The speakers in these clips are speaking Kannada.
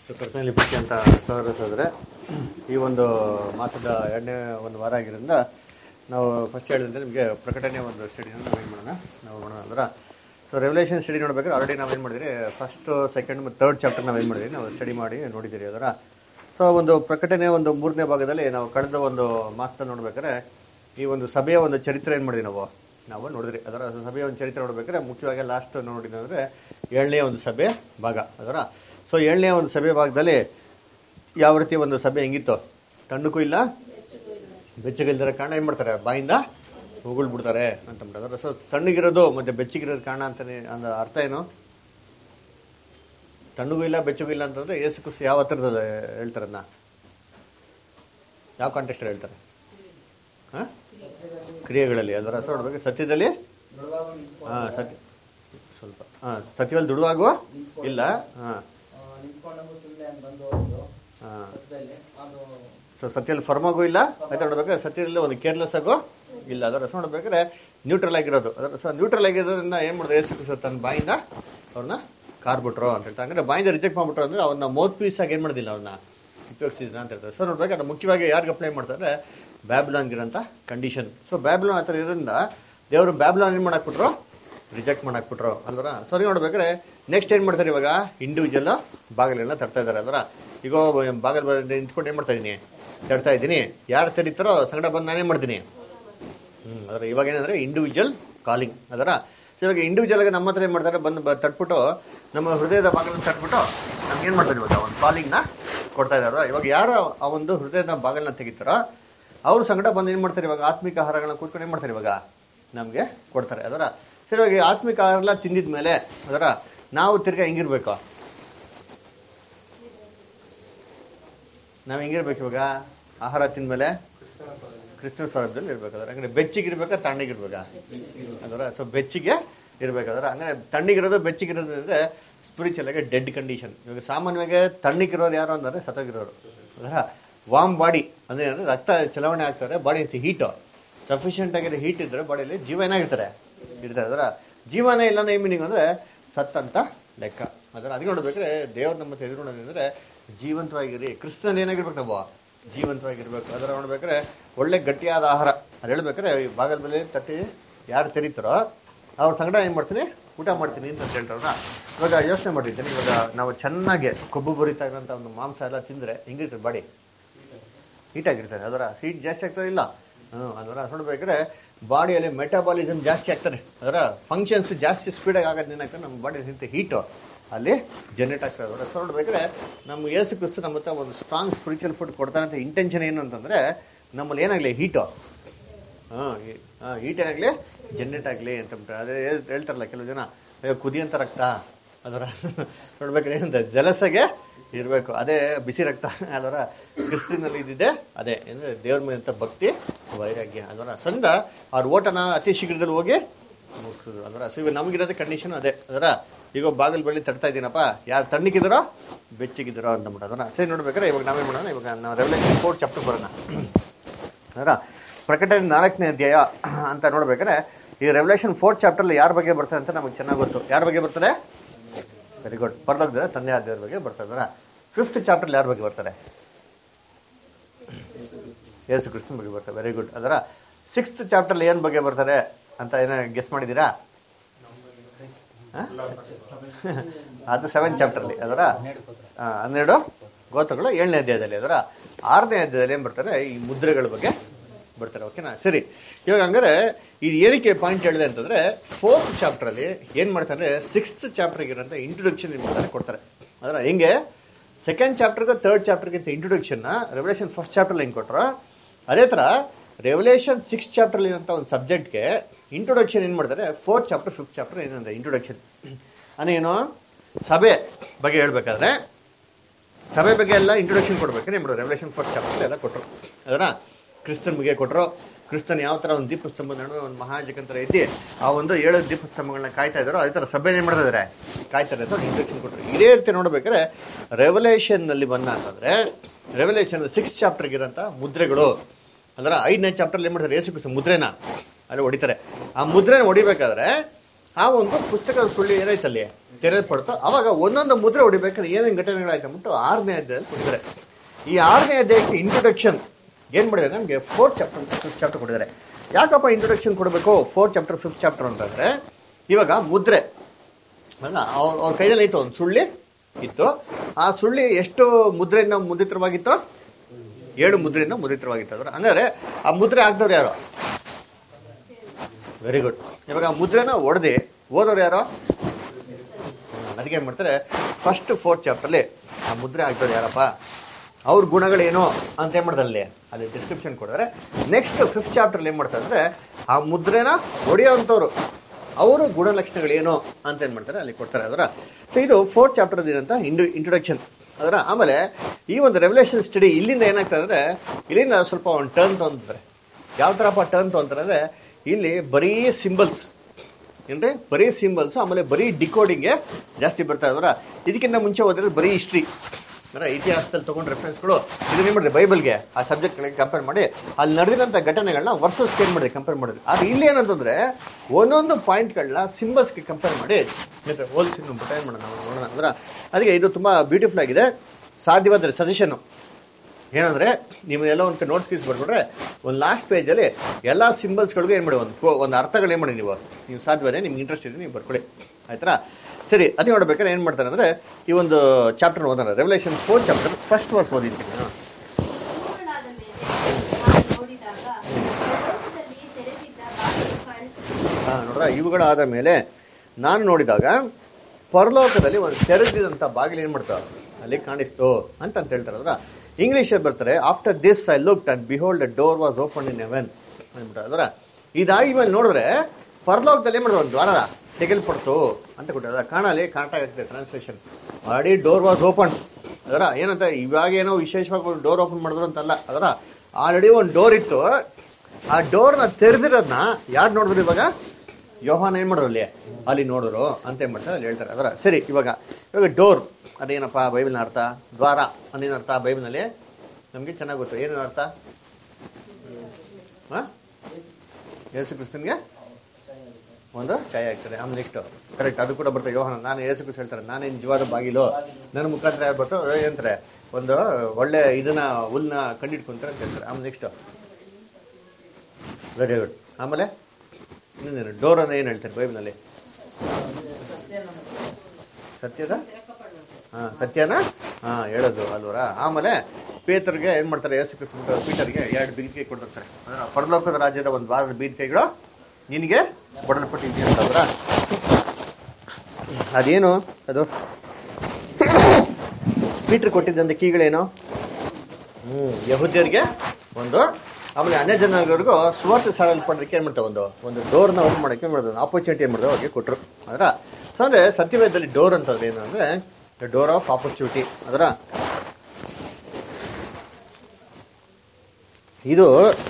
ಕರ್ತನಲ್ಲಿ ಪ್ರೀತಿ ಅಂತ ಸಹೋದರ ಈ ಒಂದು ಮಾಸದ ಎರಡನೇ ಒಂದು ವಾರ ಆಗಿರೋದ್ರಿಂದ ನಾವು ಫಸ್ಟ್ ಹೇಳಿದ್ರೆ ನಿಮಗೆ ಪ್ರಕಟಣೆ ಒಂದು ಸ್ಟಡಿನ ನಾವೇನು ಮಾಡೋಣ ಅಂದ್ರೆ ಸೊ ರೆವಲ್ಯೂಷನ್ ಸ್ಟಡಿ ನೋಡ್ಬೇಕಾದ್ರೆ ಆಲ್ರೆಡಿ ನಾವೇನು ಮಾಡಿದ್ರಿ ಫಸ್ಟ್ ಸೆಕೆಂಡ್ ಮತ್ತು ಥರ್ಡ್ ಚಾಪ್ಟರ್ ನಾವೇನು ಮಾಡಿದ್ರಿ ನಾವು ಸ್ಟಡಿ ಮಾಡಿ ನೋಡಿದ್ದೀರಿ ಅದರ ಸೊ ಒಂದು ಪ್ರಕಟಣೆ ಒಂದು ಮೂರನೇ ಭಾಗದಲ್ಲಿ ನಾವು ಕಳೆದ ಒಂದು ಮಾಸದಲ್ಲಿ ನೋಡ್ಬೇಕಾದ್ರೆ ಈ ಒಂದು ಸಭೆಯ ಒಂದು ಚರಿತ್ರೆ ಏನು ಮಾಡಿದ್ವಿ ನಾವು ನೋಡಿದ್ರಿ ಅದರ ಸಭೆಯ ಒಂದು ಚರಿತ್ರೆ ನೋಡ್ಬೇಕಾದ್ರೆ ಮುಖ್ಯವಾಗಿ ಲಾಸ್ಟ್ ನೋಡಿದ್ರೆ 7ನೇ ಒಂದು ಸಭೆ ಭಾಗ ಅದರ ಸೊ 7ನೇ ಒಂದು ಸಭೆ ಭಾಗದಲ್ಲಿ ಯಾವ ರೀತಿ ಒಂದು ಸಭೆ ಹೆಂಗಿತ್ತು, ತಣ್ಣಕ್ಕೂ ಇಲ್ಲ ಬೆಚ್ಚಗಿಲ್ದಿರೋ ಕಾರಣ ಏನು ಮಾಡ್ತಾರೆ, ಬಾಯಿಂದ ಉಗುಳ್ಬಿಡ್ತಾರೆ ಅಂತ ಬಿಡ್ತಾರೆ. ಸೊ ತಣ್ಣಗಿರೋದು ಮತ್ತೆ ಬೆಚ್ಚಗಿರೋದು ಕಾರಣ ಅಂತಾನೆ ಅಂದ ಅರ್ಥ ಏನು, ತಣ್ಣಗೂ ಇಲ್ಲ ಬೆಚ್ಚಗೂ ಇಲ್ಲ ಅಂತಂದ್ರೆ ಯೇಸು ಕ್ರಿಸ್ತ ಯಾವ ಹತ್ರದ ಹೇಳ್ತಾರೆ, ಅದನ್ನ ಯಾವ ಕಾಂಟೆಕ್ಸ್ಟ್ ಹೇಳ್ತಾರೆ, ಕ್ರಿಯೆಗಳಲ್ಲಿ ಅದರ ಸೊ ನೋಡ್ಬೇಕು ಸತ್ಯದಲ್ಲಿ ಸತ್ಯ ಸ್ವಲ್ಪ ಸತ್ಯದಲ್ಲಿ ದುಡುವಾಗುವ ಇಲ್ಲ ಸೊ ಸತ್ಯದಲ್ಲಿ ಫರ್ಮ್ ಆಗೋ ಇಲ್ಲ ಆಯ್ತಾ ನೋಡ್ಬೇಕು, ಸತ್ಯದಲ್ಲಿ ಒಂದು ಕೇರ್ಲೆಸ್ ಆಗೋ ಇಲ್ಲ ಅದರ ಸೊ ನೋಡ್ಬೇಕಾದ್ರೆ ನ್ಯೂಟ್ರಲ್ ಆಗಿರೋದು ಅದರ ಸೊ ನ್ಯೂಟ್ರಲ್ ಆಗಿರೋದ್ರಿಂದ ಏನ್ ಮಾಡೋದು ಯೇಸು ಕ್ರಿಸ್ತ ತನ್ನ ಬಾಯಿಂದ ಅವ್ರನ್ನ ಕಾರ್ಬಿಟ್ರು ಅಂತ ಹೇಳ್ತಾರೆ. ಅಂದ್ರೆ ಬಾಯಿಂದ ರಿಜೆಕ್ಟ್ ಮಾಡ್ಬಿಟ್ರು ಅಂದ್ರೆ ಅವ್ರನ್ನ ಮೌತ್ ಪೀಸ್ ಆಗಿ ಏನ್ ಮಾಡೋದಿಲ್ಲ, ಅವ್ರನ್ನ ಉಪಯೋಗಿಸಿದ್ರ ಅಂತ ಹೇಳ್ತಾರೆ. ಸೊ ನೋಡ್ಬೇಕು ಅದು ಮುಖ್ಯವಾಗಿ ಯಾರಿಗೆ ಅಪ್ಲೈ ಮಾಡ್ತಾರೆ, ಬ್ಯಾಬಿಲಾನ್ಗಿರೋಂಥ ಕಂಡೀಷನ್. ಸೊ ಬ್ಯಾಬಿಲಾನ್ ಆ ಥರ ಇರೋದ್ರಿಂದ ದೇವರು ಬ್ಯಾಬಿಲಾನ್ ಏನು ಮಾಡಾಕ್ಬಿಟ್ರು, ರಿಜೆಕ್ಟ್ ಮಾಡಾಕ್ಬಿಟ್ರು ಅಲ್ವರ. ಸೊ ನೀವು ನೋಡ್ಬೇಕಾದ್ರೆ ನೆಕ್ಸ್ಟ್ ಏನು ಮಾಡ್ತಾರೆ, ಇವಾಗ ಇಂಡಿವಿಜುವಲ್ ಬಾಗಿಲೆಲ್ಲ ತರ್ತಾ ಇದ್ದಾರೆ ಅಲ್ವರ. ಈಗ ಬಾಗಿಲು ನಿಂತ್ಕೊಂಡು ಏನು ಮಾಡ್ತಾ ಇದ್ದೀನಿ, ತಡ್ತಾ ಇದ್ದೀನಿ, ಯಾರು ತೆರೀತಾರೋ ಸಂಗಡ ಬಂದು ನಾನೇನು ಮಾಡ್ತೀನಿ ಅದರ. ಇವಾಗ ಏನಂದ್ರೆ ಇಂಡಿವಿಜುವಲ್ ಕಾಲಿಂಗ್ ಅದರ. ಸೊ ಇವಾಗ ಇಂಡಿವಿಜುವಲ್ ಆಗಿ ನಮ್ಮ ಹತ್ರ ಏನು ಮಾಡ್ತಾರೆ, ಬಂದು ತಟ್ಬಿಟ್ಟು ನಮ್ಮ ಹೃದಯದ ಬಾಗಿಲನ್ನು ತಟ್ಬಿಟ್ಟು ನಮ್ಗೆ ಏನು ಮಾಡ್ತಾರೆ, ಇವಾಗ ಒಂದು ಕಾಲಿಂಗ್ನ ಕೊಡ್ತಾ ಇದ್ದಾರೆ. ಇವಾಗ ಯಾರು ಆ ಒಂದು ಹೃದಯದ ಬಾಗಿಲನ್ನ ತೆಗಿತಾರೋ ಅವ್ರ ಸಂಗಡ ಬಂದು ಏನು ಮಾಡ್ತಾರೆ, ಇವಾಗ ಆತ್ಮಿಕ ಆಹಾರಗಳನ್ನ ಕೂತ್ಕೊಂಡು ಏನು ಮಾಡ್ತಾರೆ, ಇವಾಗ ನಮಗೆ ಕೊಡ್ತಾರೆ ಅದರ. ಸರಿ, ಇವಾಗ ಆತ್ಮಿಕ ಆಹಾರ ಎಲ್ಲ ತಿಂದಿದ್ಮೇಲೆ ಅದರ ನಾವು ತಿರ್ಗಾ ಹೆಂಗಿರ್ಬೇಕು, ನಾವು ಹೆಂಗಿರ್ಬೇಕು, ಇವಾಗ ಆಹಾರ ತಿಂದ್ಮೇಲೆ ಕ್ರಿಸ್ತನ ಸ್ವರೂಪದಲ್ಲಿ ಇರ್ಬೇಕು ಅದರ. ಹಂಗಾರೆ ಬೆಚ್ಚಿಗಿರ್ಬೇಕಾ ತಣ್ಣಗಿರ್ಬೇಕಾ ಅದರ. ಸೊ ಬೆಚ್ಚಿಗೆ ಇರ್ಬೇಕಾದ್ರೆ ಹಂಗಾರೆ ತಣ್ಣಗಿರೋದು ಬೆಚ್ಚಿಗಿರೋದು ಅಂದ್ರೆ ಸ್ಪಿರಿಚುವಲ್ ಆಗಿ ಡೆಡ್ ಕಂಡೀಷನ್. ಇವಾಗ ಸಾಮಾನ್ಯವಾಗಿ ತಣ್ಣಗಿರೋರು ಯಾರು ಅಂದ್ರೆ ಸತ್ತೋಗಿರೋರು ಅದರ. ವಾರ್ಮ್ ಬಾಡಿ ಅಂದ್ರೆ ರಕ್ತ ಚಲಾವಣೆ ಆಗ್ತಾರೆ, ಬಾಡಿ ಹೀಟು ಸಫಿಷಿಯೆಂಟ್ ಆಗಿರೋ ಹೀಟ್ ಇದ್ರೆ ಬಾಡಿಯಲ್ಲಿ ಜೀವ ಏನಾಗಿರ್ತಾರೆ ಇರ್ತಾರೆ ಅದರ. ಜೀವನೇ ಇಲ್ಲ ಏನ್ ಮೀನಿಂಗ್ ಅಂದ್ರೆ ಸತ್ ಅಂತ ಲೆಕ್ಕ ಅದರ. ಅದಕ್ಕೆ ನೋಡ್ಬೇಕ್ರೆ ದೇವ್ರ ನಮ್ಮ ಎದುರುಗೊಂಡ್ರೆ ಜೀವಂತವಾಗಿರಿ, ಕ್ರಿಸ್ತನ್ ಏನಾಗಿರ್ಬೇಕು, ನಾವು ಜೀವಂತವಾಗಿರ್ಬೇಕು ಅದರ. ನೋಡ್ಬೇಕಾದ್ರೆ ಒಳ್ಳೆ ಗಟ್ಟಿಯಾದ ಆಹಾರ ಅದು ಹೇಳ್ಬೇಕಾರೆ ಬಾಗಲ ಮೇಲೆ ತಟ್ಟಿ ಯಾರು ತೆರೀತಾರೋ ಅವ್ರ ಸಂಗಡ ಏನ್ ಮಾಡ್ತೀನಿ, ಊಟ ಮಾಡ್ತೀನಿ ಅಂತ ಹೇಳ್ತಾರ. ಇವಾಗ ಯೋಚನೆ ಮಾಡಿರ್ತೀನಿ, ಇವಾಗ ನಾವು ಚೆನ್ನಾಗಿ ಕೊಬ್ಬು ಬರಿತಾ ಇರೋಂಥ ಒಂದು ಮಾಂಸ ಎಲ್ಲ ತಿಂದ್ರೆ ಹೆಂಗಿರ್ತದೆ, ಬಾಡಿ ಹೀಟ್ ಆಗಿರ್ತಾರೆ ಅದರ. ಹೀಟ್ ಜಾಸ್ತಿ ಆಗ್ತದೆ ಇಲ್ಲ ಅದರ. ನೋಡ್ಬೇಕಾದ್ರೆ ಬಾಡಿಯಲ್ಲಿ ಮೆಟಾಬಾಲಿಸಮ್ ಜಾಸ್ತಿ ಆಗ್ತಾರೆ ಅದರ. ಫಂಕ್ಷನ್ಸ್ ಜಾಸ್ತಿ ಸ್ಪೀಡಾಗಿ ಆಗೋದೇನಾಗ್ತದೆ, ನಮ್ಮ ಬಾಡಿ ಹೀಟು ಅಲ್ಲಿ ಜನರೇಟ್ ಆಗ್ತದೆ ಅದರ. ಸೊ ನೋಡ್ಬೇಕಾದ್ರೆ ನಮ್ಮ ಯೇಸು ಕ್ರಿಸ್ತ ನಮ್ಮ ಹತ್ರ ಒಂದು ಸ್ಟ್ರಾಂಗ್ ಸ್ಪಿರಿಚುವಲ್ ಫುಡ್ ಕೊಡ್ತಾನೆ ಅಂತ ಇಂಟೆನ್ಷನ್ ಏನು ಅಂತಂದ್ರೆ ನಮ್ಮಲ್ಲಿ ಏನಾಗಲಿ ಹೀಟು ಹೀಟ್ ಏನಾಗಲಿ ಜನರೇಟ್ ಆಗಲಿ ಅಂತ ಬಿಟ್ರೆ ಅದೇ ಹೇಳ್ತಾರಲ್ಲ ಕೆಲವು ಜನ, ಕುದಿಯಂತ ರಕ್ತ ಅದರ. ನೋಡ್ಬೇಕಾದ್ರೆ ಏನಂತ ಜಲಸಗೆ ಇರಬೇಕು, ಅದೇ ಬಿಸಿ ರಕ್ತ ಅದರ. ಕ್ರಿಸ್ತಿನಲ್ಲಿ ಇದ್ದಿದೆ ಅದೇ ಅಂದ್ರೆ ದೇವ್ರ ಮೇಲೆ ಭಕ್ತಿ ವೈರಾಗ್ಯ ಅದರ. ಸಂದ ಅವ್ರ ಓಟನ ಅತಿ ಶೀಘ್ರದಲ್ಲಿ ಹೋಗಿ ಮುಗಿಸೋದು ಅದರ. ಸೊ ಇವಾಗ ನಮಗಿರೋದೇ ಕಂಡೀಷನ್ ಅದೇ ಅದರ. ಈಗ ಬಾಗಿಲು ಬಳಿ ತಡ್ತಾ ಇದ್ದೀನಪ್ಪ, ಯಾರು ತಣ್ಣಗಿದ್ದಾರೋ ಬೆಚ್ಚಗಿದ್ದಾರೋ ಅಂದ್ಬಿಟ್ಟು ಅದನ್ನ. ಸರಿ ನೋಡ್ಬೇಕಾರೆ ಇವಾಗ ನಾವೇನು ಮಾಡೋಣ, ಇವಾಗ ನಾವು ರೆವಲ್ಯೂಷನ್ 4 ಚಾಪ್ಟರ್ ಬರೋಣ ಅದರ. ಪ್ರಕಟಣೆ 4ನೇ ಅಧ್ಯಾಯ ಅಂತ ನೋಡ್ಬೇಕಾದ್ರೆ ಈ ರೆವಲ್ಯೂಷನ್ 4 ಚಾಪ್ಟರ್ಲಿ ಯಾರ ಬಗ್ಗೆ ಬರ್ತದೆ ಅಂತ ನಮಗೆ ಚೆನ್ನಾಗಿ ಗೊತ್ತು. ಯಾರ ಬಗ್ಗೆ ಬರ್ತದೆ, ವೆರಿ ಗುಡ್, ಪರಲೋಕದ ತಂದೆ ಆದ್ಯರ ಬಗ್ಗೆ ಬರ್ತದೆ. 5th ಚಾಪ್ಟರ್ಲಿ ಯಾರ ಬಗ್ಗೆ ಬರ್ತಾರೆ, ಯೇಸು ಕ್ರಿಸ್ತನ ಬಗ್ಗೆ ಬರ್ತಾರೆ. ವೆರಿ ಗುಡ್ ಅದರ. 6th ಚಾಪ್ಟರ್ಲಿ ಏನ್ ಬಗ್ಗೆ ಬರ್ತಾರೆ ಅಂತ ಏನೋ ಗೆಸ್ ಮಾಡಿದ್ದೀರಾ, ಅದು 7th ಚಾಪ್ಟರ್ಲಿ ಅದರ. 12 ಗೋತ್ರಗಳು 7ನೇ ಅಧ್ಯಾಯದಲ್ಲಿ ಅದರ. 6ನೇ ಅಧ್ಯಾಯದಲ್ಲಿ ಏನ್ ಬರ್ತಾರೆ, ಈ ಮುದ್ರೆಗಳ ಬಗ್ಗೆ ಬರ್ತಾರೆ. ಓಕೆನಾ, ಸರಿ. ಇವಾಗ ಹಂಗಾರೆ ಇದು ಏನಕ್ಕೆ ಪಾಯಿಂಟ್ ಹೇಳಿದೆ ಅಂತಂದ್ರೆ 4th ಚಾಪ್ಟರ್ ಏನ್ ಮಾಡ್ತಾರೆ, 6th ಚಾಪ್ಟರ್ಗೆ ಇರೋಂಥ ಇಂಟ್ರೊಡಕ್ಷನ್ ಏನ್ ಮಾಡ್ತಾರೆ ಕೊಡ್ತಾರೆ ಅದರ. ಹೆಂಗೆ 2nd ಚಾಪ್ಟರ್ಗೆ 3rd ಚಾಪ್ಟರ್ಗಿಂತ ಇಂಟ್ರೊಡಕ್ಷನ್ ರೆವಲ್ಯೂಷನ್ 1st ಚಾಪ್ಟರ್ ಹೆಂಗ್ ಕೊಟ್ರು, ಅದೇ ತರ ರೆವಲ್ಯೂಷನ್ 6th ಚಾಪ್ಟರ್ ಇರೋಂಥ ಒಂದು ಸಬ್ಜೆಕ್ಟ್ಗೆ ಇಂಟ್ರೊಡಕ್ಷನ್ ಏನ್ ಮಾಡ್ತಾರೆ 4th ಚಾಪ್ಟರ್ 5th ಚಾಪ್ಟರ್ ಏನಂದ್ರೆ ಇಂಟ್ರೊಡಕ್ಷನ್ ಅದೇನು, ಸಭೆ ಬಗ್ಗೆ ಹೇಳ್ಬೇಕಾದ್ರೆ ಸಭೆ ಬಗ್ಗೆ ಎಲ್ಲ ಇಂಟ್ರೊಡಕ್ಷನ್ ಕೊಡ್ಬೇಕು ಏನ್ ಮಾಡೋದು. ರೆವಲ್ಯೂಷನ್ 1st ಚಾಪ್ಟರ್ ಎಲ್ಲ ಕೊಟ್ಟರು ಅದರ. ಕ್ರಿಸ್ತನ್ ಬಗ್ಗೆ ಕೊಟ್ಟರು, ಕ್ರಿಸ್ತನ್ ಯಾವ ತರ ಒಂದು ದೀಪಸ್ತಂಭದ ನಡುವೆ ಒಂದು ಮಹಾಜಕಂತರ ಐತಿ, ಆ ಒಂದು 7 ದೀಪಸ್ತಂಭಗಳನ್ನ ಕಾಯ್ತಾ ಇದ್ದಾರೋ ಅದೇ ತರ ಸಭೆ ಏನ್ ಮಾಡ್ತಾ ಕಾಯ್ತಾರೆ ಅಂತ ಇಂಟ್ರೊಡಕ್ಷನ್ ಕೊಟ್ಟರು. ಇದೇ ರೀತಿ ನೋಡ್ಬೇಕಾದ್ರೆ ರೆವಲ್ಯೂಷನ್ ನಲ್ಲಿ ಬಂದ ಅಂತಂದ್ರೆ ರೆವಲ್ಯೂಷನ್ 6th ಚಾಪ್ಟರ್ಗೆ ಇರೋಂಥ ಮುದ್ರೆಗಳು ಅಂದ್ರೆ 5ನೇ ಚಾಪ್ಟರ್ ಏನ್ ಮಾಡ್ತಾರೆ, ಯೇಸು ಕ್ರಿಸ್ತ ಮುದ್ರೆನ ಅಲ್ಲಿ ಹೊಡಿತಾರೆ. ಆ ಮುದ್ರೆನ ಹೊಡಿಬೇಕಾದ್ರೆ ಆ ಒಂದು ಪುಸ್ತಕದ ಸುಳ್ಳಿ ಏನೈತೆ ಅಲ್ಲಿ ತೆರೆಯಲ್ಪಡ್ತೋ ಅವಾಗ ಒಂದೊಂದು ಮುದ್ರೆ ಹೊಡಿಬೇಕಾದ್ರೆ ಏನೇನು ಘಟನೆಗಳಾಯ್ತು ಅಂದ್ಬಿಟ್ಟು 6ನೇ ಅಧ್ಯಾಯದಲ್ಲಿ ಕೊಟ್ಟಿದ್ದಾರೆ. ಈ 6ನೇ ಅಧ್ಯಾಯಕ್ಕೆ ಇಂಟ್ರೊಡಕ್ಷನ್ ಏನ್ ಮಾಡಿದ್ದಾರೆ ನಮ್ಗೆ 4th ಚಾಪ್ಟರ್ 5th ಚಾಪ್ಟರ್ ಕೊಟ್ಟಿದ್ದಾರೆ. ಯಾಕಪ್ಪ ಇಂಟ್ರೊಡಕ್ಷನ್ ಕೊಡಬೇಕು 4th ಚಾಪ್ಟರ್ 5th ಚಾಪ್ಟರ್ ಅಂತಂದ್ರೆ ಇವಾಗ ಮುದ್ರೆ ಅಲ್ಲ ಅವ್ರ ಕೈಯಲ್ಲಿ ಇತ್ತು ಒಂದು ಸುಳ್ಳಿ ಇತ್ತು. ಆ ಸುಳ್ಳಿ ಎಷ್ಟು ಮುದ್ರೆಯಿಂದ ಮುದ್ರಿತವಾಗಿತ್ತು? 7 ಮುದ್ರೆಯಿಂದ ಮುದ್ರಿತವಾಗಿತ್ತು. ಅದ್ರ ಅಂದ್ರೆ ಆ ಮುದ್ರೆ ಹಾಕ್ದವ್ರು ಯಾರು? Very good. ಇವಾಗ ಆ ಮುದ್ರೆನ ಹೊಡೆದಿ ಓದೋರು ಯಾರು? ಅದಕ್ಕೆ ಏನ್ ಮಾಡ್ತಾರೆ ಫಸ್ಟ್ 4th ಚಾಪ್ಟರ್ಲಿ ಆ ಮುದ್ರೆ ಹಾಕ್ದವ್ರು ಯಾರಪ್ಪ, ಅವ್ರ ಗುಣಗಳೇನು ಅಂತ ಏನ್ ಮಾಡ್ತಾರೆ ಅಲ್ಲಿ ಅದೇ ಡಿಸ್ಕ್ರಿಪ್ಷನ್ ಕೊಡಿದ್ರೆ. ನೆಕ್ಸ್ಟ್ 5th ಚಾಪ್ಟರ್ ಏನ್ ಮಾಡ್ತಾರೆ ಅಂದ್ರೆ ಆ ಮುದ್ರೆನ ಹೊಡೆಯೋಂಥವ್ರು ಅವ್ರ ಗುಣಲಕ್ಷಣಗಳೇನು ಅಂತ ಏನ್ ಮಾಡ್ತಾರೆ ಅಲ್ಲಿ ಕೊಡ್ತಾರೆ. ಅದರ ಸೊ ಇದು 4th ಚಾಪ್ಟರ್ ಏನಂತ ಇಂಟ್ರೊಡಕ್ಷನ್. ಅದರ ಆಮೇಲೆ ಈ ಒಂದು ರೆವಲ್ಯೂಷನ್ ಸ್ಟಡಿ ಇಲ್ಲಿಂದ ಏನಾಗ್ತದೆ ಅಂದ್ರೆ ಇಲ್ಲಿಂದ ಸ್ವಲ್ಪ ಒಂದು ಟರ್ನ್ ತೊಗೊಂತಾರೆ. ಯಾವ ತರಪ್ಪ ಟರ್ನ್ ತೊಗೊಂತಾರೆ ಅಂದ್ರೆ ಇಲ್ಲಿ ಬರೀ ಸಿಂಬಲ್ಸ್ ಏನ್ರಿ, ಬರೀ ಸಿಂಬಲ್ಸ್ ಆಮೇಲೆ ಬರೀ ಡಿಕೋಡಿಂಗ್ಗೆ ಜಾಸ್ತಿ ಬರ್ತಾ ಇದ್ರ. ಇದಕ್ಕಿಂತ ಮುಂಚೆ ಹೋದ್ರೆ ಬರೀ ಹಿಸ್ಟ್ರಿ ಅಂದ್ರೆ ಇತಿಹಾಸದಲ್ಲಿ ತಗೊಂಡ್ ರೆಫರೆನ್ಸ್ಗಳು ಇದನ್ನ ಏನ್ ಮಾಡಿದೆ ಬೈಬಲ್ಗೆ ಆ ಸಬ್ಜೆಕ್ಟ್ಗಳಿಗೆ ಕಂಪೇರ್ ಮಾಡಿ ಅಲ್ಲಿ ನಡೆದಿರೋಂಥ ಘಟನೆಗಳನ್ನ ವರ್ಸಸ್ ಏನ್ ಮಾಡಿದೆ ಕಂಪೇರ್ ಮಾಡಿದೆ. ಆದ್ರೆ ಇಲ್ಲಿ ಏನಂತಂದ್ರೆ ಒಂದೊಂದು ಪಾಯಿಂಟ್ಗಳನ್ನ ಸಿಂಬಲ್ಸ್ಗೆ ಕಂಪೇರ್ ಮಾಡಿ ಹೋಲಿಸಿ ಏನ್ ಮಾಡೋಣ ನೋಡೋಣ ಅಂದ್ರೆ ಅದಕ್ಕೆ ಇದು ತುಂಬಾ ಬ್ಯೂಟಿಫುಲ್ ಆಗಿದೆ. ಸಾಧ್ಯವಾದ್ರೆ ಸಜೆಷನ್ ಏನಂದ್ರೆ ನಿಮ್ಮನ್ನೆಲ್ಲ ಒಂದು ನೋಟ್ಸ್ ಪೀಸ್ ಬರ್ಬಿಟ್ರೆ ಒಂದು ಲಾಸ್ಟ್ ಪೇಜ್ ಅಲ್ಲಿ ಎಲ್ಲಾ ಸಿಂಬಲ್ಸ್ಗಳಿಗೂ ಏನ್ ಮಾಡಿ ಒಂದು ಅರ್ಥಗಳು ಏನ್ ಮಾಡಿ ನೀವು ಸಾಧ್ಯವಾದ್ರೆ ನಿಮ್ಗೆ ಇಂಟ್ರೆಸ್ಟ್ ಇದೆ ನೀವು ಬರ್ಕೊಳ್ಳಿ ಆಯ್ತಾ. ಸರಿ, ಅದೇ ನೋಡ್ಬೇಕಾದ್ರೆ ಏನ್ ಮಾಡ್ತಾರೆ ಅಂದ್ರೆ ಈ ಒಂದು ಚಾಪ್ಟರ್ ಓದೋಣ. Revolution 4th chapter first verse ಓದಿರ್ತೀನಿ. ನೋಡ್ರ, ಇವುಗಳಾದ ಮೇಲೆ ನಾನು ನೋಡಿದಾಗ ಪರಲೋಕದಲ್ಲಿ ಒಂದು ತೆರೆದಿದಂತ ಬಾಗಿಲು ಏನ್ ಮಾಡ್ತಾವ ಅಲ್ಲಿ ಕಾಣಿಸ್ತು ಅಂತ ಹೇಳ್ತಾರೆ. ಅದ್ರ ಇಂಗ್ಲಿಷ್ ಬರ್ತಾರೆ after this I looked and behold the door was open in heaven ಅಂದ್ಬಿಟ್ರೆ. ಅದರ ಇದಾಗಿ ಮೇಲೆ ನೋಡಿದ್ರೆ ಪರಲೋಕದಲ್ಲಿ ಏನ್ ಮಾಡಿದ್ರು ಒಂದು ದ್ವಾರ ತೆಗೆಲ್ಪಡ್ತು ಅಂತ ಕೊಟ್ಟಿದ್ದಾರೆ. ಕಾಣಲಿ ಕಾಣ್ತಾ ಇರ್ತದೆ ಟ್ರಾನ್ಸ್ಲೇಷನ್ ಮಾಡಿ ಡೋರ್ ವಾಸ್ ಓಪನ್. ಅದರ ಏನಂತ ಇವಾಗ ಏನೋ ವಿಶೇಷವಾಗಿ ಒಂದು ಡೋರ್ ಓಪನ್ ಮಾಡಿದ್ರು ಅಂತಲ್ಲ, ಅದರ ಆಲ್ರೆಡಿ ಒಂದು ಡೋರ್ ಇತ್ತು. ಆ ಡೋರ್ನ ತೆರೆದಿರೋದನ್ನ ಯಾರು ನೋಡಿದ್ರು ಇವಾಗ ಯೋಹಾನ ಏನ್ ಮಾಡಿದ್ರು ಅಲ್ಲಿ ನೋಡಿದ್ರು ಅಂತ ಏನ್ ಮಾಡ್ತಾರೆ ಅಲ್ಲಿ ಹೇಳ್ತಾರೆ. ಅದರ ಸರಿ, ಇವಾಗ ಡೋರ್ ಅದೇನಪ್ಪ ಬೈಬಲ್ನ ಅರ್ಥ? ದ್ವಾರ ಅಂದೇನು ಅರ್ಥ ಬೈಬಲ್ನಲ್ಲಿ ನಮ್ಗೆ ಚೆನ್ನಾಗಿ ಗೊತ್ತು. ಏನೇನು ಅರ್ಥ? ಯೇಸು ಕ್ರಿಸ್ತನ್ಗೆ ಒಂದು ಛಾಯೆ ಆಗ್ತದೆ. ಆಮೇಲೆ ನೆಕ್ಸ್ಟ್ ಕರೆಕ್ಟ್ ಅದು ಕೂಡ ಬರ್ತದೆ. ಯೋಹಾನ ನಾನು ಯೇಸು ಕ್ರಿಸ್ತ ಹೇಳ್ತಾರೆ ನಾನೇನು ನಿಜವಾದ ಬಾಗಿಲು, ನನ್ನ ಮುಖಾಂತರ ಯಾರು ಬರ್ತಾರೋ ಏನಂತಾರೆ ಒಂದು ಒಳ್ಳೆ ಇದನ್ನ ಹುಲ್ನ ಕಂಡಿಡ್ಕೊಂತಾರೆ ಅಂತ ಹೇಳ್ತಾರೆ. ಆಮೇಲೆ ನೆಕ್ಸ್ಟ್ ವೆರಿ ಗುಡ್. ಆಮೇಲೆ ಇನ್ನೊಂದೇನು ಡೋರ್ ಅಂದ್ರೆ ಏನ್ ಹೇಳ್ತಾರೆ ಬೈಬಲ್ನಲ್ಲಿ? ಸತ್ಯದ ಸತ್ಯನ ಹೇಳೋದು ಅಲ್ವರ. ಆಮೇಲೆ ಪೇತರ್ಗೆ ಏನ್ ಮಾಡ್ತಾರೆ ಯೇಸು ಕ್ರಿಸ್ತ ಪೀಟರ್ಗೆ 2 ಬೀದಿಕೆ ಕೊಟ್ಟಿರ್ತಾರೆ. ಪರಲೋಕದ ರಾಜ್ಯದ ಒಂದು ವಾರದ ಬೀದಿಕೆಗಳು ನಿನಗೆ ಕೊಡಲ್ಪಟ್ಟಿದ್ದೀಯ ಅಂತಂದ್ರ ಅದೇನು ಅದು ಪೀಟರ್ ಕೊಟ್ಟಿದ್ದಂತ ಕೀಗಳೇನು? ಯಹೂದ್ಯರಿಗೆ ಒಂದು, ಆಮೇಲೆ ಅನ್ಯ ಜನಾಂಗರಿಗೂ ಸುವಾರ್ತೆ ಸಾರಲ್ಪಡೋದಕ್ಕೆ ಏನ್ ಮಾಡ್ತಾವ ಒಂದು ಡೋರ್ನ ಓಪನ್ ಮಾಡಕ್ಕೆ ಏನ್ ಮಾಡೋದು ಆಪರ್ಚುನಿಟಿ ಏನ್ ಮಾಡೋದು ಅವ್ರಿಗೆ ಕೊಟ್ರು. ಅದರ ಸೊ ಅಂದ್ರೆ ಸತ್ಯವೇದದಲ್ಲಿ ಡೋರ್ ಅಂತಂದ್ರೆ ಏನು ಅಂದ್ರೆ ಡೋರ್ ಆಫ್ ಆಪರ್ಚುನಿಟಿ. ಅದರ ಇದು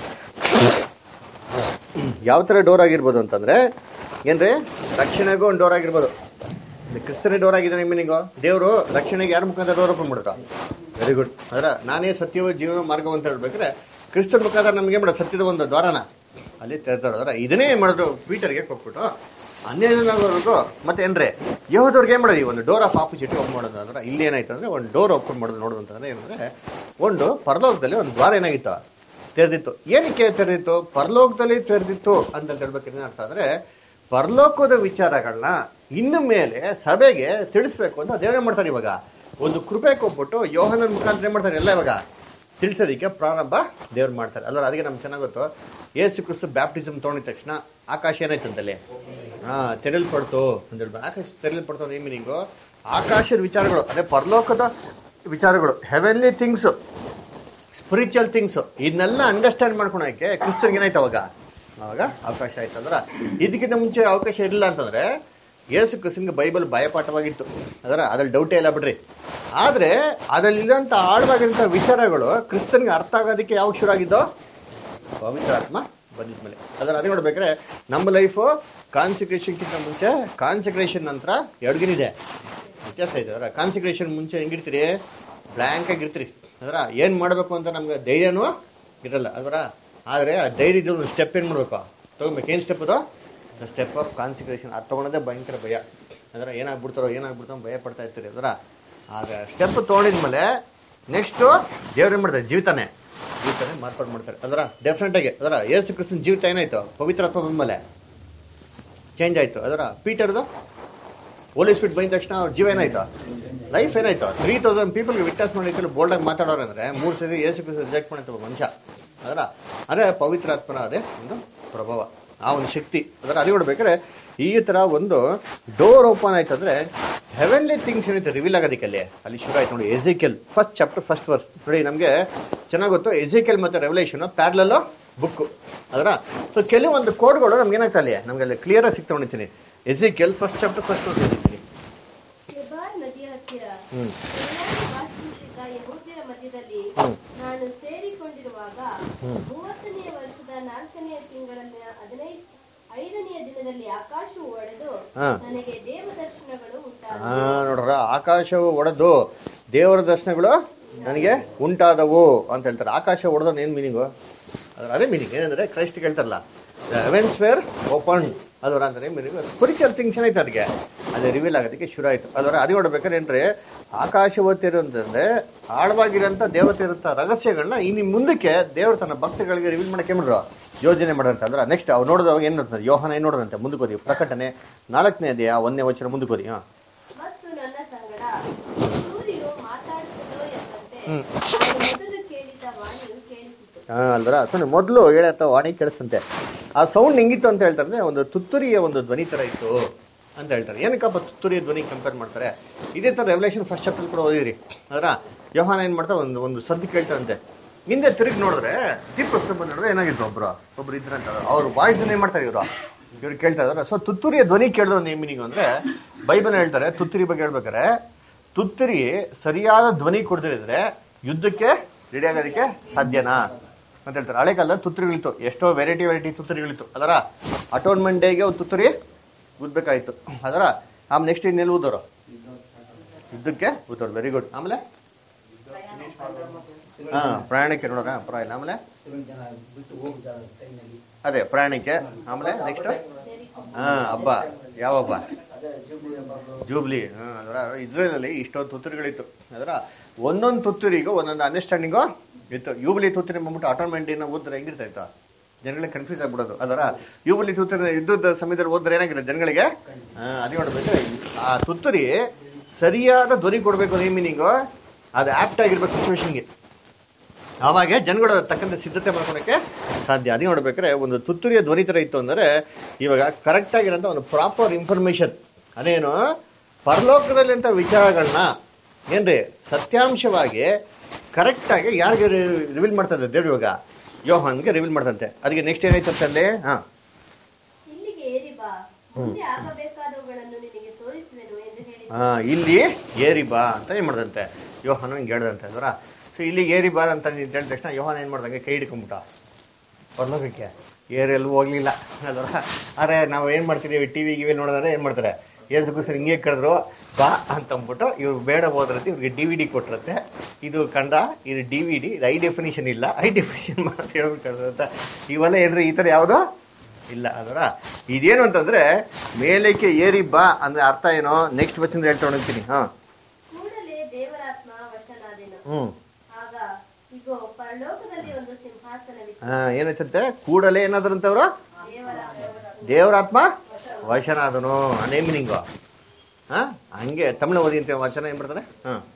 ಯಾವ ತರ ಡೋರ್ ಆಗಿರ್ಬೋದು ಅಂತಂದ್ರೆ ಏನ್ರಿ ರಕ್ಷಣೆಗೂ ಒಂದು ಡೋರ್ ಆಗಿರ್ಬೋದು. ಕ್ರಿಸ್ತನೇ ಡೋರ್ ಆಗಿದೆ ಮೀನಿಂಗು. ದೇವರು ರಕ್ಷಣೆಗೆ ಯಾರ ಮುಖಾಂತರ ಡೋರ್ ಓಪನ್ ಮಾಡಿದ್ರು? Very good. ಅದರ ನಾನೇ ಸತ್ಯವೂ ಜೀವನ ಮಾರ್ಗ ಅಂತ ಹೇಳ್ಬೇಕಾದ್ರೆ ಕ್ರಿಸ್ತನ ಮುಖಾಂತರ ನಮ್ಗೆ ಮಾಡೋದು ಸತ್ಯದ ಒಂದು ದ್ವಾರನ ಅಲ್ಲಿ ತೆರೆದಾರ. ಅದರ ಇದನ್ನೇ ಏನ್ ಮಾಡಿದ್ರು ಪೀಟರ್ಗೆ ಕೊಟ್ಬಿಟ್ಟು ಅನ್ಯಜನಾಂಗರಿಗೂ ಮತ್ತೆ ಏನ್ರಿ ಯಹೂದವ್ರಿಗೆ ಏನ್ ಮಾಡೋದು ಈ ಒಂದು ಡೋರ್ ಆಫ್ ಆಪರ್ಚುನಿಟಿ ಓಪನ್ ಮಾಡೋದು. ಅಂದ್ರೆ ಇಲ್ಲಿ ಏನಾಯ್ತು ಅಂದ್ರೆ ಒಂದು ಡೋರ್ ಓಪನ್ ಮಾಡೋದು ನೋಡೋದು ಅಂತಂದ್ರೆ ಏನಂದ್ರೆ ಒಂದು ಪರಲೋಕದಲ್ಲಿ ಒಂದು ದ್ವಾರ ಏನಾಗಿತ್ತು ತೆರೆದಿತ್ತು. ಏನಕ್ಕೆ ತೆರೆದಿತ್ತು? ಪರಲೋಕದಲ್ಲಿ ತೆರೆದಿತ್ತು ಅಂತ ಹೇಳ್ಬೇಕೇನು ಅರ್ಥ ಅಂದ್ರೆ ಪರಲೋಕದ ವಿಚಾರಗಳನ್ನ ಇನ್ನು ಮೇಲೆ ಸಭೆಗೆ ತಿಳಿಸ್ಬೇಕು ಅಂತ ದೇವರೇ ಮಾಡ್ತಾರೆ. ಇವಾಗ ಒಂದು ಕೃಪೆ ಕೊಟ್ಬಿಟ್ಟು ಯೋಹಾನನ ಮುಖಾಂತರ ಏನ್ ಮಾಡ್ತಾರೆ ಎಲ್ಲ ಇವಾಗ ತಿಳಿಸೋದಿಕ್ಕೆ ಪ್ರಾರಂಭ ದೇವ್ರು ಮಾಡ್ತಾರೆ ಅಲ್ವ. ಅದಕ್ಕೆ ನಮ್ಗೆ ಚೆನ್ನಾಗಿ ಗೊತ್ತು ಯೇಸು ಕ್ರಿಸ್ತ ಬ್ಯಾಪ್ಟಿಸಮ್ ತಗೊಂಡಿದ ತಕ್ಷಣ ಆಕಾಶ ಏನಾಯ್ತು ಅಂತಲ್ಲಿ ತೆರಲ್ಪಡ್ತು ಅಂತ ಹೇಳ್ಬೇಕು. ಆಕಾಶ ತೆರಲ್ಪಡ್ತು ಅಂದ್ರೆ ಮೀನಿಂಗು ಆಕಾಶದ ವಿಚಾರಗಳು ಅದೇ ಪರಲೋಕದ ವಿಚಾರಗಳು, ಹೆವೆನ್ಲಿ ಥಿಂಗ್ಸ್, ಸ್ಪಿರಿಚುವಲ್ ಥಿಂಗ್ಸ್ ಇದನ್ನೆಲ್ಲ ಅಂಡರ್ಸ್ಟ್ಯಾಂಡ್ ಮಾಡ್ಕೊಳಕ್ಕೆ ಕ್ರಿಸ್ತರಿಗೆ ಏನಾಯ್ತು ಅವಾಗ ಅವಕಾಶ ಆಯ್ತು. ಅಂದ್ರ ಇದಕ್ಕಿಂತ ಮುಂಚೆ ಅವಕಾಶ ಇರಲಿಲ್ಲ ಅಂತಂದ್ರೆ ಯೇಸು ಕ್ರಿಸ್ತನಿಗೆ ಬೈಬಲ್ ಭಯಪಾಠವಾಗಿತ್ತು. ಅದ್ರಲ್ಲಿ ಡೌಟೇ ಇಲ್ಲ ಬಿಡ್ರಿ. ಆದ್ರೆ ಅದರಲ್ಲಿದ್ದಂತ ಆಳವಾಗಿರಂತ ವಿಚಾರಗಳು ಕ್ರಿಸ್ತನ್ಗೆ ಅರ್ಥ ಆಗೋದಕ್ಕೆ ಯಾವಾಗ ಶುರು ಆಗಿದ್ದೋ ಪವಿತ್ರ ಆತ್ಮ ಬಂದಿದ್ಮೇಲೆ. ಅದೇ ನೋಡ್ಬೇಕಾದ್ರೆ ನಮ್ಮ ಲೈಫು ಕಾನ್ಸಂಟ್ರೇಷನ್ಗಿಂತ ಮುಂಚೆ, ಕಾನ್ಸಂಟ್ರೇಷನ್ ನಂತರ 2 ದಿನ ಇದೆ ವ್ಯತ್ಯಾಸ ಇದೆ. ಕಾನ್ಸಂಟ್ರೇಷನ್ ಮುಂಚೆ ಹೆಂಗಿರ್ತೀರಿ? ಬ್ಲ್ಯಾಂಕ್ ಆಗಿರ್ತೀರಿ. ಏನ್ ಮಾಡ್ಬೇಕು ಅಂತ ನಮ್ಗೆ ಧೈರ್ಯನೂ ಇರಲ್ಲ ಅದರ. ಆದ್ರೆ ಆ ಧೈರ್ಯದ ಒಂದು ಸ್ಟೆಪ್ ಏನ್ ಮಾಡ್ಬೇಕು ತಗೋಬೇಕು. ಏನ್ ಸ್ಟೆಪ್ ಅದು? Step of concentration. ಅದು ತಗೊಳೋದೇ ಭಯಂಕರ ಭಯ ಅದರ ಏನಾಗ್ಬಿಡ್ತಾರೋ ಭಯ ಪಡ್ತಾ ಇರ್ತೀರಿ ಅದರ. ಆಗ ಸ್ಟೆಪ್ ತೊಗೊಂಡಿದ್ಮೇಲೆ ನೆಕ್ಸ್ಟು ದೇವ್ರು ಏನು ಮಾಡ್ತಾರೆ, ಜೀವಿತಾನೆ ಮಾರ್ಪಾಡು ಮಾಡ್ತಾರೆ ಅದರ. ಡೆಫಿನೆಟ್ ಆಗಿ ಅದರ ಯೇಸು ಕ್ರಿಸ್ತನ ಜೀವಿತ ಏನಾಯ್ತು, ಪವಿತ್ರತ್ವ ಬಂದ್ಮೇಲೆ ಚೇಂಜ್ ಆಯ್ತು ಅದರ. ಪೀಟರ್ದು ಹೋಲಿ ಸ್ಪಿರಿಟ್ ಬಂದ ತಕ್ಷಣ ಅವ್ರ ಜೀವ ಏನಾಯ್ತು, ಲೈಫ್ ಏನಾಯ್ತು. 3000 ಪೀಪಲ್ಗೆ ವಿಟ್ನೆಸ್ ಮಾಡಿದ್ರು, ಬೋಲ್ಡಾಗಿ ಮಾತಾಡೋರು ಅಂದ್ರೆ 3 ಸರಿ ಯೇಸು ಕ್ರಿಸ್ತ ರಿಜೆಕ್ಟ್ ಮಾಡಿತ್ತು ಮನುಷ್ಯ ಅದರ. ಅದೇ ಪವಿತ್ರಾತ್ಮನ ಅದೇ ಒಂದು ಪ್ರಭಾವ, ಆ ಒಂದು ಶಕ್ತಿ ಅದರ. ಅದೇ ನೋಡ್ಬೇಕಾದ್ರೆ ಈ ತರ ಒಂದು ಡೋರ್ ಓಪನ್ ಆಯ್ತು ಅಂದ್ರೆ ಹೆವೆನ್ಲಿ ಥಿಂಗ್ಸ್ ಏನೈತೆ ರಿವೀಲ್ ಆಗೋದಕ್ಕೆ ಅಲ್ಲಿ ಶುರು ಆಯ್ತು ನೋಡಿ. Ezekiel first chapter first verse ನೋಡಿ, ನಮಗೆ ಚೆನ್ನಾಗಿ ಗೊತ್ತು ಎಜೆಕಿಯಲ್ ಮತ್ತೆ ರೆವಲ್ಯೂಷನ್ ಪ್ಯಾರಲಲ್ ಬುಕ್ ಅದರ. ಸೊ ಕೆಲವೊಂದು ಕೋಡ್ಗಳು ನಮ್ಗೆ ಏನಾಗ್ತಾ ಅಲ್ಲಿ ನಮ್ಗೆ ಅಲ್ಲಿ ಕ್ಲಿಯರ್ ಆಗಿ ಸಿಗ್ತಾ ಹೊಣಿತೀನಿ. Ezekiel first chapter first verse ಓದಿದ್ದೀನಿ. ನದಿಯ ಹತ್ತಿರ ಯೆಹೂದ್ಯರ ಮಧ್ಯದಲ್ಲಿ ನಾನು ಸೇರಿಕೊಂಡಿರುವಾಗ 30ನೇ ವರ್ಷದ 4ನೇ ತಿಂಗಳ 15ನೇ ದಿನದಲ್ಲಿ ಆಕಾಶವು ಒಡೆದು ನನಗೆ ದೇವದರ್ಶನಗಳು ಉಂಟಾದವು. ನೋಡ್ರ, ಆಕಾಶವು ಒಡೆದು ದೇವರ ದರ್ಶನಗಳು ನನಗೆ ಉಂಟಾದವು ಅಂತ ಹೇಳ್ತಾರೆ. ಆಕಾಶ ಒಡೆದ ಏನ್ ಮೀನಿಂಗು? ಅದೇ ಮೀನಿಂಗ್ ಏನಂದ್ರೆ ಕ್ರೈಸ್ಟ್ ಹೇಳ್ತಾರಲ್ಲ, ಹೆವೆನ್ಸ್ ವೇರ್ ಓಪನ್ ಅದರ ಅಂದ್ರೆ ಮೀನಿಂಗ್ ಸ್ಪಿರಿಚುವಲ್ ಥಿಂಗ್ಸ್ ಏನೈತೆ ಅದಕ್ಕೆ ಅದೇ ರಿವೀಲ್ ಆಗೋದಕ್ಕೆ ಶುರು ಆಯ್ತು ಅದರ. ಅದು ನೋಡ್ಬೇಕಾದ್ರೆ ಏನ್ರಿ, ಆಕಾಶ ಓದ್ತಿರೋಂತಂದ್ರೆ ಆಳವಾಗಿರೋಂಥ ದೇವತೆ ಇರೋಂಥ ರಹಸ್ಯಗಳನ್ನ ಇನ್ನು ಮುಂದಕ್ಕೆ ದೇವರು ತನ್ನ ಭಕ್ತಗಳಿಗೆ ರಿವೀಲ್ ಮಾಡಕ್ಕೆ ಮಾಡಿದ್ರು, ಯೋಜನೆ ಮಾಡೋಂತ ಅಂದ್ರೆ. ನೆಕ್ಸ್ಟ್ ಅವ್ರು ನೋಡಿದವಾಗ ಏನ್ ನೋಡ್ತಾರೆ, ಯೋಹಾನ ಏನ್ ನೋಡೋದಂತೆ ಮುಂದಕ್ಕೆ ಓದಿ, ಪ್ರಕಟಣೆ 4ನೇ ಅಧ್ಯಾಯ 1ನೇ ವಚನ ಮುಂದಕ್ಕೆ ಓದಿ. ಮತ್ತು ನನ್ನ ಸಂಗಡ ಸೂರ್ಯನು ಮಾತಾಡುತ್ತದೋ ಎಂಬಂತೆ ಮೊದಲು ಕೇಳಿದ ವಾಣಿಯು ಕೇಳಿಸಿತು. ಅಲ್ವರ, ಸುಮ್ಮನೆ ಮೊದಲು ಹೇಳತ್ತ ವಾಣಿ ಕೇಳಿಸ್ತಂತೆ. ಆ ಸೌಂಡ್ ಹೆಂಗಿತ್ತು ಅಂತ ಹೇಳ್ತಾರೆ, ಒಂದು ತುತ್ತೂರಿಯ ಒಂದು ಧ್ವನಿ ತರ ಇತ್ತು ಅಂತ ಹೇಳ್ತಾರೆ. ಏನಕ್ಕಪ್ಪ ತುತ್ತೂರಿಯ ಧ್ವನಿ ಕಂಪೇರ್ ಮಾಡ್ತಾರೆ? ಇದೇ ತರ ರೆವಲ್ಯೂಷನ್ ಫಸ್ಟ್ ಚಾಪ್ಟರ್ ಕೂಡ ಓದಿರಿ ಅದರ. ಯೋಹಾನ ಏನ್ ಮಾಡ್ತಾರೆ, ಒಂದು ಸದ್ದು ಕೇಳ್ತಾರಂತೆ. ಹಿಂದೆ ತಿರುಗಿ ನೋಡಿದ್ರೆ ದೀಪಸ್ತಂಭ ನೋಡಿದ್ರೆ ಏನಾಗಿತ್ತು, ಒಬ್ರು ಇದ್ರಂತ. ಅವ್ರ ವಾಯ್ಸ್ ಏನ್ ಮಾಡ್ತಾರೆ ಇವ್ರು ಕೇಳ್ತಾ ಇದಾರೆ. ಸೊ ತುತ್ತೂರಿಯ ಧ್ವನಿ ಕೇಳಿದ ಒಂದು ಮೀನಿಂಗ್ ಅಂದ್ರೆ ಬೈಬಲ್ ಹೇಳ್ತಾರೆ, ತುತ್ತೂರಿ ಬಗ್ಗೆ ಹೇಳ್ಬೇಕಾರೆ ತುತ್ತೂರಿ ಸರಿಯಾದ ಧ್ವನಿ ಕೊಡದಿದ್ರೆ ಯುದ್ಧಕ್ಕೆ ರೆಡಿ ಆಗೋದಕ್ಕೆ ಸಾಧ್ಯನಾ ಅಂತ ಹೇಳ್ತಾರೆ. ಹಳೆ ಕಾಲದ ತುತ್ತೂರಿಗಳಿತ್ತು, ಎಷ್ಟೋ ವೆರೈಟಿ ತುತ್ತೂರಿಗಳಿತ್ತು ಅದರ. ಅಟೋನ್ಮೆಂಟ್ ಡೇಗೆ ಒಂದು ತುತ್ತೂರಿ ಊದ್ಬೇಕಾಯ್ತು ಅದರ. ಆಮೇಲೆ ನೆಕ್ಸ್ಟ್ ಇನ್ನೆಲ್ಲಿ ಊದೋರು, ಯುದ್ಧಕ್ಕೆ ಊದೋರು. Very good. ಆಮೇಲೆ ಪ್ರಯಾಣಕ್ಕೆ ನೋಡೋಣ ಪ್ರಾಯ. ಆಮೇಲೆ ಅದೇ ಪ್ರಯಾಣಕ್ಕೆ. ಆಮೇಲೆ ನೆಕ್ಸ್ಟ್ ಹಬ್ಬ, ಯಾವ ಹಬ್ಬ? ಜೂಬ್ಲಿ ಅದರ. ಇಸ್ರೇಲ್ ಅಲ್ಲಿ ಇಷ್ಟೊಂದು ತುತ್ತೂರಿಗಳಿತ್ತು ಅದರ. ಒಂದೊಂದು ತುತ್ತೂರಿಗೂ ಒಂದೊಂದು ಅಂಡರ್ಸ್ಟ್ಯಾಂಡಿಂಗು ಇತ್ತು. ಯೂಬ್ಲಿ ತುತ್ತೂರಿ ಬಂದ್ಬಿಟ್ಟು ಆಟೋಮೆಂಟ್ ಓದಿದ್ರೆ ಹೆಂಗಿರ್ತಾ ಇತ್ತು, ಜನಗಳಿಗೆ ಕನ್ಫ್ಯೂಸ್ ಆಗ್ಬಿಡೋದು ಅದರ. ಯೂಬ್ಲಿ ತುತ್ತೂರಿ ಯುದ್ಧದ ಸಮಯದಲ್ಲಿ ಓದಿದ್ರೆ ಏನಾಗಿರುತ್ತೆ ಜನಗಳಿಗೆ, ಅದೇ ನೋಡ್ಬೇಕು. ಆ ತುತ್ತೂರಿ ಸರಿಯಾದ ಧ್ವನಿ ಕೊಡ್ಬೇಕು, ಈ ಮೀನಿಂಗು ಅದು ಆಪ್ಟ್ ಆಗಿರ್ಬೇಕು ಸಿಚುವೇಶನ್ಗೆ. ಆವಾಗ ಜನಗಳು ತಕ್ಕಂತೆ ಸಿದ್ಧತೆ ಮಾಡ್ಕೊಳಕ್ಕೆ ಸಾಧ್ಯ. ಅದೇ ನೋಡ್ಬೇಕಾದ್ರೆ ಒಂದು ತುತ್ತೂರಿಯ ಧ್ವನಿ ತರ ಇತ್ತು ಅಂದ್ರೆ ಇವಾಗ ಕರೆಕ್ಟ್ ಆಗಿರೋಂಥ ಒಂದು ಪ್ರಾಪರ್ ಇನ್ಫಾರ್ಮೇಶನ್. ಅದೇನು ಪರಲೋಕದಲ್ಲಿ ಅಂತ ವಿಚಾರಗಳನ್ನ ಏನ್ರಿ ಸತ್ಯಾಂಶವಾಗಿ ಕರೆಕ್ಟ್ ಆಗಿ ಯಾರಿಗೆ ರಿವೀಲ್ ಮಾಡ್ತಾ ಇದ್ದಾರೆ ದೇವ್ರು, ಇವಾಗ ಯೋಹಾನ್ಗೆ ರಿವೀಲ್ ಮಾಡ್ತಂತೆ. ಅದಕ್ಕೆ ನೆಕ್ಸ್ಟ್ ಏನಾಯ್ತಂತೆ ಅಲ್ಲಿ, ಇಲ್ಲಿಗೆ ಏರಿ ಬಾ, ಮುಂದೆ ಆಗಬೇಕಾದವುಗಳನ್ನು ನಿನಗೆ ತೋರಿಸುವೆನು ಎಂದು ಹೇಳಿ. ಇಲ್ಲಿ ಏರಿ ಬಾ ಅಂತ ಏನ್ ಮಾಡ್ದಂತೆ ಯೋಹಾನ ಹೇಳ್ದಂತೆ ಅದರ. ಸೊ ಇಲ್ಲಿಗೆ ಏರಿ ಬಾ ಅಂತ ಹೇಳಿದ ತಕ್ಷಣ ಯೋಹಾನ ಏನ್ ಮಾಡ್ದಂಗೆ ಕೈ ಹಿಡ್ಕೊಂಬಿಟ್ಟ ಪರಲೋಕಕ್ಕೆ. ಏರೆಲ್ಲೂ ಹೋಗ್ಲಿಲ್ಲ ಅದರ. ಅರೆ ನಾವು ಏನ್ ಮಾಡ್ತೀವಿ, ಟಿವಿ ನೋಡಿದ್ರೆ ಏನ್ ಮಾಡ್ತಾರೆ, ಯೇಸು ಕ್ರಿಸ್ತರು ಹಿಂಗೆ ಕರೆದ್ರು ಬಾ ಅಂತಂದ್ಬಿಟ್ಟು ಇವ್ರು ಬೇಡ ಹೋದ್ರತ್ತೆ, ಇವ್ರಿಗೆ DVD ಕೊಟ್ಟಿರತ್ತೆ. ಇದು ಕಂಡ, ಇದು DVD, ಇದು ಐ ಡೆಫಿನಿಷನ್ ಇಲ್ಲ, ಐ ಡೆಫಿನಿಷನ್ ಮಾಡಿ ಹೇಳ್ಬಿಟ್ಟು ಇವೆಲ್ಲ ಏನ್ರಿ ಈ ತರ ಯಾವುದೋ ಇಲ್ಲ ಅದರ. ಇದೇನು ಅಂತಂದ್ರೆ ಮೇಲಕ್ಕೆ ಏರಿ ಬಾ ಅಂದ್ರೆ ಅರ್ಥ ಏನೋ ನೆಕ್ಸ್ಟ್ ವಚನ ಹೇಳ್ತಾ ಹೋಗ್ತೀನಿ. ಕೂಡಲೇ ದೇವರಾತ್ಮ ವಶನಾದೆನು. ಆಗ ಇಗೋ ಪರಲೋಕದಲ್ಲಿ ಒಂದು ಸಿಂಹಾಸನವಿತ್ತು. ಏನಾಯ್ತಂತೆ, ಕೂಡಲೇ ಏನಾದ್ರಂತವ್ರು ದೇವರಾತ್ಮ ವಶನಾದನು. ಅದೇ ಮೀನಿಂಗು. ಹಂಗೆ ತಮಿಳು ಓದಿ ಅಂತ ವಚನ ಏನ್ ಬರ್ತಾರೆ,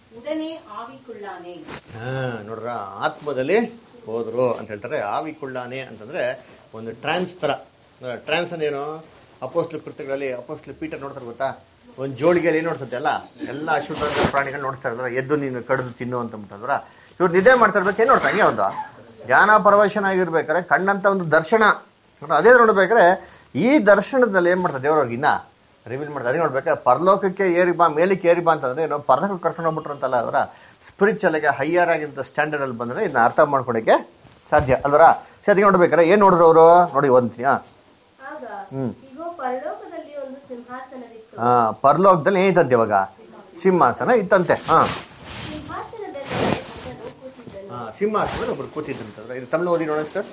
ನೋಡ್ರ ಆತ್ಮದಲ್ಲಿ ಹೋದ್ರು ಅಂತ ಹೇಳ್ತಾರೆ. ಆವಿಕೊಳ್ಳಾನೆ ಅಂತಂದ್ರೆ ಒಂದು ಟ್ರಾನ್ಸ್ ತರ. ಟ್ರಾನ್ಸ್ ಅಂದೇನು, ಅಪೋಸ್ಟ್ಲ ಕೃತ್ಯಗಳಲ್ಲಿ ಅಪೋಸ್ಟ್ಲ ಪೀಟರ್ ನೋಡ್ತಾರೆ ಗೊತ್ತಾ, ಒಂದು ಜೋಳಿಗೆಯಲ್ಲಿ ಏನ್ ನೋಡ್ತದೆ ಎಲ್ಲ ಅಶುದ್ಧ ಪ್ರಾಣಿಗಳು ನೋಡ್ತಾ ಇದ್ರ, ಎದ್ದು ನೀನು ಕಡಿದು ತಿನ್ನು ಅಂತಂದ್ರ ಇವ್ರು ನಿದ್ದೆ ಮಾಡ್ತಾ ಇರ್ಬೇಕು. ಏನ್ ನೋಡ್ತಾ ಹಂಗೆ ಒಂದು ಧ್ಯಾನ ಪರವಶನಾಗಿರ್ಬೇಕಾರೆ ಕಂಡಂತ ಒಂದು ದರ್ಶನ. ಅದೇ ನೋಡ್ಬೇಕಾರೆ ಈ ದರ್ಶನದಲ್ಲಿ ಏನ್ ಮಾಡ್ತಾರೆ ದೇವ್ರವ್ರಿಗೆ ಇನ್ನ ರಿವೀಲ್ ಮಾಡ್ತಾರೆ. ಅದೇ ನೋಡ್ಬೇಕಾದ್ರೆ ಪರಲೋಕಕ್ಕೆ ಏರಿ ಬಾ, ಮೇಲಕ್ಕೆ ಏರಿ ಬಾ ಅಂತಂದ್ರೆ ಏನೋ ಪರಲೋಕಕ್ಕೆ ಕರ್ಕೊಂಡು ಹೋಗ್ಬಿಟ್ರು ಅಂತಲ್ಲ ಅದರ. ಸ್ಪಿರಿಚುವಲ್ ಆಗಿ ಹೈಯರ್ ಆಗಿಂತ ಸ್ಟ್ಯಾಂಡರ್ಡ್ ಅಲ್ಲಿ ಬಂದ್ರೆ ಇದನ್ನ ಅರ್ಥ ಮಾಡ್ಕೊಳಕ್ಕೆ ಸಾಧ್ಯ ಅಲ್ವರ. ಸರಿ ನೋಡ್ಬೇಕಾರೆ ಏನ್ ನೋಡಿದ್ರು ಅವರು ನೋಡಿ ಒಂದ್ಸಿ. ಪರಲೋಕದಲ್ಲಿ ಏನಿತ್ತಂತೆ ಇವಾಗ ಸಿಂಹಾಸನ ಇತ್ತಂತೆ. ಸಿಂಹಾಸನ ಒಬ್ರು ಕೂತಿದ್ದಂತಂದ್ರೆ ಇದು ತಮಿಳು ಓದಿ ನೋಡ ಸರ್.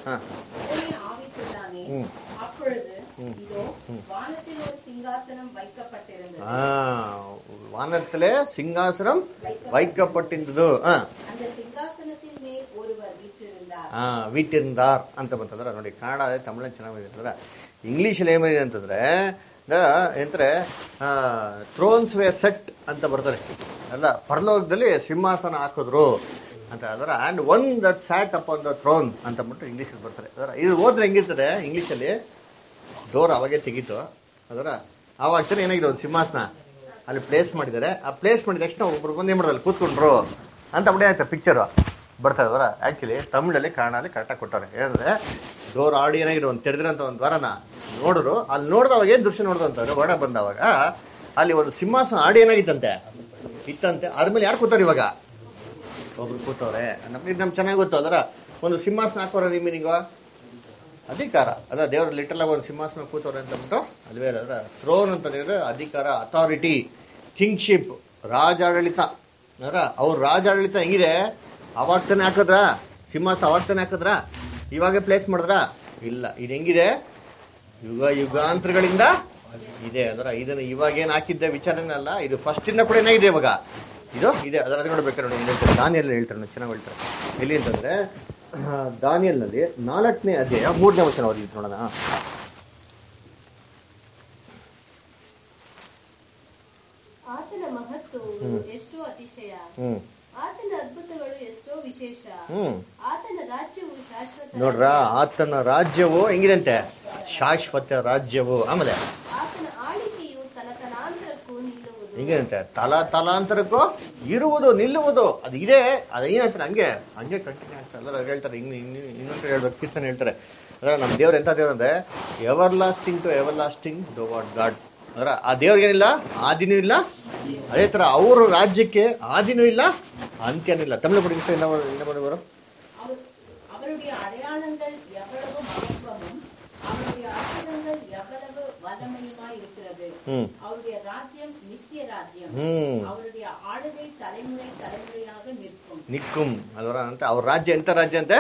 ஆ, வானத்திலே சிங்காசனம் வைக்கப்பட்டிருந்தது. அந்த சிங்காசனத்தின் மேல் ஒருவர் வீற்றிருந்தார். ವೀಟಿರ್ದಾರ್ ಅಂತ ಬಂತಂದ್ರೆ ನೋಡಿ, ಕನ್ನಡ ತಮಿಳ ಚೆನ್ನಾಗಿದೆ. ಇಂಗ್ಲಿಷಲ್ಲಿ ಏನಿದೆ ಅಂತಂದ್ರೆ ಎಂದ್ರೆ ಥ್ರೋನ್ಸ್ ವೇರ್ ಸೆಟ್ ಅಂತ ಬರ್ತಾರೆ ಅಲ್ಲ, ಪರಲೋಕದಲ್ಲಿ ಸಿಂಹಾಸನ ಹಾಕಿದ್ರು ಅಂತ ಅದರ and one that sat upon the throne ಅಂತ ಬಿಟ್ಟು ಇಂಗ್ಲೀಷಲ್ಲಿ ಬರ್ತಾರೆ. ಅದರ ಇದು ಓದ್ರೆ ಹೆಂಗಿರ್ತದೆ ಇಂಗ್ಲೀಷಲ್ಲಿ, ಡೋರ್ ಅವಾಗೆ ತೆಗೀತು ಅದರ ಆವಾಗ ಜನ ಏನಾಗಿದೆ ಒಂದು ಸಿಂಹಾಸನ ಅಲ್ಲಿ ಪ್ಲೇಸ್ ಮಾಡಿದ್ದಾರೆ. ಆ ಪ್ಲೇಸ್ ಮಾಡಿದ ತಕ್ಷಣ ಒಬ್ರು ಬಂದು ಏನ್ ಮಾಡೋದಲ್ಲಿ ಕೂತ್ಕೊಂಡ್ರು ಅಂತ ಬಿಡಿ ಆಯ್ತಾ ಪಿಕ್ಚರ್ ಬರ್ತಾರೆ. ಅದರ ಆಕ್ಚುಲಿ ತಮಿಳಲ್ಲಿ ಕನ್ನಡಲ್ಲಿ ಕರೆಕ್ಟಾಗಿ ಕೊಟ್ಟವ್ರೆ. ಏನಂದ್ರೆ ಡೋರ್ ಆಡಿ ಏನಾಗಿರೋ ಒಂದು ತೆರೆದಿರೋಂಥ ಒಂದು ದ್ವಾರನ ನೋಡಿದ್ರು. ಅಲ್ಲಿ ನೋಡಿದವಾಗ ಏನ್ ದೃಶ್ಯ ನೋಡ್ದು ಅಂತಂದ್ರೆ ಹೊರಗೆ ಬಂದವಾಗ ಅಲ್ಲಿ ಒಂದು ಸಿಂಹಾಸನ ಆಡಿ ಏನಾಗಿತ್ತಂತೆ ಇತ್ತಂತೆ. ಅದ್ಮೇಲೆ ಯಾರು ಕೂತವ್ರು ಇವಾಗ? ಒಬ್ರು ಕೂತವ್ರೆ. ನಮ್ಗೆ ಚೆನ್ನಾಗಿ ಗೊತ್ತು ಅದರ ಒಂದು ಸಿಂಹಾಸನ ಹಾಕೋರ ನಿಮ್ಮಿನಿಗ ಅಧಿಕಾರ ಅದ ದೇವ್ರ ಲಿಟಲ್ ಆಗಿ ಒಂದು ಸಿಂಹಾಸನ ಕೂತವ್ರೆ ಅಂತ ಬಿಟ್ಟು ಅಲ್ವೇ ಅದರ ಥ್ರೋನ್ ಅಂತ ಹೇಳಿದ್ರೆ ಅಧಿಕಾರ, ಅಥಾರಿಟಿ, ಕಿಂಗ್ಶಿಪ್, ರಾಜಾಡಳಿತ. ಅದರ ಅವ್ರ ರಾಜಾಡಳಿತ ಹೆಂಗಿದೆ? ಅವಾಗ ತಾನೆ ಹಾಕದ್ರ ಸಿಂಹಾಸನ, ಅವಾಗ ತಾನೆ ಹಾಕದ್ರ, ಇವಾಗೆ ಪ್ಲೇಸ್ ಮಾಡಿದ್ರ ಇಲ್ಲ. ಇದು ಹೆಂಗಿದೆ? ಯುಗ ಯುಗಾಂತರಗಳಿಂದ ಇದೆ. ಅದರ ಇದನ್ನ ಇವಾಗ ಏನ್ ಹಾಕಿದ್ದೆ ವಿಚಾರನೇ ಅಲ್ಲ, ಇದು ಫಸ್ಟ್ ಇಂದ ಕೂಡ ಏನಾಗಿದೆ ಇವಾಗ ಇದು ಇದೆ. ಅದರ ನೋಡ್ಬೇಕಾದ್ರೆ ನೋಡಿ ಹೇಳ್ತಾರೆ, ದಾನಿಯಲ್ ಹೇಳ್ತಾರೆ ನೋಡಿ, ಚೆನ್ನಾಗಿ ಹೇಳ್ತಾರೆ. ಎಲ್ಲಿ ಅಂತಂದ್ರೆ ದಾನಿಯಲ್ನಲ್ಲಿ 4ನೇ ಅಧ್ಯಾಯ 3ನೇ ವಚನ ಓದಿದ್ದು ನೋಡೋಣ. ಆತನ ಮಹತ್ವವು ಎಷ್ಟೋ ಅತಿಶಯ, ಆತನ ಅದ್ಭುತಗಳು ಎಷ್ಟೋ ವಿಶೇಷ, ಆತನ ರಾಜ್ಯವು ಶಾಶ್ವತ. ನೋಡ್ರ, ಆತನ ರಾಜ್ಯವು ಹೆಂಗಿದಂತೆ? ಶಾಶ್ವತ ರಾಜ್ಯವು. ಆಮೇಲೆ ಆತನ ಆಳಿಕೆಯು ತಲತಲಾಂತರಕ್ಕೂ ನಿಲ್ಲುವುದು. ಹೆಂಗಿದಂತೆ? ತಲಾಂತರಕ್ಕೂ ಇರುವುದು, ನಿಲ್ಲುವುದು. ಅದು ಇದೆ. ಅದು ಏನಾಗ್ತಾರೆ ಹಂಗೆ ಹಂಗೆ ಕಂಟಿನ್ಯೂ ಆಗ್ತಾರೆ. ಅಲ್ಲ ಹೇಳ್ತಾರೆ, ಇನ್ನೊಂದು ಹೇಳ್ಬೇಕು, ಕೀರ್ತನೆ ಹೇಳ್ತಾರೆ. ಅಂದ್ರೆ ನಮ್ಮ ದೇವ್ರು ಎಂತ ದೇವ್ರು ಅಂದ್ರೆ everlasting to everlasting thou art God. ಅಂದ್ರೆ ಆ ದೇವ್ರಿಗೇನಿಲ್ಲ ಆದಿನೂ ಇಲ್ಲ, ಅದೇ ತರ ಅವ್ರ ರಾಜ್ಯಕ್ಕೆ ಆದಿನೂ ಇಲ್ಲ, ಅಂತ್ಯನೂ ಇಲ್ಲ. ತಮಿಳು ಬಿಡಿ ಬರೋ அவருடைய அடையாளங்கள் எவ்வளவு மகத்துவமும் அவருடைய அற்புதங்கள் எவ்வளவு வல்லமையுமாய் இருக்கிறது. அவருடைய ராஜ்யம் நித்திய ராஜ்யம், அவருடைய ஆளுகை தலைமுறை தலைமுறையாக நிற்கும். ಅದರ ಅಂತ ಅವ್ರ ರಾಜ್ಯ ಎಂತ ರಾಜ್ಯ ಅಂತೆ?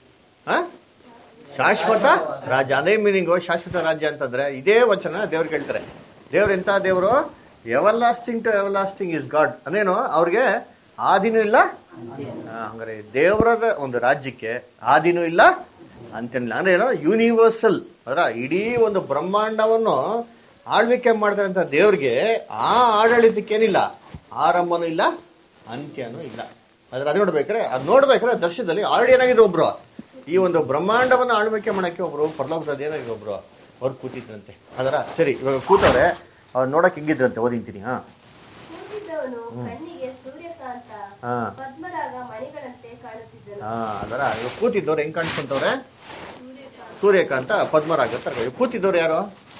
ಶಾಶ್ವತ ರಾಜ್ಯ. ಅದೇ ಮೀನಿಂಗು ಶಾಶ್ವತ ರಾಜ್ಯ ಅಂತಂದ್ರೆ ಇದೇ ವಚನ ದೇವ್ರಿಗೆ ಹೇಳ್ತಾರೆ. ದೇವ್ರು ಎಂತ ದೇವರು? Everlasting to everlasting is God. ಅಂದ್ರೇನು? ಅವ್ರಿಗೆ ಆದಿನೂ ಇಲ್ಲ. ಹಂಗಾರೆ ದೇವರ ಒಂದು ರಾಜ್ಯಕ್ಕೆ ಆದಿನೂ ಇಲ್ಲ, ಅಂತೇನಿಲ್ಲ. ಅಂದ್ರೆ ಏನೋ ಯೂನಿವರ್ಸಲ್, ಅದರ ಇಡೀ ಒಂದು ಬ್ರಹ್ಮಾಂಡವನ್ನು ಆಳ್ವಿಕೆ ಮಾಡಿದಂತ ದೇವ್ರಿಗೆ ಆ ಆಡಳಿತಕ್ಕೇನಿಲ್ಲ, ಆರಂಭನೂ ಇಲ್ಲ, ಅಂತ್ಯನೂ ಇಲ್ಲ. ಅದೇ ನೋಡ್ಬೇಕಾದ್ರೆ ದರ್ಶನದಲ್ಲಿ ಆಲ್ರೆಡಿ ಏನಾಗಿದ್ರು ಒಬ್ರು ಈ ಒಂದು ಬ್ರಹ್ಮಾಂಡವನ್ನು ಆಳ್ವಿಕೆ ಮಾಡಕ್ಕೆ ಒಬ್ರು ಪರಲೋಕದ ಏನಾಗಿದೆ ಒಬ್ರು ಅವ್ರು ಕೂತಿದ್ರಂತೆ. ಅದರ ಸರಿ, ಇವಾಗ ಕೂತವ್ರೆ, ಅವ್ರು ನೋಡಕ್ ಹಿಂಗಿದ್ರಂತೆ. ಓದಿಂತೀನಿ. ಕೂತಿದ್ದವನು ಕಣ್ಣಿಗೆ ಸೂರ್ಯಕಾಂತ ಪದ್ಮರಾಗ ಮಣಿಗಳಂತೆ ಕಾಣುತ್ತಿದ್ದನು. ಅದರ ಇವಾಗ ಕೂತಿದ್ದವ್ರು ಹೆಂಗ್ ಕಾಣಿಸ್ಕೊಂತವ್ರೆ? ಸೂರ್ಯಕಾಂತ ಪದ್ಮರಾಗ ಅಂತ. ಕೂತಿದ್ದವ್ರು ಯಾರು?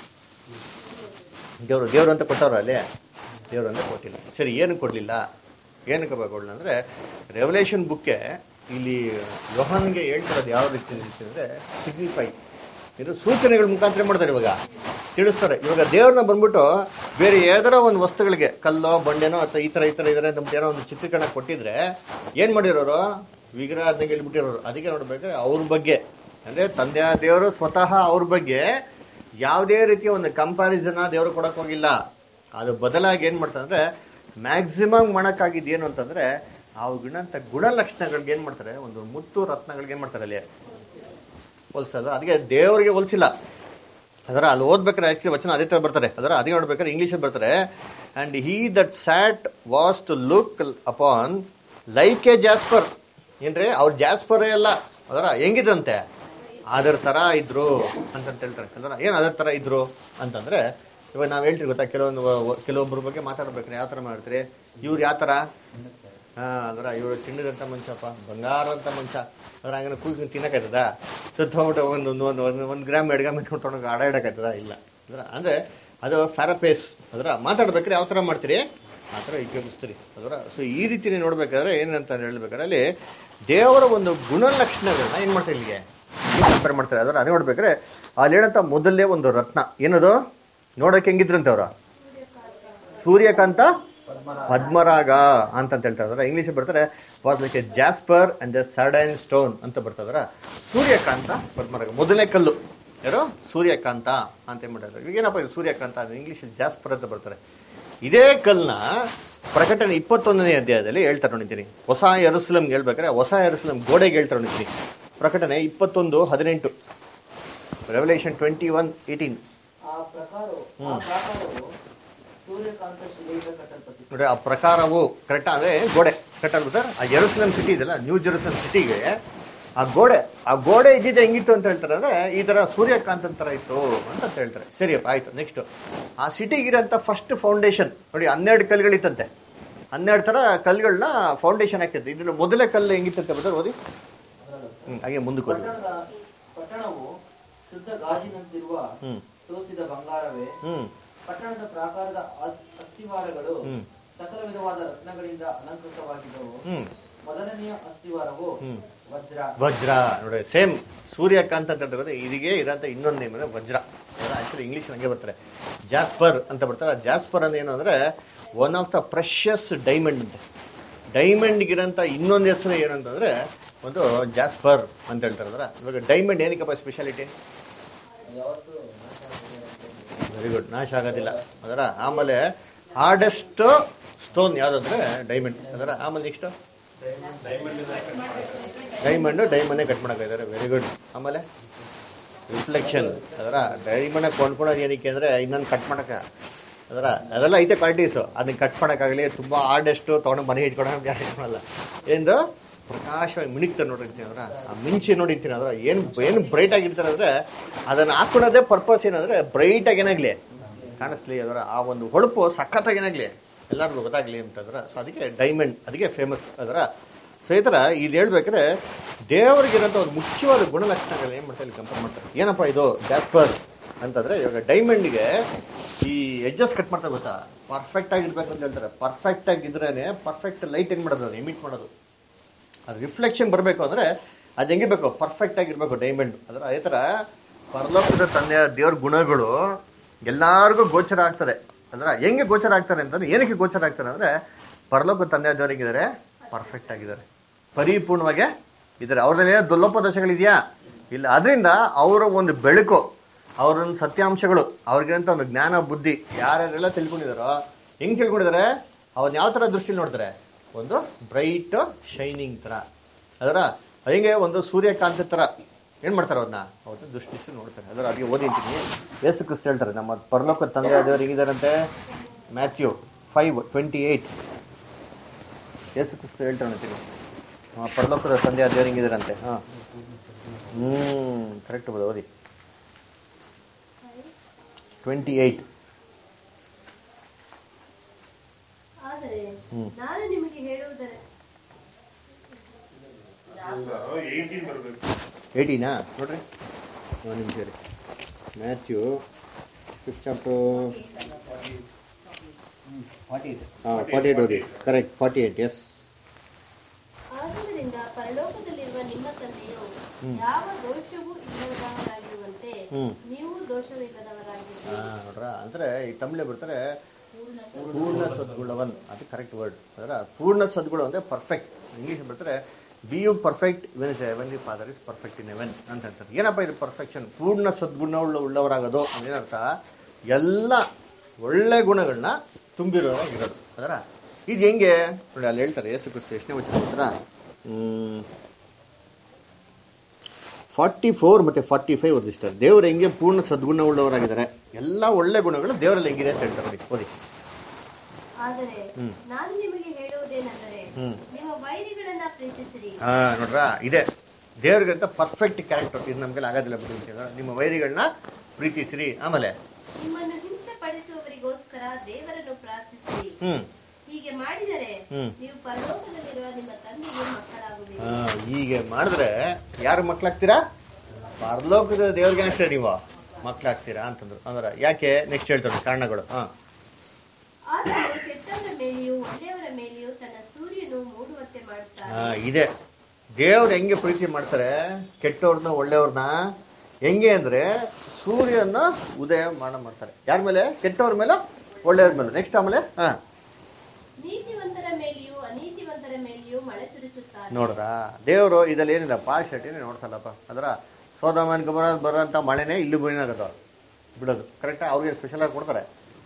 ದೇವ್ರು ಅಂತ ಕೊಟ್ಟವ್ರ ಅಲ್ಲಿ? ದೇವ್ರು ಅಂತ ಕೊಟ್ಟಿಲ್ಲ. ಸರಿ, ಏನು ಕೊಡ್ಲಿಲ್ಲ? ಏನಕ್ಕೆ ಕೊಡಲಿಲ್ಲ ಅಂದ್ರೆ ರೆವಲ್ಯೂಷನ್ ಬುಕ್ಕೆ ಇಲ್ಲಿ ಯೋಹಾನ್ಗೆ ಹೇಳ್ತಿರೋದು ಯಾವ ರೀತಿ ಅಂದ್ರೆ ಸಿಗ್ನಿಫೈ, ಇದು ಸೂಚನೆಗಳ ಮುಖಾಂತರ ಮಾಡ್ತಾರೆ. ಇವಾಗ ತಿಳಿಸ್ತಾರೆ. ಇವಾಗ ದೇವ್ರನ್ನ ಬಂದ್ಬಿಟ್ಟು ಬೇರೆ ಯಾವ್ದಾರ ಒಂದು ವಸ್ತುಗಳಿಗೆ ಕಲ್ಲೋ ಬಂಡೆನೋ ಅಥವಾ ಈ ತರ ಇದ್ರೆ ನಮ್ಗೆ ಏನೋ ಒಂದು ಚಿತ್ರೀಕರಣ ಕೊಟ್ಟಿದ್ರೆ ಏನ್ ಮಾಡಿರೋರು? ವಿಗ್ರಹ ಅದ್ನಾಗ ಹೇಳ್ಬಿಟ್ಟಿರೋರು. ಅದಕ್ಕೆ ನೋಡ್ಬೇಕಾದ್ರೆ ಅವ್ರ ಬಗ್ಗೆ ಅಂದ್ರೆ ತಂದೆಯ ದೇವರು ಸ್ವತಃ ಅವ್ರ ಬಗ್ಗೆ ಯಾವುದೇ ರೀತಿಯ ಒಂದು ಕಂಪ್ಯಾರಿಸನ್ ದೇವ್ರು ಕೊಡಕ್ ಹೋಗಿಲ್ಲ. ಅದು ಬದಲಾಗಿ ಏನ್ ಮಾಡ್ತಾರೆ ಅಂದ್ರೆ ಮ್ಯಾಕ್ಸಿಮಮ್ ಮಾಡಕ್ಕಾಗಿದ್ದು ಏನು ಅಂತಂದ್ರೆ ಅವ್ಗಿನಂತ ಗುಣಲಕ್ಷಣಗಳಿಗೆ ಏನ್ ಮಾಡ್ತಾರೆ, ಒಂದು ಮುತ್ತು ರತ್ನಗಳಿಗೆ ಏನ್ ಮಾಡ್ತಾರೆ ಅಲ್ಲಿ ಹೋಲಿಸೋದು. ಅದಕ್ಕೆ ದೇವರಿಗೆ ಹೋಲಿಸಿಲ್ಲ. ಅದರ ಅಲ್ಲಿ ಓದ್ಬೇಕಾದ್ರೆ ಆಕ್ಚುಲಿ ವಚನ ಅದೇ ತರ ಬರ್ತಾರೆ. ಅದರ ಅದೇ ನೋಡ್ಬೇಕಾದ್ರೆ ಇಂಗ್ಲಿಷ್ ಬರ್ತಾರೆ. And he that sat was to look upon like a jasper. ಏನ್ರಿ ಅವ್ರ ಜಾಸ್ಪರೇ ಅಲ್ಲ, ಅದರ ಹೆಂಗಿದಂತೆ ಅದರ ತರ ಇದ್ರು ಅಂತ ಹೇಳ್ತಾರೆ. ಅದರ ಏನ್ ಅದರ ತರ ಇದ್ರು ಅಂತಂದ್ರೆ ಇವಾಗ ನಾವ್ ಹೇಳ್ತೀವಿ ಗೊತ್ತಾ, ಕೆಲವೊಬ್ಬರ ಬಗ್ಗೆ ಮಾತಾಡ್ಬೇಕ್ರೆ ಯಾವ ತರ ಮಾಡ್ತೀರಿ? ಇವ್ರು ಯಾವ ತರ? ಅದರ ಇವರು ಚಿನ್ನದಂತ ಮನುಷ್ಯಪ್ಪ, ಬಂಗಾರದಂತ ಮನುಷ್ಯ. ಅದ್ರ ಹಂಗ ಕೂಗಿ ತಿನ್ನಕಾಯ್ತದ? ಸುತ್ತ ಹೋಗ್ಬಿಟ್ಟು ಒಂದ್ ಗ್ರಾಮ್ 2 ಗ್ರಾಮ್ ಇಟ್ಕೊಂಡು ಆಡ ಇಡಕಾಯ್ತದ? ಇಲ್ಲ. ಅದರ ಅಂದ್ರೆ ಅದು ಫ್ಯಾರಪೇಸ್. ಅದರ ಮಾತಾಡ್ಬೇಕ್ರೆ ಯಾವ ತರ ಮಾಡ್ತೀರಿ ಆ ತರ ಉಪಯೋಗಿಸ್ತೀರಿ. ಅದರ ಸೊ ಈ ರೀತಿನೇ ನೋಡ್ಬೇಕಾದ್ರೆ ಏನಂತ ಹೇಳ್ಬೇಕಾದ್ರೆ ಅಲ್ಲಿ ದೇವರ ಒಂದು ಗುಣಲಕ್ಷಣಗಳನ್ನ ಏನ್ ಮಾಡ್ತಾರೆ ಇಲ್ಲಿಗೆ ಕಂಪೇರ್ ಮಾಡ್ತಾರೆ. ಅದರ ಅದೇ ನೋಡ್ಬೇಕಾದ್ರೆ ಅಲ್ಲಿ ಹೇಳಂತ ಮೊದಲೇ ಒಂದು ರತ್ನ ಏನದು ನೋಡಕ್ಕೆ ಹೆಂಗಿದ್ರಂತೆ ಅವ್ರ? ಸೂರ್ಯಕಾಂತ ಪದ್ಮರಾಗ ಅಂತ ಹೇಳ್ತಾರೆ. ಇಂಗ್ಲಿಷ್ ಬರ್ತಾರೆ was like a jasper and sardine stone ಅಂತ ಬರ್ತಾರ. ಸೂರ್ಯಕಾಂತ ಪದ್ಮರಾಗ ಮೊದಲನೇ ಕಲ್ಲು ಯಾರು? ಸೂರ್ಯಕಾಂತ ಅಂತ ಮಾಡ್ತಾರೆ. ಈಗೇನಪ್ಪ ಇದು ಸೂರ್ಯಕಾಂತ? ಇಂಗ್ಲಿಷ್ ಜಾಸ್ಪರ್ ಅಂತ ಬರ್ತಾರೆ. ಇದೇ ಕಲ್ನ ಪ್ರಕಟಣೆ 21ನೇ ಅಧ್ಯಾಯದಲ್ಲಿ ಹೇಳ್ತಾರೆ ನೋಡಿದ್ದೀನಿ. ಹೊಸ ಯೆರೂಸಲೇಮ್ಗೆ ಹೇಳ್ಬೇಕಾದ್ರೆ ಹೊಸ ಯೆರೂಸಲೇಮ್ ಗೋಡೆಗೆ ಹೇಳ್ತಾರೆ ನೋಡಿದ್ದೀನಿ. ಪ್ರಕಟಣೆ 21:18, ರೆವಲ್ಯೂಷನ್ 21:18. ಆ ಪ್ರಾಕಾರವು ಸೂರ್ಯಕಾಂತ ಶಿಲೆಯಿಂದ ಕಟ್ಟಲ್ಪಟ್ಟಿತು. ನೋಡಿ, ಆ ಪ್ರಕಾರವು ಕರೆಕ್ಟ್ ಅಂದ್ರೆ ಗೋಡೆ ಕಟ್ಟಲ್ಬಿಟ್ಟು ಆ ಯೆರೂಸಲೇಮ್ ಸಿಟಿ ಇದೆಲ್ಲ, ನ್ಯೂ ಜೆರೂಸಲೇಮ್ ಸಿಟಿಗೆ ಆ ಗೋಡೆ ಇದ್ದಿದ್ದು ಹೆಂಗಿತ್ತು ಅಂತ ಹೇಳ್ತಾರೆ ಅಂದ್ರೆ ಈ ತರ ಸೂರ್ಯಕಾಂತನ ತರ ಇತ್ತು ಅಂತ ಹೇಳ್ತಾರೆ. ಸರಿಯಪ್ಪ, ಆಯ್ತು. ನೆಕ್ಸ್ಟ್ ಆ ಸಿಟಿಗಿರಂತ ಫಸ್ಟ್ ಫೌಂಡೇಶನ್ ನೋಡಿ 12 ಕಲ್ಲುಗಳಿತ್ತಂತೆ. 12 ತರ ಕಲ್ಲುಗಳನ್ನ ಫೌಂಡೇಶನ್ ಹಾಕಿತ್ತು. ಇದ್ರ ಮೊದಲೇ ಕಲ್ಲು ಹೆಂಗಿತ್ತಂತೆ ಬದಲು ಓದಿ. ಹಾಗೆ ಮುಂದಕ್ಕೆ ಹೋಗಿ. ಪಟ್ಟಣವು ಶುದ್ಧ ಗಾಜಿನಂತಿರುವ ಸೋಸಿದ ಬಂಗಾರವೇ. ಪಟ್ಟಣದ ಪ್ರಾಕಾರದ ಅಸ್ತಿವಾರಗಳು ಸಕಲ ವಿಧವಾದ ರತ್ನಗಳಿಂದ ಅಲಂಕೃತವಾಗಿದ್ದವು. ಮೊದಲನೆಯ ಅಸ್ತಿವಾರವು ವಜ್ರ. ನೋಡಿ, ಸೇಮ್ ಸೂರ್ಯಕಾಂತ ಅಂತ ಹೇಳ್ತಾರೆ. ಇದಿಗೆ ಇರಂತ ಇನ್ನೊಂದು ನೇಮ್ ಅಂದ್ರೆ ವಜ್ರ. ಆಕ್ಚುಲಿ ಇಂಗ್ಲಿಷ್ ಹಂಗೆ ಬರ್ತಾರೆ, ಜಾಸ್ಪರ್ ಅಂತ ಬರ್ತಾರೆ. ಜಾಸ್ಪರ್ ಅಂದ್ರೆ ಏನು ಅಂದ್ರೆ one of the precious diamond ಅಂತೆ. ಡೈಮಂಡ್ಗಿರಂತ ಇನ್ನೊಂದು ಹೆಸರು ಏನಂತಂದ್ರೆ ಒಂದು ಜಾಸ್ಪರ್ ಅಂತ ಹೇಳ್ತಾರೆ. ಅಂದ್ರೆ ಇವಾಗ ಡೈಮಂಡ್ ಏನಕ್ಕಪ್ಪ ಸ್ಪೆಷಾಲಿಟಿ? ವೆರಿ ಗುಡ್, ನಾಶ ಆಗೋದಿಲ್ಲ ಅದರ. ಆಮೇಲೆ ಹಾರ್ಡೆಸ್ಟ್ ಸ್ಟೋನ್ ಯಾವ್ದಂದ್ರೆ ಡೈಮಂಡ್ ಅದರ. ಆಮೇಲೆ ನೆಕ್ಸ್ಟ್ ಡೈಮಂಡೇ ಕಟ್ ಮಾಡಕ್ಕಿದ್ದಾರೆ. Very good. ಆಮೇಲೆ ರಿಫ್ಲೆಕ್ಷನ್ ಅದರ. ಡೈಮಂಡ್ ಕೊಂಡ್ಕೊಳೋದು ಏನಕ್ಕೆ ಅಂದ್ರೆ ಇನ್ನೊಂದು ಕಟ್ ಮಾಡಕ ಅದರ. ಅದೆಲ್ಲ ಐತೆ ಕ್ವಾಲಿಟೀಸು. ಅದನ್ನ ಕಟ್ ಮಾಡಕ್ಕಾಗಲಿ ತುಂಬಾ ಹಾರ್ಡೆಸ್ಟ್ ತಗೊಂಡು ಮನೆ ಇಟ್ಕೊಳಕ್ ಜಾಸ್ತಿ ಮಾಡಲ್ಲ. ಎಂದು ಪ್ರಕಾಶವಾಗಿ ಮಿಣಿಕ್ತಾರೆ ನೋಡಿರ್ತೀನಿ ಅದ್ರ. ಆ ಮಿಂಚಿ ನೋಡಿರ್ತೀನಿ ಅದ್ರ. ಏನು ಬ್ರೈಟ್ ಆಗಿರ್ತಾರೆ ಅಂದ್ರೆ ಅದನ್ನ ಹಾಕೊಳ್ಳೋದೇ ಪರ್ಪಸ್ ಏನಂದ್ರೆ ಬ್ರೈಟ್ ಆಗಿ ಏನಾಗ್ಲಿ ಕಾಣಿಸ್ಲಿ ಅದರ. ಆ ಒಂದು ಹೊಳಪು ಸಖತ್ತಾಗಿ ಏನಾಗ್ಲಿ ಎಲ್ಲರಿಗೂ ಗೊತ್ತಾಗ್ಲಿ ಅಂತಂದ್ರ. ಸೊ ಅದಕ್ಕೆ ಡೈಮಂಡ್ ಅದಕ್ಕೆ ಫೇಮಸ್ ಅದರ. ಸೊ ಈ ತರ ಇದು ಹೇಳ್ಬೇಕಾದ್ರೆ ದೇವರಿಗಿರೋಂಥ ಒಂದು ಮುಖ್ಯವಾದ ಗುಣಲಕ್ಷಣಗಳು ಏನ್ ಮಾಡ್ತಾರೆ ಇಲ್ಲಿ ಕಂಪೇರ್ ಮಾಡ್ತಾರೆ. ಏನಪ್ಪ ಇದು ಜಾಸ್ಪರ್ ಅಂತಂದ್ರೆ ಇವಾಗ ಡೈಮಂಡ್ಗೆ ಈ ಎಡ್ಜಸ್ ಕಟ್ ಮಾಡ್ತಾರೆ ಗೊತ್ತಾ, ಪರ್ಫೆಕ್ಟ್ ಆಗಿರ್ಬೇಕು ಅಂತ ಹೇಳ್ತಾರೆ. ಪರ್ಫೆಕ್ಟ್ ಆಗಿದ್ರೇನೆ ಪರ್ಫೆಕ್ಟ್ ಲೈಟ್ ಏನ್ ಮಾಡೋದು, ಅದು ಎಮಿಟ್ ಮಾಡೋದು. ಅದು ರಿಫ್ಲೆಕ್ಷನ್ ಬರಬೇಕು ಅಂದ್ರೆ ಅದು ಹೆಂಗಿರ್ಬೇಕು, ಪರ್ಫೆಕ್ಟ್ ಆಗಿರ್ಬೇಕು ಡೈಮಂಡ್ ಅದರ. ಅದೇ ತರ ಪರಲೋಕದ ತಂದೆಯ ದೇವ್ರ ಗುಣಗಳು ಎಲ್ಲಾರ್ಗೂ ಗೋಚರ ಆಗ್ತದೆ ಅಂದ್ರೆ. ಹೆಂಗೆ ಗೋಚರ ಆಗ್ತಾರೆ ಅಂತಂದ್ರೆ, ಏನಕ್ಕೆ ಗೋಚರ ಆಗ್ತಾರೆ ಅಂದ್ರೆ ಪರಲೋಕದ ತಂದೆಯ ದೇವ್ರು ಹೆಂಗಿದ್ದಾರೆ, ಪರ್ಫೆಕ್ಟ್ ಆಗಿದ್ದಾರೆ, ಪರಿಪೂರ್ಣವಾಗಿ ಇದ್ದಾರೆ. ಅವ್ರಲ್ಲಿ ಲೋಪದೋಷಗಳಿದೆಯಾ ಇಲ್ಲ. ಅದರಿಂದ ಅವರ ಒಂದು ಬೆಳಕು, ಅವರೊಂದು ಸತ್ಯಾಂಶಗಳು, ಅವ್ರಿಗಂತ ಒಂದು ಜ್ಞಾನ ಬುದ್ಧಿ ಯಾರ್ಯಾರೆಲ್ಲ ತಿಳ್ಕೊಂಡಿದಾರೋ ಹೆಂಗ್ ತಿಳ್ಕೊಂಡಿದ್ದಾರೆ, ಅವ್ರನ್ನ ಯಾವ ತರ ದೃಷ್ಟಿಲಿ ನೋಡ್ತಾರೆ, ಒಂದು ಬ್ರೈಟ್ ಶೈನಿಂಗ್ ತರ ಅದರ. ಹೆಂಗೆ ಒಂದು ಸೂರ್ಯಕಾಂತ ತರ ಏನ್ ಮಾಡ್ತಾರೆ ಅದನ್ನ ಅವತ್ತು ದೃಷ್ಟಿಸಿ ನೋಡ್ತಾರೆ ಅದರ. ಅದಕ್ಕೆ ಓದಿದ್ದೀನಿ, ಯೇಸು ಕ್ರಿಸ್ತ ಹೇಳ್ತಾರೆ ನಮ್ಮ ಪರಲೋಕದ ತಂದೆ ದೇವರು ಹೆಂಗಿದಾರಂತೆ. ಮ್ಯಾಥ್ಯೂ 5:28 ಯೇಸು ಕ್ರಿಸ್ತ ಹೇಳ್ತಾರೆ ಅಂತೀನಿ, ಪರಲೋಕದ ತಂದೆ ದೇವರು ಹೆಂಗಿದಾರಂತೆ. ಕರೆಕ್ಟ್ ಬೋದು, ಓದಿ 28. ಆದರೆ ನಾನು ನಿಮಗೆ ಹೇಳುವುದರ 18 ನೋಡ್ರಿ ಒಂದು ನಿಮಿಷ ರೀ. ಮ್ಯಾಥ್ಯೂ 5th chapter 48 ಓದಿ. ಕರೆಕ್ಟ್ 48. ಎಸ್. ಆದ್ದರಿಂದ ಪರಲೋಕದಲ್ಲಿರುವ ನಿಮ್ಮ ತಂದೆಯು ಯಾವ ದೋಷವೂ ಇಲ್ಲದವರಾಗಿರುವಂತೆ ನೀವು ದೋಷವಿಲ್ಲದವರಾಗಿದ್ದೀರಿ. ನೋಡ್ರ ಅಂದ್ರೆ ಈ ತಮಿಳೇ ಬರ್ತಾರೆ ಪೂರ್ಣ ಸದ್ಗುಣವನ್. ಅದು ಕರೆಕ್ಟ್ ವರ್ಡ್ ಅದರ. ಪೂರ್ಣ ಸದ್ಗುಣ ಅಂದ್ರೆ ಪರ್ಫೆಕ್ಟ್. ಇಂಗ್ಲಿಷ್ ಬರ್ತಾರೆ be you perfect when the father is perfect in heaven ಅಂತ ಹೇಳ್ತಾರೆ. ಏನಪ್ಪ ಇದು ಪರ್ಫೆಕ್ಷನ್, ಪೂರ್ಣ ಸದ್ಗುಣ ಉಳ್ಳವರಾಗೋದು ಏನರ್ಥ, ಎಲ್ಲ ಒಳ್ಳೆ ಗುಣಗಳನ್ನ ತುಂಬಿರೋರಾಗಿರೋದು ಅದರ. ಇದು ಹೆಂಗೆ ನೋಡಿ ಅಲ್ಲಿ ಹೇಳ್ತಾರೆ ಯೇಸು ಕ್ರಿಸ್ತ ಎಷ್ಟನೇ ವಚನ ಗೊತ್ತಾ, 44 ಮತ್ತೆ 45 ಓದಿಸ್ತಾರೆ. ದೇವರು ಹೆಂಗೆ ಪೂರ್ಣ ಸದ್ಗುಣ ಉಳ್ಳವರಾಗಿದ್ದಾರೆ, ಎಲ್ಲ ಒಳ್ಳೆ ಗುಣಗಳು ದೇವರಲ್ಲಿ ಹೆಂಗಿದೆ ಅಂತ ಹೇಳ್ತಾರೆ. ಓದಿ. ಆದರೆ ನಾನು ನಿಮಗೆ ಹೇಳುವುದೇನೆಂದರೆ ನಿಮ್ಮ ವೈರಿಗಳನ್ನ ಪ್ರೀತಿಸಿರಿ. ನೋಡ್ರ ಇದೆ ದೇವ್ರಿಗಂತ ಪರ್ಫೆಕ್ಟ್ ಕ್ಯಾರೆಕ್ಟರ್. ಇದು ನಮ್ಗೆಲ್ಲ ಆಗೋದಿಲ್ಲ ಬಿಡಿ. ನಿಮ್ಮ ವೈರಿಗಳನ್ನ ಪ್ರೀತಿಸಿರಿ. ಆಮೇಲೆ ನಿಮ್ಮನ್ನು ಹಿಂಸೆ ಪಡಿಸುವವರಿಗೋಸ್ಕರ ದೇವರನ್ನು ಪ್ರಾರ್ಥಿಸಿರಿ. ಹೀಗೆ ಮಾಡಿದರೆ ನೀವು ಪರಲೋಕದಲ್ಲಿರುವ ನಿಮ್ಮ ತಂದೆಗೆ ಮಕ್ಕಳಾಗುವಿರಿ. ಹೀಗೆ ಮಾಡಿದ್ರೆ ಯಾರು ಮಕ್ಕಳಾಗ್ತೀರಾ, ಪರಲೋಕದ ದೇವ್ರಿಗೆ ಅಷ್ಟೇ ನೀವು ಮಕ್ಕಳಾಗ್ತೀರಾ ಅಂತಂದ್ರು. ಅಂದ್ರೆ ಯಾಕೆ ನೆಕ್ಸ್ಟ್ ಹೇಳ್ತಾರೆ ಕಾರಣಗಳು. ಆತನು ಕೆಟ್ಟವರ ಮೇಲೆಯೂ ಒಳ್ಳೆಯವರ ಮೇಲೆಯೂ ತನ್ನ ಸೂರ್ಯನು ಮೂಡುವಂತೆ ಮಾಡುತ್ತಾನೆ. ಇದೆ ದೇವ್ರು ಹೆಂಗೆ ಪ್ರೀತಿ ಮಾಡ್ತಾರೆ ಕೆಟ್ಟವ್ರನ್ನ ಒಳ್ಳೆಯವ್ರನ್ನ, ಹೆಂಗೆ ಅಂದ್ರೆ ಸೂರ್ಯನ ಉದಯ ಮಾಡ್ತಾರೆ. ಯಾರ ಮೇಲೆ, ಕೆಟ್ಟವ್ರ ಮೇಲೆ ಒಳ್ಳೆಯವ್ರ ಮೇಲೆ. ನೆಕ್ಸ್ಟ್ ಆಮೇಲೆ ನೀತಿವಂತರ ಮೇಲೆಯೂ ಅನೀತಿವಂತರ ಮೇಲೆಯೂ ಮಳೆ ಸುರಿಸುತ್ತಾನೆ. ನೋಡ್ರ ದೇವರು ಇದರಲ್ಲಿ ಏನಿಲ್ಲ ಪಾಶಟಿನೇ ನೋಡ್ಸಲ್ಲಪ್ಪ. ಅದರ ಸೋದೋಮ ಗೊಮೋರ ಬರೋಂಥ ಮಳೆನೇ ಇಲ್ಲಿ ಭೂಮಿನಾಗದ ಬಿಡೋದು. ಕರೆಕ್ಟಾ, ಅವ್ರಿಗೆ ಸ್ಪೆಷಲ್ ಆಗಿ ಕೊಡ್ತಾರೆ.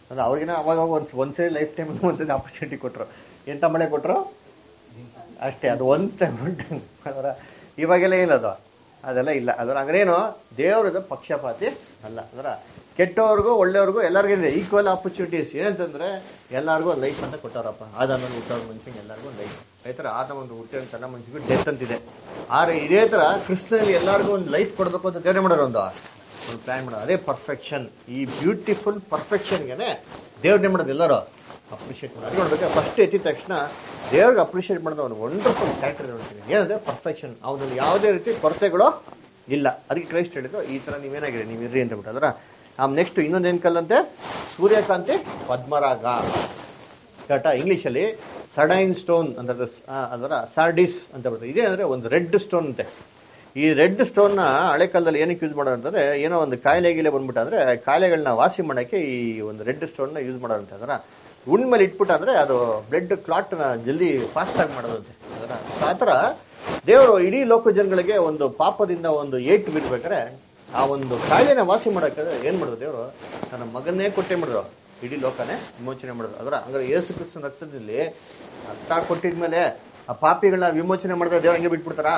ಅಂದ್ರೆ ಅವ್ರಿಗಿನ ಅವಾಗ ಒಂದ್ಸರಿ ಲೈಫ್ ಟೈಮ್ ಒಂದ್ಸರಿ ಆಪರ್ಚುನಿಟಿ ಕೊಟ್ಟರು. ಎಂಥ ಮಳೆ ಕೊಟ್ಟರು ಅಷ್ಟೇ, ಅದು ಒಂದು ಟೈಮ್ ಅದರ. ಇವಾಗೆಲ್ಲ ಏನದು ಅದೆಲ್ಲ ಇಲ್ಲ. ಅದರ ಅಂದ್ರೇನು, ದೇವ್ರದ್ದು ಪಕ್ಷಪಾತಿ ಅಲ್ಲ. ಅದರ ಕೆಟ್ಟವ್ರಿಗೂ ಒಳ್ಳೆಯವ್ರಿಗೂ ಎಲ್ಲರಿಗೂ ಇದೆ ಈಕ್ವಲ್ ಆಪರ್ಚುನಿಟೀಸ್. ಏನಂತಂದ್ರೆ ಎಲ್ಲರಿಗೂ ಒಂದು ಲೈಫ್ ಅಂತ ಕೊಟ್ಟಾರಪ್ಪ. ಆದಾಮೇಲೆ ಹುಟ್ಟೋರು ಮನುಷ್ಯಂಗೆ ಎಲ್ಲರಿಗೂ ಒಂದು ಲೈಫ್. ಈ ಥರ ಆದ ಒಂದು ಹುಟ್ಟಿದ ತನ್ನ ಮನುಷ್ಯಗೂ ಡೆತ್ ಅಂತಿದೆ. ಆದರೆ ಇದೇ ಥರ ಕೃಷ್ಣನಲ್ಲಿ ಎಲ್ಲರಿಗೂ ಒಂದು ಲೈಫ್ ಕೊಡಬೇಕು ಅಂತ ದೇವ್ರೆ ಮಾಡೋರು ಒಂದು ಪ್ಲಾನ್ ಮಾಡೋದು. ಅದೇ ಪರ್ಫೆಕ್ಷನ್. ಈ ಬ್ಯೂಟಿಫುಲ್ ಪರ್ಫೆಕ್ಷನ್ಗೆ ದೇವ್ರನ್ನೇ ಮಾಡೋದು ಎಲ್ಲರೂ ಅಪ್ರಿಷಿಯೇಟ್ ಮಾಡೋದು. ಅದು ನೋಡ್ಬೇಕು, ಫಸ್ಟ್ ಎತ್ತಿದ ತಕ್ಷಣ ದೇವ್ರಿಗೆ ಅಪ್ರಿಷಿಯೇಟ್ ಮಾಡೋದು ಒಂದು ವಂಡರ್ಫುಲ್ ಕ್ಯಾರೆಕ್ಟರ್ ನೋಡ್ತೀನಿ. ಏನಂದ್ರೆ ಪರ್ಫೆಕ್ಷನ್. ಅವನಲ್ಲಿ ಯಾವುದೇ ರೀತಿ ಕೊರತೆಗಳು ಇಲ್ಲ. ಅದಕ್ಕೆ ಕ್ರೈಸ್ಟ್ ಹೇಳಿದ್ರು ಈ ಥರ ನೀವೇನಾಗಿದೆ ನೀವು ಇರ್ರಿ ಅಂತ ಬಿಟ್ಟು. ಅದರ ನೆಕ್ಸ್ಟ್ ಇನ್ನೊಂದೇನು ಕಲ್ಲಂತೆ, ಸೂರ್ಯಕಾಂತಿ ಪದ್ಮರಾಗ ಕಟ. ಇಂಗ್ಲೀಷಲ್ಲಿ ಸಡೈನ್ ಸ್ಟೋನ್ ಅಂತ, ಅದರ ಸಾರ್ಡಿಸ್ ಅಂತ ಬರ್ತದೆ. ಇದೇ ಅಂದರೆ ಒಂದು ರೆಡ್ ಸ್ಟೋನ್ ಅಂತೆ. ಈ ರೆಡ್ ಸ್ಟೋನ್ನ ಹಳೆ ಕಾಲದಲ್ಲಿ ಏನಕ್ಕೆ ಯೂಸ್ ಮಾಡೋದು ಅಂತಂದರೆ, ಏನೋ ಒಂದು ಕಾಯಿಲೆ ಗೀಲೆ ಬಂದ್ಬಿಟ್ಟಾದ್ರೆ ಕಾಯಿಲೆಗಳನ್ನ ವಾಸಿ ಮಾಡೋಕ್ಕೆ ಈ ಒಂದು ರೆಡ್ ಸ್ಟೋನ್ನ ಯೂಸ್ ಮಾಡೋದಂತೆ. ಅದರ ಉಣ್ ಮೇಲೆ ಇಟ್ಬಿಟ್ಟಾದ್ರೆ ಅದು ಬ್ಲಡ್ ಕ್ಲಾಟ್ನ ಜಲ್ದಿ ಫಾಸ್ಟಾಗಿ ಮಾಡೋದಂತೆ. ಅದರ ಆ ಥರ ದೇವರು ಇಡೀ ಲೋಕ ಜನಗಳಿಗೆ ಒಂದು ಪಾಪದಿಂದ ಒಂದು ಏಟು ಬಿಡ್ಬೇಕಾದ್ರೆ ಆ ಒಂದು ಕಾಯಿಲೆನ ವಾಸಿ ಮಾಡೋಕ್ಕಾದ್ರೆ ಏನು ಮಾಡೋದು, ದೇವರು ನನ್ನ ಮಗನ್ನೇ ಕೊಟ್ಟೆ ಮಾಡಿದ್ರು, ಇಡೀ ಲೋಕನೇ ವಿಮೋಚನೆ ಮಾಡೋದು. ಅದರ ಹಂಗಾರೆ ಯೇಸು ಕ್ರಿಸ್ತನ ರಕ್ತದಲ್ಲಿ ರಕ್ತ ಕೊಟ್ಟಿದ್ಮೇಲೆ ಆ ಪಾಪಿಗಳನ್ನ ವಿಮೋಚನೆ ಮಾಡಿದ್ರೆ ದೇವ್ರು ಹಂಗೆ ಬಿಟ್ಬಿಡ್ತಾರಾ?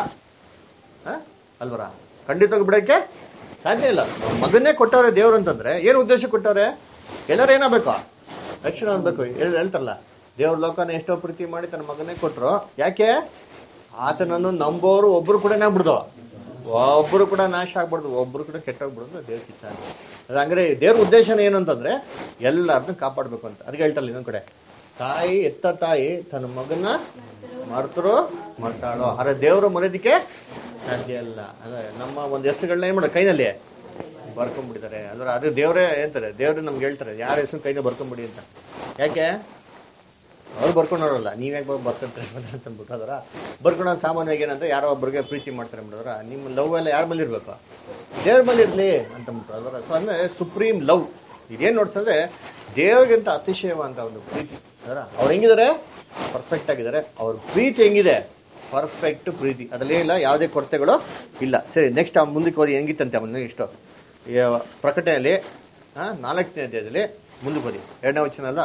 ಅಲ್ವರ? ಖಂಡಿತವಾಗಿ ಬಿಡೋಕ್ಕೆ ಸಾಧ್ಯ ಇಲ್ಲ. ಮಗನ್ನೇ ಕೊಟ್ಟವ್ರೆ ದೇವ್ರು ಅಂತಂದ್ರೆ ಏನು ಉದ್ದೇಶ ಕೊಟ್ಟವ್ರೆ? ಎಲ್ಲರೂ ಏನಾಗಬೇಕು? ರಕ್ಷಣೆ ಆಗಬೇಕು. ಹೇಳ್ತಾರಲ್ಲ, ದೇವ್ರ ಲೋಕನ ಎಷ್ಟೋ ಪ್ರೀತಿ ಮಾಡಿ ತನ್ನ ಮಗನ್ನೇ ಕೊಟ್ಟರು. ಯಾಕೆ? ಆತನನ್ನು ನಂಬೋರು ಒಬ್ರು ಕೂಡ ಏನಾಗ್ಬಿಡ್ದು, ಒಬ್ರು ಕೂಡ ನಾಶ ಆಗ್ಬಾರ್ದು, ಒಬ್ರು ಕೂಡ ಕೆಟ್ಟೋಗ್ಬಿಡೋದು ದೇವ್ರ ಚಿತ್ತ. ಅದಂದ್ರೆ ದೇವ್ರ ಉದ್ದೇಶನ ಏನು ಅಂತಂದ್ರೆ ಎಲ್ಲರನ್ನೂ ಕಾಪಾಡಬೇಕು ಅಂತ. ಅದಕ್ಕೆ ಹೇಳ್ತಾರಲ್ಲ ಇನ್ನೊಂದ್ ಕಡೆ, ತಾಯಿ ಎತ್ತ ತಾಯಿ ತನ್ನ ಮಗನ್ನ ಮರ್ತರು ಮರ್ತಾಳೋ. ಆದ್ರೆ ದೇವರು ಮರೆಯೋದಕ್ಕೆ ಸಾಧ್ಯ ಇಲ್ಲ. ಅಂದ್ರೆ ನಮ್ಮ ಒಂದು ಹೆಸರುಗಳನ್ನ ಏನ್ ಮಾಡೋದು, ಕೈನಲ್ಲಿ ಬರ್ಕೊಂಡ್ಬಿಟ್ಟಿದ್ದಾರೆ. ಅಂದ್ರೆ ಅದು ದೇವರೇ ಹೇಳ್ತಾರೆ, ದೇವ್ರು ನಮ್ಗೆ ಹೇಳ್ತಾರೆ ಯಾರ ಹೆಸರು ಕೈನ ಬರ್ಕೊಂಬಿಡಿ ಅಂತ. ಯಾಕೆ? ಅವ್ರು ಬರ್ಕೊಂಡವ್ರಲ್ಲ, ನೀವ್ಯಾಕೆ ಬರ್ಕೊಂತಾರೆ ಅಂತಂದ್ಬಿಟ್ಟು. ಅದರ ಬರ್ಕೊಂಡೋದು ಸಾಮಾನ್ಯವಾಗಿ ಏನಂದ್ರೆ ಯಾರೋ ಒಬ್ರಿಗೆ ಪ್ರೀತಿ ಮಾಡ್ತಾರೆ ಬಿಡೋದ್ರ, ನಿಮ್ಮ ಲವ್ ಎಲ್ಲ ಯಾರ ಮೇಲೆ ಇರ್ಬೇಕು? ದೇವ್ರ ಮೇಲೆ ಇರ್ಲಿ ಅಂತಂದ್ಬಿಟ್ಟು. ಅದರ ಸೊ ಅಂದ್ರೆ ಸುಪ್ರೀಂ ಲವ್ ಇದೇನು ನೋಡ್ತಂದ್ರೆ ದೇವ್ರಿಗಿಂತ ಅತಿಶಯವಂತ ಒಂದು ಪ್ರೀತಿ. ಅದರ ಅವ್ರು ಹೆಂಗಿದ್ದಾರೆ? ಪರ್ಫೆಕ್ಟ್ ಆಗಿದ್ದಾರೆ. ಅವ್ರ ಪ್ರೀತಿ ಹೆಂಗಿದೆ? ಪರ್ಫೆಕ್ಟ್ ಪ್ರೀತಿ. ಅದರಲ್ಲಿ ಇಲ್ಲ, ಯಾವುದೇ ಕೊರತೆಗಳು ಇಲ್ಲ. ಸರಿ, ನೆಕ್ಸ್ಟ್ ಮುಂದಕ್ಕೆ ಹೋಗಿ ಹೆಂಗಿತ್ತಂತೆ ಅವನು ಇಷ್ಟು ಪ್ರಕಟಣೆಯಲ್ಲಿ 4ನೇ ಅಧ್ಯಾಯದಲ್ಲಿ ಮುಂದಕ್ಕೆ ಹೋಗಿ 2ನೇ ವಚನ ಅಲ್ಲ.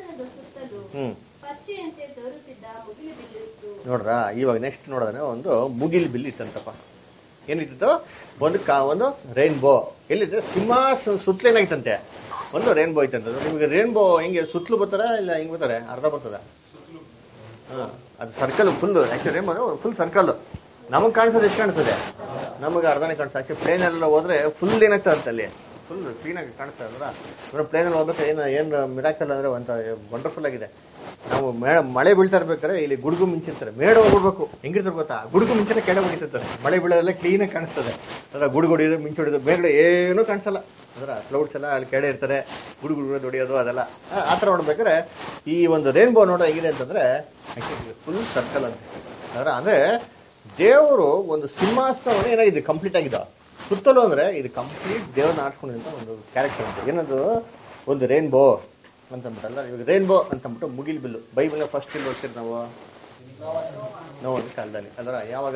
ನೋಡ್ರ, ಇವಾಗ ನೆಕ್ಸ್ಟ್ ನೋಡಿದ್ರೆ ಒಂದು ಮುಗಿಲ್ ಬಿಲ್ ಇತ್ತಂತಪ್ಪ. ಏನಿತ್ತು? ಒಂದು ರೈನ್ಬೋ. ಎಲ್ಲಿದೆ? ಸಿಂಹಾಸನ ಸುತ್ತಲೇನಾಗಿತ್ತಂತೆ ಒಂದು ರೈನ್ಬೋ ಐತಂತ. ನಿಮಗೆ ರೈನ್ಬೋ ಹೆಂಗೆ ಸುತ್ತಲೂ ಬರ್ತಾರ ಇಲ್ಲ ಹಿಂಗ್ ಬರ್ತಾರೆ? ಅರ್ಧ ಬರ್ತದ. ಅದು circle full. Actually rainbow full circle. ನಮಗ್ ಕಾಣಿಸೋದು ಎಷ್ಟು ಕಾಣಿಸ್ತದೆ? ನಮಗೆ ಅರ್ಧನೇ ಕಾಣಿಸ್ತದೆ. ಆಕ್ಚುಲಿ ಪ್ಲೇನ್ ಎಲ್ಲ ಹೋದ್ರೆ ಫುಲ್ ಏನಾಗ್ತದೆ ಅಲ್ಲಿ, ಫುಲ್ ಕ್ಲೀನಾಗಿ ಕಾಣಿಸ್ತದೆ. ಅಂದ್ರೆ ಪ್ಲೇನಲ್ಲಿ ಹೋಗ್ಬೇಕು. ಏನು ಮಿರಾಕಲ್ ಅಂದ್ರೆ ಒಂದು ವಂಡರ್ಫುಲ್ ಆಗಿದೆ. ನಾವು ಮಳೆ ಬೀಳ್ತಾ ಇರ್ಬೇಕಾದ್ರೆ ಇಲ್ಲಿ ಗುಡುಗು ಮಿಂಚಿರ್ತಾರೆ, ಮೇಡ ಹೋಗ್ಬಿಡ್ಬೇಕು. ಹೆಂಗಿರ್ತಾರೆ ಗೊತ್ತಾ? ಗುಡುಗು ಮಿಂಚನೆ ಕೆಳಗೆ ಹೊಡಿತಿರ್ತಾರೆ. ಮಳೆ ಬೀಳೋದೆಲ್ಲ ಕ್ಲೀನಾಗಿ ಕಾಣಿಸ್ತದೆ. ಅದರ ಗುಡುಗು ಹೊಡಿಯೋದು, ಮಿಂಚು ಹೊಡಿಯೋದು, ಮೇಲ್ಗಡೆ ಏನೂ ಕಾಣಿಸಲ್ಲ. ಅದರ ಕ್ಲೌಡ್ಸ್ ಎಲ್ಲ ಅಲ್ಲಿ ಕೆಳಗೆ ಇರ್ತಾರೆ, ಗುಡುಗು ಹೊಡಿಯೋದು ಅದೆಲ್ಲ. ಆ ಥರ ನೋಡ್ಬೇಕಾದ್ರೆ ಈ ಒಂದು ರೈನ್ಬೋ ನೋಡೋ ಹೇಗಿದೆ ಅಂತಂದ್ರೆ ಫುಲ್ ಸರ್ಕಲ್ ಅಂತ. ಅದರ ಅಂದ್ರೆ ದೇವರು ಒಂದು ಸಿಂಹಾಸನವನ್ನು ಏನಾಗಿದೆ ಕಂಪ್ಲೀಟ್ ಆಗಿದೆ ಸುತ್ತಲೂ. ಅಂದ್ರೆ ಇದು ಕಂಪ್ಲೀಟ್ ದೇವ್ರನ್ನ ಆಡ್ಕೊಂಡಿದ್ದಂಥ ಒಂದು ಕ್ಯಾರೆಕ್ಟರ್ ಅಂತ. ಏನದು? ಒಂದು ರೈನ್ಬೋ ಅಂತಂದ್ಬಿಟ್ಟಲ್ಲ. ಇವಾಗ ರೈನ್ಬೋ ಅಂತಂದ್ಬಿಟ್ಟು ಮುಗಿಲ್ ಬಿಲ್ಲು. ಬೈಬಲ್ ಫಸ್ಟ್ ಇಲ್ಲಿ ಓದ್ತೀರಿ ನಾವು ಒಂದು ಕಾಲದಲ್ಲಿ. ಅದರ ಯಾವಾಗ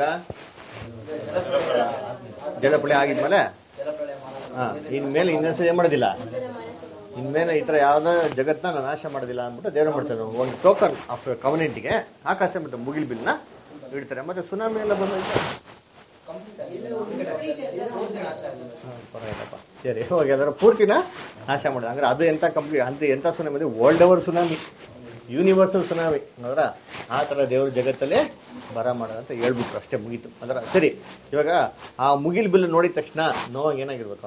ಜಲಪ್ರಳಯ ಆಗಿದ್ಮೇಲೆ ಇನ್ಮೇಲೆ ಇನ್ನೊಂದ್ಸರಿ ಏನ್ ಮಾಡೋದಿಲ್ಲ, ಇನ್ಮೇಲೆ ಈ ತರ ಯಾವ್ದೋ ಜಗತ್ನ ನಾಶ ಮಾಡೋದಿಲ್ಲ ಅಂದ್ಬಿಟ್ಟು ದೇವ್ರ ಮಾಡ್ತಾರೆ. ಒಂದು ಟೋಕನ್ ಆಫ್ ಕವನೆಂಟ್ಗೆ ಆಕಾಶ ಮತ್ತು ಮುಗಿಲ್ ಬಿಲ್ನ ಇಡ್ತಾರೆ. ಮತ್ತೆ ಸುನಾಮಿ ಎಲ್ಲ ಬಂದೈತೆ. ಪರವಾಗಿಲ್ಲಪ್ಪ, ಸರಿ ಹೋಗಿ ಅದರ ಪೂರ್ತಿನ ನಾಶ ಮಾಡೋದು. ಅಂದ್ರೆ ಅದು ಎಂತ ಕಂಪ್ಲೀಟ್ ಅಂತ ಎಂತ ಸುನಾಮಿ ಅಂದ್ರೆ world over tsunami, universal tsunami. ಅದರ ಆ ಥರ ದೇವ್ರ ಜಗತ್ತಲ್ಲೇ ಬರ ಮಾಡೋದಂತ ಹೇಳ್ಬಿಟ್ರು, ಅಷ್ಟೇ ಮುಗೀತು. ಅದರ ಸರಿ, ಇವಾಗ ಆ ಮುಗಿಲ್ ಬಿಲ್ ನೋಡಿದ ತಕ್ಷಣ ನೋವಾಗ ಏನಾಗಿರ್ಬೇಕು?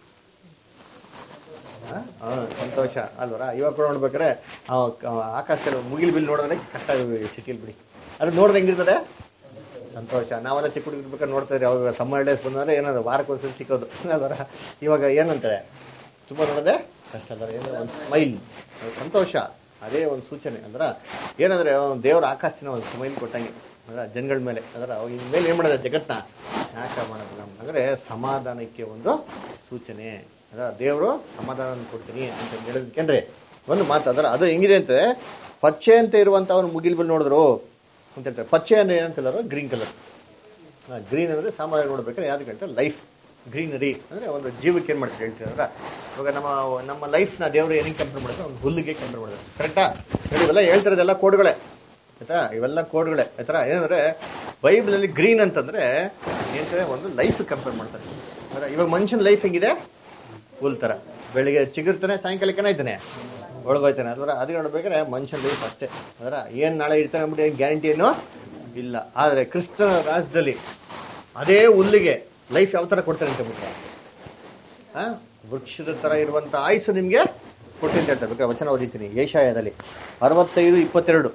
ಸಂತೋಷ ಅಲ್ವರ? ಇವಾಗ ಕೂಡ ನೋಡ್ಬೇಕಾರೆ ಆಕಾಶದಲ್ಲಿ ಮುಗಿಲ್ ಬಿಲ್ ನೋಡಿದ್ರೆ ಕಷ್ಟ ಸಿಟಿಲ್ ಬಿಡಿ. ಅದು ನೋಡ್ದೆ ಹೆಂಗಿರ್ತದೆ? ಸಂತೋಷ. ನಾವೆಲ್ಲ ಚಿಕ್ಕ ಹುಡುಗರು ಬೇಕಾದ್ರೆ ನೋಡ್ತಾ ಇದ್ರಿ, ಅವಾಗ ಸಮ್ಮರ್ ಡೇಸ್ ಬಂದರೆ ಏನಾದ್ರು ವಾರಕ್ಕೊಂದ್ಸರಿ ಸಿಕ್ಕೋದು ಅಲ್ವರ? ಇವಾಗ ಏನಂತಾರೆ? ತುಂಬ ನೋಡೋದೆ ಕಷ್ಟ ಅಲ್ವರ? ಏನೋ ಒಂದು ಸ್ಮೈಲ್, ಸಂತೋಷ, ಅದೇ ಒಂದು ಸೂಚನೆ. ಅಂದ್ರೆ ಏನಂದ್ರೆ ದೇವ್ರ ಆಕಾಶನ ಒಂದು ಸ್ಮೈಲ್ ಕೊಟ್ಟಂಗೆ ಅಂದ್ರೆ ಜನಗಳ ಮೇಲೆ. ಅದರ ಇನ್ಮೇಲೆ ಏನು ಮಾಡೋದು? ಜಗತ್ನ ನಾಶ ಮಾಡೋದು. ಅಂದರೆ ಸಮಾಧಾನಕ್ಕೆ ಒಂದು ಸೂಚನೆ. ಅದರ ದೇವರು ಸಮಾಧಾನ ಕೊಡ್ತೀನಿ ಅಂತ ಹೇಳೋದಕ್ಕೆ ಅಂದ್ರೆ ಒಂದು ಮಾತು. ಅದರ ಅದು ಹೆಂಗಿದೆ ಅಂದರೆ ಪಚ್ಚೆ ಅಂತ ಇರುವಂಥ ಅವ್ರು ಮುಗಿಲ್ ಬಿಲ್ ನೋಡಿದ್ರು ಅಂತ ಹೇಳ್ತಾರೆ. ಪಚ್ಚೆ ಅಂದರೆ ಏನಂತ ಹೇಳೋರು? Green colour. ಗ್ರೀನ್ ಅಂದರೆ ಸಾಮಾನ್ಯ ನೋಡ್ಬೇಕಾದ್ರೆ ಯಾವ್ದಕ್ಕಂತ ಲೈಫ್. ಗ್ರೀನರಿ ಅಂದರೆ ಒಂದು ಜೀವಕ್ಕೆ ಏನು ಮಾಡ್ತಾರೆ ಹೇಳ್ತೀವಿ ಅಂದ್ರೆ, ಇವಾಗ ನಮ್ಮ ಲೈಫ್ನ ದೇವರು ಏನಿಗೆ ಕಂಪೇರ್ ಮಾಡಿದ್ರೆ ಒಂದು ಹುಲ್ಲಿಗೆ ಕಂಪೇರ್ ಮಾಡಿದ್ರೆ, ಕರೆಕ್ಟಾ? ಇವೆಲ್ಲ ಹೇಳ್ತಿರೋದೆಲ್ಲ ಕೋಡ್ಗಳೇ ಆಯ್ತಾ, ಇವೆಲ್ಲ ಕೋಡ್ಗಳೇ ಆಯ್ತಾ. ಏನಂದ್ರೆ ಬೈಬಲಲ್ಲಿ ಗ್ರೀನ್ ಅಂತಂದ್ರೆ ಏನಂದ್ರೆ ಒಂದು ಲೈಫ್ ಕಂಪೇರ್ ಮಾಡ್ತಾರೆ. ಅಂದ್ರೆ ಇವಾಗ ಮನುಷ್ಯನ ಲೈಫ್ ಹೆಂಗಿದೆ? ಹುಲ್ ಥರ, ಬೆಳಿಗ್ಗೆ ಚಿಗುರ್ತಾನೆ, ಸಾಯಂಕಾಲಕ್ಕೆ ಏನಾಯ್ತಾನೆ ಒಳಗೋಯ್ತಾನೆ. ಅದರ ಅದು ನೋಡ್ಬೇಕಾದ್ರೆ ಮನುಷ್ಯನ ಲೈಫ್ ಅಷ್ಟೇ. ಅದರ ಏನು ನಾಳೆ ಇರ್ತಾನೆ ಅಂದ್ಬಿಟ್ಟು ಏನು ಗ್ಯಾರಂಟಿ ಏನೂ ಇಲ್ಲ. ಆದರೆ ಕ್ರಿಸ್ತನ ರಾಜ್ಯದಲ್ಲಿ ಅದೇ ಹುಲ್ಲಿಗೆ ಲೈಫ್ ಯಾವ ಥರ ಕೊಡ್ತಾರೆ ಅಂತ ಬಿಟ್ಟರೆ, ವೃಕ್ಷದ ಥರ ಇರುವಂಥ ಆಯುಸ್ಸು ನಿಮಗೆ ಕೊಟ್ಟಿದ್ದೆ ಅಂತ ಬೇಕಾದ್ರೆ ವಚನ ಓದಿತೀನಿ. ಯೆಶಾಯದಲ್ಲಿ 65:22.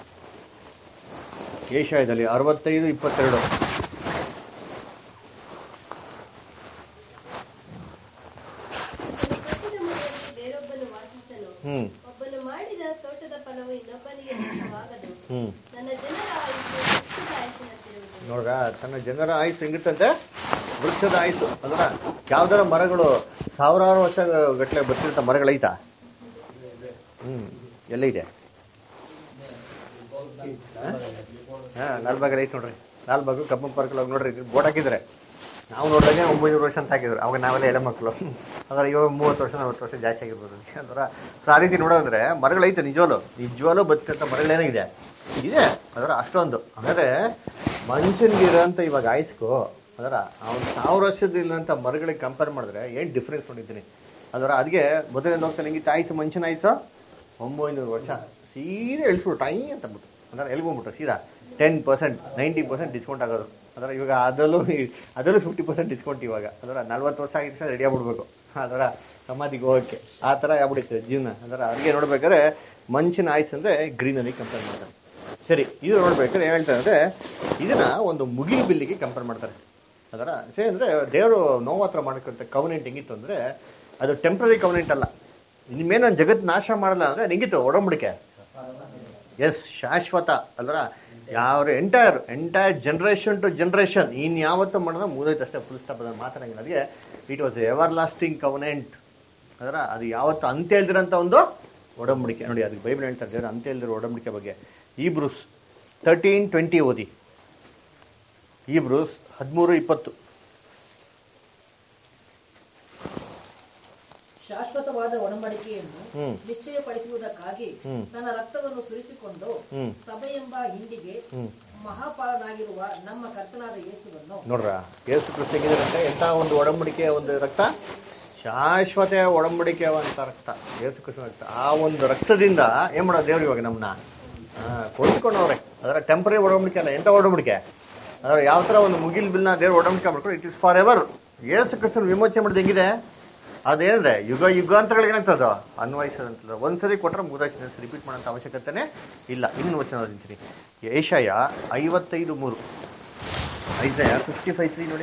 ಯೆಶಾಯದಲ್ಲಿ 65:22. ಬೇರೊಬ್ಬನು ವಾಸಿಸನು, ಒಬ್ಬನು ಮಾಡಿದ ತೋಟದ ಫಲವು ಇನ್ನೊಬ್ಬನಿಗೆ ನಾಶವಾಗದು. ನನ್ನ ಜನರ ಆಯುಷ್ಯ ವೃಕ್ಷದ ಆಯುಷ್ಯನಂತಿರುವುದು. ನೋಡ್ರ, ತನ್ನ ಜನರ ಆಯುಸ್ಸು ಹೆಂಗಿರ್ತಂತೆ? ವೃಕ್ಷದ ಆಯುಸ್ಸು. ಅಲ್ವಾ? ಯಾವ್ದಾರ ಮರಗಳು ಸಾವಿರಾರು ವರ್ಷ ಗಟ್ಟಲೆ ಬರ್ತಿರ್ತ ಮರಗಳೈತಾ? ಎಲ್ಲ ಇದೆ? ಲಾಲ್ಬಾಗಲ್ಲಿ ಐತೆ ನೋಡ್ರಿ. ಲಾಲ್ಬಾಗು ಕಬ್ಬನ್ ಪಾರ್ಕಲ್ಲಿ ಹೋಗಿ ನೋಡ್ರಿ, ಬೋಟ್ ಹಾಕಿದ್ರೆ ನಾವು ನೋಡಿದಾಗೆ 900 ವರ್ಷ ಅಂತ ಹಾಕಿದ್ರು. ಅವಾಗ ನಾವೆಲ್ಲ ಎಳೆ ಮಕ್ಕಳು. ಅದರ ಇವಾಗ 30 ವರ್ಷ 40 ವರ್ಷ ಜಾಸ್ತಿ ಆಗಿರ್ಬೋದು ಅಂದ್ರೆ. ಸೊ ಆ ರೀತಿ ನೋಡೋದಂದ್ರೆ ಮರಗಳೈತೆ, ನಿಜವಾಲು ಬದುಕಂತ ಮರಗಳೇನಾಗಿದೆ ಇದೆ. ಅದರ ಅಷ್ಟೊಂದು ಅಂದರೆ ಮನುಷ್ಯನಿಗೆ ಇರೋಂಥ ಇವಾಗ ಆಯ್ಸ್ಕೋ ಅದರ ಅವ್ನು 1000 ವರ್ಷದಿಲ್ಲಂಥ ಮರಗಳಿಗೆ ಕಂಪೇರ್ ಮಾಡಿದ್ರೆ ಏನು ಡಿಫ್ರೆನ್ಸ್ ನೋಡಿದ್ದೀನಿ. ಅದರ ಅದಕ್ಕೆ ಮೊದಲನೇ ಹೋಗ್ತಾನೆ ಹೆಂಗಿತ್ತು ಆಯ್ಸು, ಮನುಷ್ಯನ ಆಯ್ಸು 900 ವರ್ಷ ಸೀದಾ ಇಳಿಸ್ಬಿಟ್ಟು ಟೈ ಅಂತ ಅಂದ್ಬಿಟ್ಟು ಅಂದ್ರೆ ಎಲ್ಗೊಂಬಿಟ್ರು ಸೀದಾ 10%, 90% ಡಿಸ್ಕೌಂಟ್ ಆಗೋದು. ಅದರ ಇವಾಗ ಅದರಲ್ಲೂ 50% ಡಿಸ್ಕೌಂಟ್ ಇವಾಗ. ಅದರ 40 ವರ್ಷ ಆಗಿದ್ದ ರೆಡಿ ಆಗ್ಬಿಡ್ಬೇಕು ಅದರ ಸಮಾಧಿಗೆ ಹೋಗೋಕ್ಕೆ. ಆ ಥರ ಆಗ್ಬಿಡುತ್ತೆ ಜೀವನ. ಅದರ ಅದಕ್ಕೆ ನೋಡ್ಬೇಕಾದ್ರೆ ಮನುಷ್ಯನ ಆಯ್ಸು ಅಂದರೆ ಗ್ರೀನರಿ ಕಂಪೇರ್ ಮಾಡ್ತಾರೆ. ಸರಿ, ಇದು ನೋಡ್ಬೇಕಾದ್ರೆ ಏನು ಹೇಳ್ತಾರೆ ಅಂದರೆ ಇದನ್ನ ಒಂದು ಮುಗಿಲ್ ಬಿಲ್ಲಿಗೆ ಕಂಪೇರ್ ಮಾಡ್ತಾರೆ. ಅದರ ಸರಿ ಅಂದರೆ ದೇವರು ನೋವು ಹತ್ರ ಮಾಡ್ಕೊಂತ ಕವನೆಂಟ್ ಹೆಂಗಿತ್ತು ಅಂದರೆ ಅದು ಟೆಂಪ್ರರಿ ಕವನೆಂಟ್ ಅಲ್ಲ. ನಿಮ್ಮೇನು ನಾನು ಜಗತ್ತು ನಾಶ ಮಾಡಲ್ಲ ಅಂದರೆ ಹೆಂಗಿತ್ತು ಒಡಂಬಡಿಕೆ? ಎಸ್, ಶಾಶ್ವತ ಅಲ್ವರ. ಯಾವ ಎಂಟೈರ್ ಜನರೇಷನ್ ಟು ಜನರೇಷನ್ ಇನ್ಯಾವತ್ತೂ ಮಾಡಿದ್ರೆ ಮುಗಿದೋಯ್ತು ಅಷ್ಟೇ, ಫುಲ್ ಸ್ಟಾಪ್. ಅದನ್ನು ಮಾತಾಡಂಗಿಲ್ಲ. ಅದಕ್ಕೆ it was ever lasting covenant. ಅದರ ಅದು ಯಾವತ್ತು ಅಂತ್ಯ ಇಲ್ದಿರೋಂಥ ಒಂದು ಒಡಂಬಡಿಕೆ. ನೋಡಿ, ಅದಕ್ಕೆ ಬೈಬಲ್ ಹೇಳ್ತಾರೆ ದೇವರು ಅಂತ್ಯ ಇಲ್ದಿರೋ ಒಡಂಬಡಿಕೆ ಬಗ್ಗೆ. ಈಬ್ರೂಸ್ 13:20 ಓದಿ. ಈಬ್ರೂಸ್ 13:20. ಶಾಶ್ವತವಾದ ಒಡಂಬಡಿಕೆಯನ್ನು ನಿಶ್ಚಯಪಡಿಸುವುದಕ್ಕಾಗಿ ತನ್ನ ರಕ್ತವನ್ನು ಸುರಿಸಿಕೊಂಡು ಸಭೆಯೆಂಬ ಹಿಂಡಿಗೆ ಮಹಾಪಾಲನಾಗಿರುವ ನಮ್ಮ ಕರ್ತನಾದ ಯೇಸುವನ್ನು. ನೋಡ್ರ, ಯೇಸು ಕ್ರಿಸ್ತ ಹೆಂಗಿದಾರಂತೆ? ಎಂತ ಒಂದು ಒಡಂಬಡಿಕೆ, ಒಂದು ರಕ್ತ, ಶಾಶ್ವತ ಒಡಂಬಡಿಕೆ ಅಂತ ರಕ್ತ, ಯೇಸು ಕ್ರಿಸ್ತ ರಕ್ತ. ಆ ಒಂದು ರಕ್ತದಿಂದ ಏನ್ ಮಾಡೋದು ದೇವ್ರು ಇವಾಗ ನಮ್ಮನ್ನ ಕೊಡ್ಕೊಂಡವ್ರೆ. ಅದರ ಟೆಂಪರರಿ ಒಡಂಬಡಿಕೆ ಅಲ್ಲ, ಎಂತ ಒಡಂಬಡಿಕೆ? ಅದರ ಯಾವ ಥರ ಒಂದು ಮುಗಿಲ್ ಬಿಲ್ನ ದೇವ್ರು ಒಡಂಬಡಿಕೆ ಮಾಡ್ಕೊಂಡು it is forever. Yesu ಕ್ರಿಸ್ತನ ವಿಮೋಚನೆ ಮಾಡೋದು ಹೆಂಗಿದೆ? ಅದೇನಿದೆ ಯುಗಾಂತರಗಳಿಗೆ ಏನಾಗ್ತದ ಅನ್ವಯಿಸೋದಂತದ. ಒಂದ್ಸರಿ ಕೊಟ್ಟರೆ ಮುಗಿದಾಯ್ತು, ರಿಪೀಟ್ ಮಾಡೋಂಥ ಅವಶ್ಯಕತೆನೇ ಇಲ್ಲ. ಇನ್ನೊಂದು ವಚನ ಓದಿರ್ತೀನಿ. ಯೆಶಾಯ 55:3. ಐಸಾಯ 55:3 ನೋಡಿ.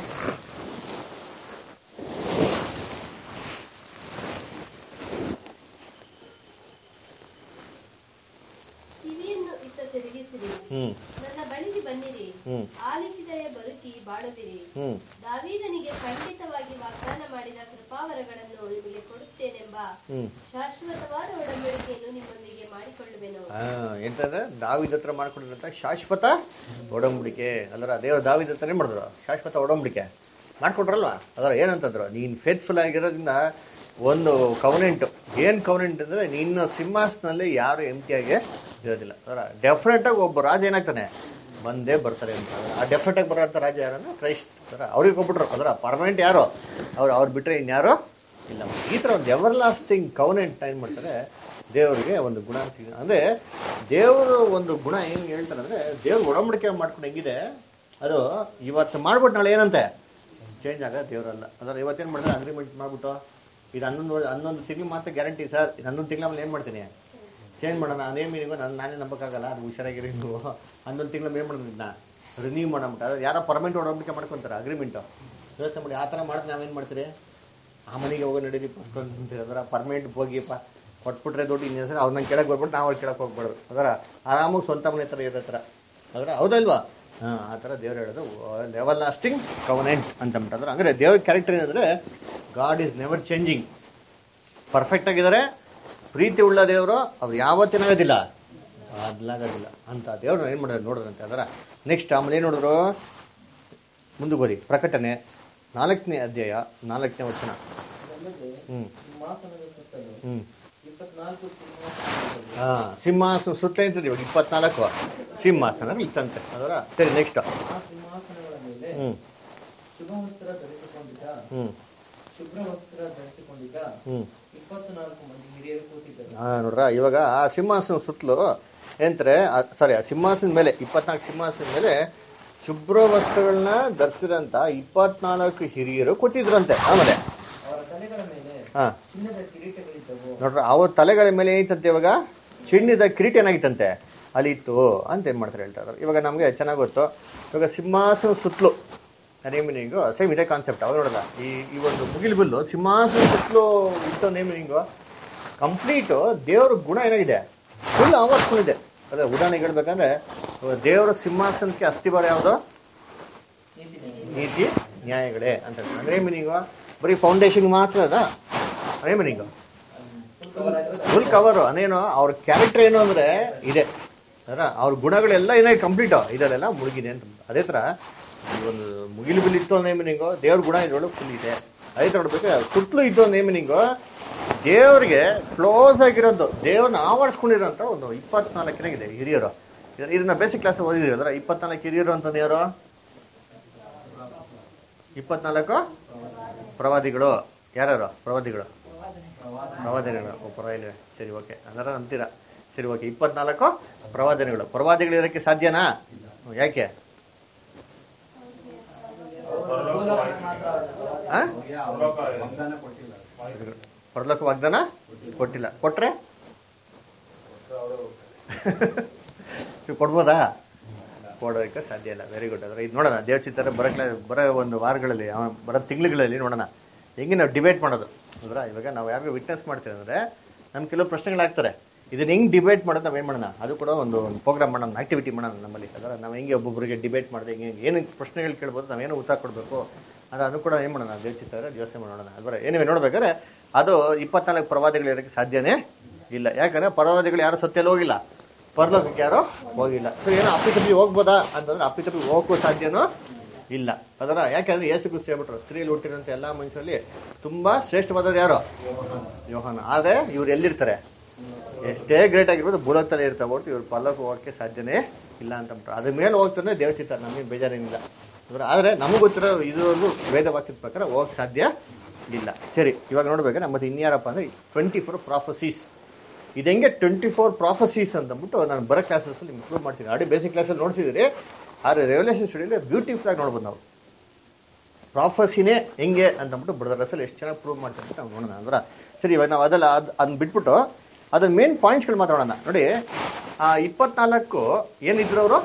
ಕಿವಿಯನ್ನು ಇತ್ತ ತಿರುಗಿಸಿರಿ, ನನ್ನ ಬಳಿಗೆ ಬನ್ನಿರಿ, ಆಲಿಸಿದರೆ ಬದುಕಿ ಬಾಳುವಿರಿ. ದಾವೀದನಿಗೆ ಖಂಡಿತವಾಗಿ ವಾಗ್ದಾನ ಮಾಡಿದ ಕೃಪಾವರಗಳನ್ನು ನಿಮಗೆ ಕೊಡುತ್ತೇನೆಂಬ ಶಾಶ್ವತವಾದ ಒಡಂಬಡಿಕೆಯನ್ನು ನಿಮ್ಮೊಂದಿಗೆ ಮಾಡಿಕೊಳ್ಳುವೆನು. ಎಂತಂದ್ರೆ ದಾವೀದ ಹತ್ರ ಮಾಡ್ಕೊಂಡಿರಂತ ಶಾಶ್ವತ ಒಡಂಬಡಿಕೆ. ಅಲ್ಲರ ದೇವರು ದಾವೀದ ಹತ್ರನೇ ಮಾಡಿದ್ರು ಶಾಶ್ವತ ಒಡಂಬಡಿಕೆ ಮಾಡ್ಕೊಟ್ರಲ್ವಾ? ಅದರ ಏನಂತಂದ್ರು, ನೀನ್ ಫೇತ್ಫುಲ್ ಆಗಿರೋದ್ರಿಂದ ಒಂದು ಕವನೆಂಟ್. ಏನ್ ಕವನೆಂಟ್ ಅಂದ್ರೆ ನಿನ್ನ ಸಿಂಹಾಸನಲ್ಲಿ ಯಾರು ಎಂಟಿಯಾಗಿ ಇರೋದಿಲ್ಲ. ಅದರ ಡೆಫಿನೆಟ್ ಆಗಿ ಒಬ್ಬ ರಾಜ ಏನಾಗ್ತಾನೆ ಬಂದೇ ಬರ್ತಾರೆ ಅಂತ. ಆ ಡೆಫಿನೆಟ್ ಆಗಿ ಬರೋಂಥ ರಾಜ ಯಾರನ್ನ ಕ್ರೈಸ್ಟ್. ಅದರ ಅವ್ರಿಗೆ ಹೋಗ್ಬಿಟ್ರು. ಅದರ ಪರ್ಮನೆಂಟ್ ಯಾರು ಅವ್ರು ಬಿಟ್ರೆ ಇನ್ಯಾರು ಇಲ್ಲ. ಈ ಥರ ಒಂದು ಎವರ್ ಲಾಸ್ಟಿಂಗ್ ಕವನೆಂಟ್ ಏನ್ ಮಾಡ್ತಾರೆ ದೇವರಿಗೆ ಒಂದು ಗುಣ ಸಿಗ. ಅಂದ್ರೆ ದೇವರು ಒಂದು ಗುಣ ಹೆಂಗ್ ಹೇಳ್ತಾರೆ ಅಂದ್ರೆ, ದೇವ್ರು ಒಡಂಬಡಿಕೆ ಮಾಡ್ಕೊಂಡು ಹೆಂಗಿದೆ ಅದು ಇವತ್ತು ಮಾಡ್ಬಿಟ್ಟು ನಾಳೆ ಏನಂತೆ ಚೇಂಜ್ ಆಗ ದೇವರಲ್ಲ. ಅದರ ಇವತ್ತೇನು ಮಾಡ್ತಾರೆ ಅಗ್ರಿಮೆಂಟ್ ಮಾಡ್ಬಿಟ್ಟು ಇದು 11 ತಿಂಗಳು ಮಾತ್ರ ಗ್ಯಾರಂಟಿ ಸರ್, ಇದು 11 ತಿಂಗಳ ಮೇಲೆ ಏನು ಮಾಡ್ತೀನಿ ಚೇಂಜ್ ಮಾಡೋಣ. ಅದೇ ಮೀನಿಗೂ ನಾನೇ ನಂಬಕ್ಕಾಗಲ್ಲ, ಅದು ಹುಷಾರಾಗಿರಿ ನೀವು 11 ತಿಂಗಳ ಮೇಲೆ ಮಾಡೋದನ್ನ ರಿನ್ಯೂ ಮಾಡೋಬಿಟ್ಟು. ಅದು ಯಾರೋ ಪರ್ಮನೆಂಟ್ ಒಡಂಬಡಿಕೆ ಮಾಡ್ಕೊತಾರೆ ಅಗ್ರಿಮೆಂಟು. ಯೋಚನೆ ಮಾಡಿ, ಆ ಥರ ಮಾಡಿದ್ರೆ ನಾವೇನು ಮಾಡ್ತೀರಿ? ಆ ಮನೆಗೆ ಹೋಗೋ ನಡೀರಿ ಅಂತೀರಿ. ಅದರ ಪರ್ಮನೆಂಟ್ ಹೋಗಿಪ್ಪ ಕೊಟ್ಬಿಟ್ರೆ ದುಡ್ಡು ಇನ್ನೇನು ಸರ್ ಅವ್ರನ್ನ ಕೆಳಗೆ ಬರ್ಬಿಟ್ಟು ನಾವು ಅವ್ರು ಕೆಳಗೆ ಹೋಗ್ಬಾರ್ದು. ಅದರ ಆರಾಮಾಗಿ ಸ್ವಂತ ಮನೆ ಥರ ಇರೋ ಥರ. ಅದರ ಹೌದಲ್ವಾ? ಆ ಥರ ದೇವ್ರು ಹೇಳೋದು ಎವರ್ ಲಾಸ್ಟಿಂಗ್ ಕವನೆಂಟ್ ಅಂತಂದ್ಬಿಟ್ಟು. ಅಂದರೆ ದೇವ್ರ ಕ್ಯಾರೆಕ್ಟರ್ ಏನಂದರೆ God is never changing. Perfect ಆಗಿದ್ದಾರೆ, ಪ್ರೀತಿ ಉಳ್ಳ ದೇವರು, ಅವ್ರು ಯಾವತ್ತೇನಾಗೋದಿಲ್ಲ ಬದಲಾಗೋದಿಲ್ಲ ಅಂತ ದೇವ್ರನ್ನ ಏನು ಮಾಡೋದು ನೋಡಿದ್ರಂತೆ. ಅದರ ನೆಕ್ಸ್ಟ್ ಆಮೇಲೆ ಏನು ನೋಡಿದ್ರು ಮುಂದೆ ಗೋರಿ ಪ್ರಕಟಣೆ 4ನೇ ಅಧ್ಯಾಯ 4ನೇ ವಚನ. ಇದಲ್ಲದೆ ಹ್ಮ್ ಸಿಂಹಾಸನದ ಸುತ್ತಲೂ ಹ್ಮ್ 24 ಸಿಂಹಾಸನಗಳಿದ್ದವು. ಸಿಂಹಾಸನ ಸುತ್ತ ಇರ್ತದೆ ಇವಾಗ 24 ಸಿಂಹಾಸನ ಇತ್ತಂತೆ ಅದರ. ಸರಿ, ನೆಕ್ಸ್ಟ್. ಆ ಸಿಂಹಾಸನಗಳ ಮೇಲೆ ಹ್ಮ್ ಶುಭ್ರ ವಸ್ತ್ರ ಧರಿಸಿಕೊಂಡಿದ್ದ ಹ್ಮ್ 24 ಮಂದಿ ಹಿರಿಯರು ಕೂತಿದ್ದರು. ನೋಡ್ರ, ಇವಾಗ ಆ ಸಿಂಹಾಸನ ಸುತ್ತಲೂ ಏನಂತಾರೆ, ಸಾರಿ, ಆ ಸಿಂಹಾಸನ ಮೇಲೆ 24 ಸಿಂಹಾಸನ ಮೇಲೆ ಶುಭ್ರ ವಸ್ತ್ರಗಳನ್ನ ಧರಿಸಿದಂತ 24 ಹಿರಿಯರು ಕೂತಿದ್ರಂತೆ. ಆಮೇಲೆ ಅವರ ತಲೆಗಳ ಮೇಲೆ ಚಿನ್ನದ ಕಿರೀಟಗಳಿದ್ದವು. ನೋಡ್ರ, ಅವ್ರ ತಲೆಗಳ ಮೇಲೆ ಏನಿತ್ತಂತೆ ಇವಾಗ ಚಿನ್ನದ ಕಿರೀಟ ಏನಾಗಿತ್ತಂತೆ ಅಲ್ಲಿ ಇತ್ತು ಅಂತ ಏನ್ ಮಾಡ್ತಾರೆ ಹೇಳ್ತಾರೆ. ಇವಾಗ ನಮ್ಗೆ ಚೆನ್ನಾಗಿ ಗೊತ್ತು, ಇವಾಗ ಸಿಂಹಾಸನ ಸುತ್ತಲೂ ನೇಮಿನಿಂಗು ಸೇಮ್ ಇದೇ ಕಾನ್ಸೆಪ್ಟ್. ಅವಾಗ ನೋಡಲ್ಲ, ಈ ಒಂದು ಮುಗಿಲು ಬಿಲ್ಲು ಸಿಂಹಾಸನ ಸುತ್ತಲೂ ಇತ್ತು ನೇಮಿನಿಂಗು ಕಂಪ್ಲೀಟು ದೇವ್ರ ಗುಣ ಏನಾಗಿದೆ ಫುಲ್ ಆವರಿಸ್ಕೊಂಡಿದೆ. ಅದೇ ಉದಾಹರಣೆಗೆ ಹೇಳ್ಬೇಕಂದ್ರೆ ದೇವರ ಸಿಂಹಾಸನಕ್ಕೆ ಅಸ್ಥಿವಾರ ಯಾವುದು? ನೀತಿ ನ್ಯಾಯಗಳೇ ಅಂತ ಹೇಳ್ತಾರೆ. ಅಂದ್ರೆ ಮೀನಿಂಗು ಬರೀ ಫೌಂಡೇಶನ್ ಮಾತ್ರ ಅದ ಮೀನಿಂಗು ಫುಲ್ ಕವರು. ಅದೇನು ಅವ್ರ ಕ್ಯಾರೆಕ್ಟರ್ ಏನು ಅಂದ್ರೆ ಇದೆ, ಅವ್ರ ಗುಣಗಳೆಲ್ಲ ಏನಾಗಿ ಕಂಪ್ಲೀಟ್ ಇದರಲ್ಲೆಲ್ಲ ಮುಳುಗಿದೆ ಅಂತ. ಅದೇ ತರ ಈ ಒಂದು ಮುಗಿಲು ಬಿಲ್ ಇತ್ತು ನೇಮಿನಿಂಗು ದೇವ್ರ ಗುಣ ಇದ್ರೊಳಗೆ ಫುಲ್ ಇದೆ. ಅದೇ ತರ ನೋಡ್ಬೇಕು, ಸುತ್ತಲೂ ಇದ್ದು ನೇಮಿನಿಂಗು ದೇವ್ರಿಗೆ ಕ್ಲೋಸ್ ಆಗಿರೋದು, ದೇವ್ರನ್ನ ಆವರಿಸ್ಕೊಂಡಿರೋಂಥ ಒಂದು 24 ಇದೆ ಹಿರಿಯರು. ಇದನ್ನ ಬೇಸಿಕ್ ಕ್ಲಾಸ್ ಓದಿದ್ರಿ ಅದರ. 24 ಹಿರಿಯರು ಅಂತಂದು ಯಾರು? 24 ಪ್ರವಾದಿಗಳು. ಯಾರ್ಯಾರು ಪ್ರವಾದಿಗಳು? ಪರವಾಗಿಲ್ಲ, ಸರಿ, ಓಕೆ, ಅದರ ಅಂತೀರಾ, ಸರಿ, ಓಕೆ. 24 ಪ್ರವಾದಿಗಳು ಇರೋಕ್ಕೆ ಸಾಧ್ಯನಾ? ಯಾಕೆ? ಪರಲೋಕ ವಾಗ್ದಾನ ಕೊಟ್ಟಿಲ್ಲ. ಕೊಟ್ರೆ ಕೊಡ್ಬೋದಾ? ಕೊಡೋದಕ್ಕೆ ಸಾಧ್ಯ ಇಲ್ಲ. Very good. ಅಂದ್ರೆ ಇದು ನೋಡೋಣ, ದೇವ್ರ ಚಿತ್ತರ ಬರೋ ಒಂದು ವಾರಗಳಲ್ಲಿ, ಬರೋ ತಿಂಗಳುಗಳಲ್ಲಿ ನೋಡೋಣ ಹೆಂಗೆ ನಾವು ಡಿಬೇಟ್ ಮಾಡೋದು ಅಂದ್ರೆ. ಇವಾಗ ನಾವು ಯಾರಿಗೂ ವಿಟ್ನೆಸ್ ಮಾಡ್ತೀವಿ ಅಂದ್ರೆ ನಮ್ಗೆ ಕೆಲವು ಪ್ರಶ್ನೆಗಳಾಗ್ತಾರೆ. ಇದನ್ನ ಹೆಂಗೆ ಡಿಬೇಟ್ ಮಾಡೋದು ನಾವೇನು ಮಾಡೋಣ, ಅದು ಕೂಡ ಒಂದು ಪ್ರೋಗ್ರಾಮ್ ಮಾಡೋಣ, ಆಕ್ಟಿವಿಟಿ ಮಾಡೋಣ ನಮ್ಮಲ್ಲಿ. ಅದರ ನಾವು ಹೆಂಗೆ ಒಬ್ಬೊಬ್ಬರಿಗೆ ಡಿಬೇಟ್ ಮಾಡಿದೆ, ಹೆಂಗೆ ಏನು ಪ್ರಶ್ನೆಗಳು ಕೇಳ್ಬೋದು, ನಾವೇನು ಉತ್ತರ ಕೊಡಬೇಕು ಅದು ಕೂಡ ಏನು ಮಾಡೋಣ, ದೇವ್ರ ಚಿತ್ತರ ಯೋಚನೆ ಮಾಡೋಣ. ಅದರ ಏನಿವೆ ನೋಡ್ಬೇಕಾದ್ರೆ ಅದು 24 ಪ್ರವಾದಿಗಳು ಇರೋಕ್ಕೆ ಸಾಧ್ಯನೇ ಇಲ್ಲ. ಯಾಕಂದ್ರೆ ಪ್ರವಾದಿಗಳು ಯಾರು ಸತ್ಯಲ್ಲಿ ಹೋಗಿಲ್ಲ, ಪರಲೋಕಕ್ಕೆ ಯಾರು ಹೋಗಿಲ್ಲ. ಸೊ ಏನೋ ಅಪ್ಪಿತಪ್ಪಿ ಹೋಗ್ಬೋದಾ ಅಂತಂದ್ರೆ ಅಪ್ಪಿತಪ್ಪಿ ಹೋಗಕ್ಕೂ ಸಾಧ್ಯನೂ ಇಲ್ಲ. ಅದರ ಯಾಕಂದ್ರೆ ಯೇಸು ಕ್ರಿಸ್ತ ಹೇಳ್ಬಿಟ್ರು, ಸ್ತ್ರೀಯಲ್ಲಿ ಹುಟ್ಟಿರೋಂಥ ಎಲ್ಲಾ ಮನುಷ್ಯರಲ್ಲಿ ತುಂಬಾ ಶ್ರೇಷ್ಠವಾದವ್ರು ಯಾರು? ಯೋಹಾನ. ಆದ್ರೆ ಇವ್ರು ಎಲ್ಲಿರ್ತಾರೆ? ಎಷ್ಟೇ ಗ್ರೇಟ್ ಆಗಿರ್ಬೋದು ಭೂಲೋಕದಲ್ಲಿ ಇರ್ತಾ ಬಿಟ್ಟು ಇವ್ರು ಪರಲೋಕ ಹೋಗಕ್ಕೆ ಸಾಧ್ಯನೇ ಇಲ್ಲ ಅಂತ ಬಿಟ್ರು. ಅದ್ರ ಮೇಲೆ ಹೋಗ್ತಾನೆ ದೇವ್ರ ಚಿತ್ತ, ನಮಗೆ ಬೇಜಾರೇನಿಲ್ಲ. ಆದ್ರೆ ನಮಗೆ ಗೊತ್ತಿರೋ ಇದೊಂದು ವೇದ ವಾಕ್ಯದ ಪ್ರಕಾರ ಹೋಗಕ್ ಸಾಧ್ಯ ಇಲ್ಲ. ಸರಿ, ಇವಾಗ ನೋಡ್ಬೇಕಾದ್ರೆ ಮತ್ತೆ ಇನ್ಯಾರಪ್ಪ ಅಂದ್ರೆ 24 ಪ್ರಾಫಸೀಸ್. ಇದು ಹೆಂಗೆ 24 ಪ್ರಾಫಸೀಸ್ ಅಂತಂದ್ಬಿಟ್ಟು ನಾನು ಬರೋ ಕ್ಲಾಸಸ್ ನಿಮ್ಗೆ ಪ್ರೂವ್ ಮಾಡ್ತೀನಿ. ಆಡಿ ಬೇಸಿಕ್ ಕ್ಲಾಸಲ್ಲಿ ನೋಡ್ಸಿದ್ರಿ, ಆದ್ರೆ ರೆವಲ್ಯೂಷನ್ ಸ್ಟುಡಿಯೋಲಿ ಬ್ಯೂಟಿಫುಲ್ ಆಗಿ ನೋಡ್ಬೋದು ನಾವು ಪ್ರಾಫಸಿನೇ ಹೆಂಗೆ ಅಂತಂದ್ಬಿಟ್ಟು ಬ್ರದರ್ಸಲ್ಲಿ ಎಷ್ಟು ಚೆನ್ನಾಗಿ ಪ್ರೂವ್ ಮಾಡ್ತಾರೆ ಅಂತ ನಾವು ನೋಡೋಣ. ಅಂದ್ರೆ ಸರಿ, ಇವಾಗ ನಾವು ಅದನ್ನ ಬಿಟ್ಬಿಟ್ಟು ಅದ್ರ ಮೇನ್ ಪಾಯಿಂಟ್ಸ್ಗಳು ಮಾತಾಡೋಣ. ನೋಡಿ, ಆ 24 ಏನಿದ್ರು ಅವರು?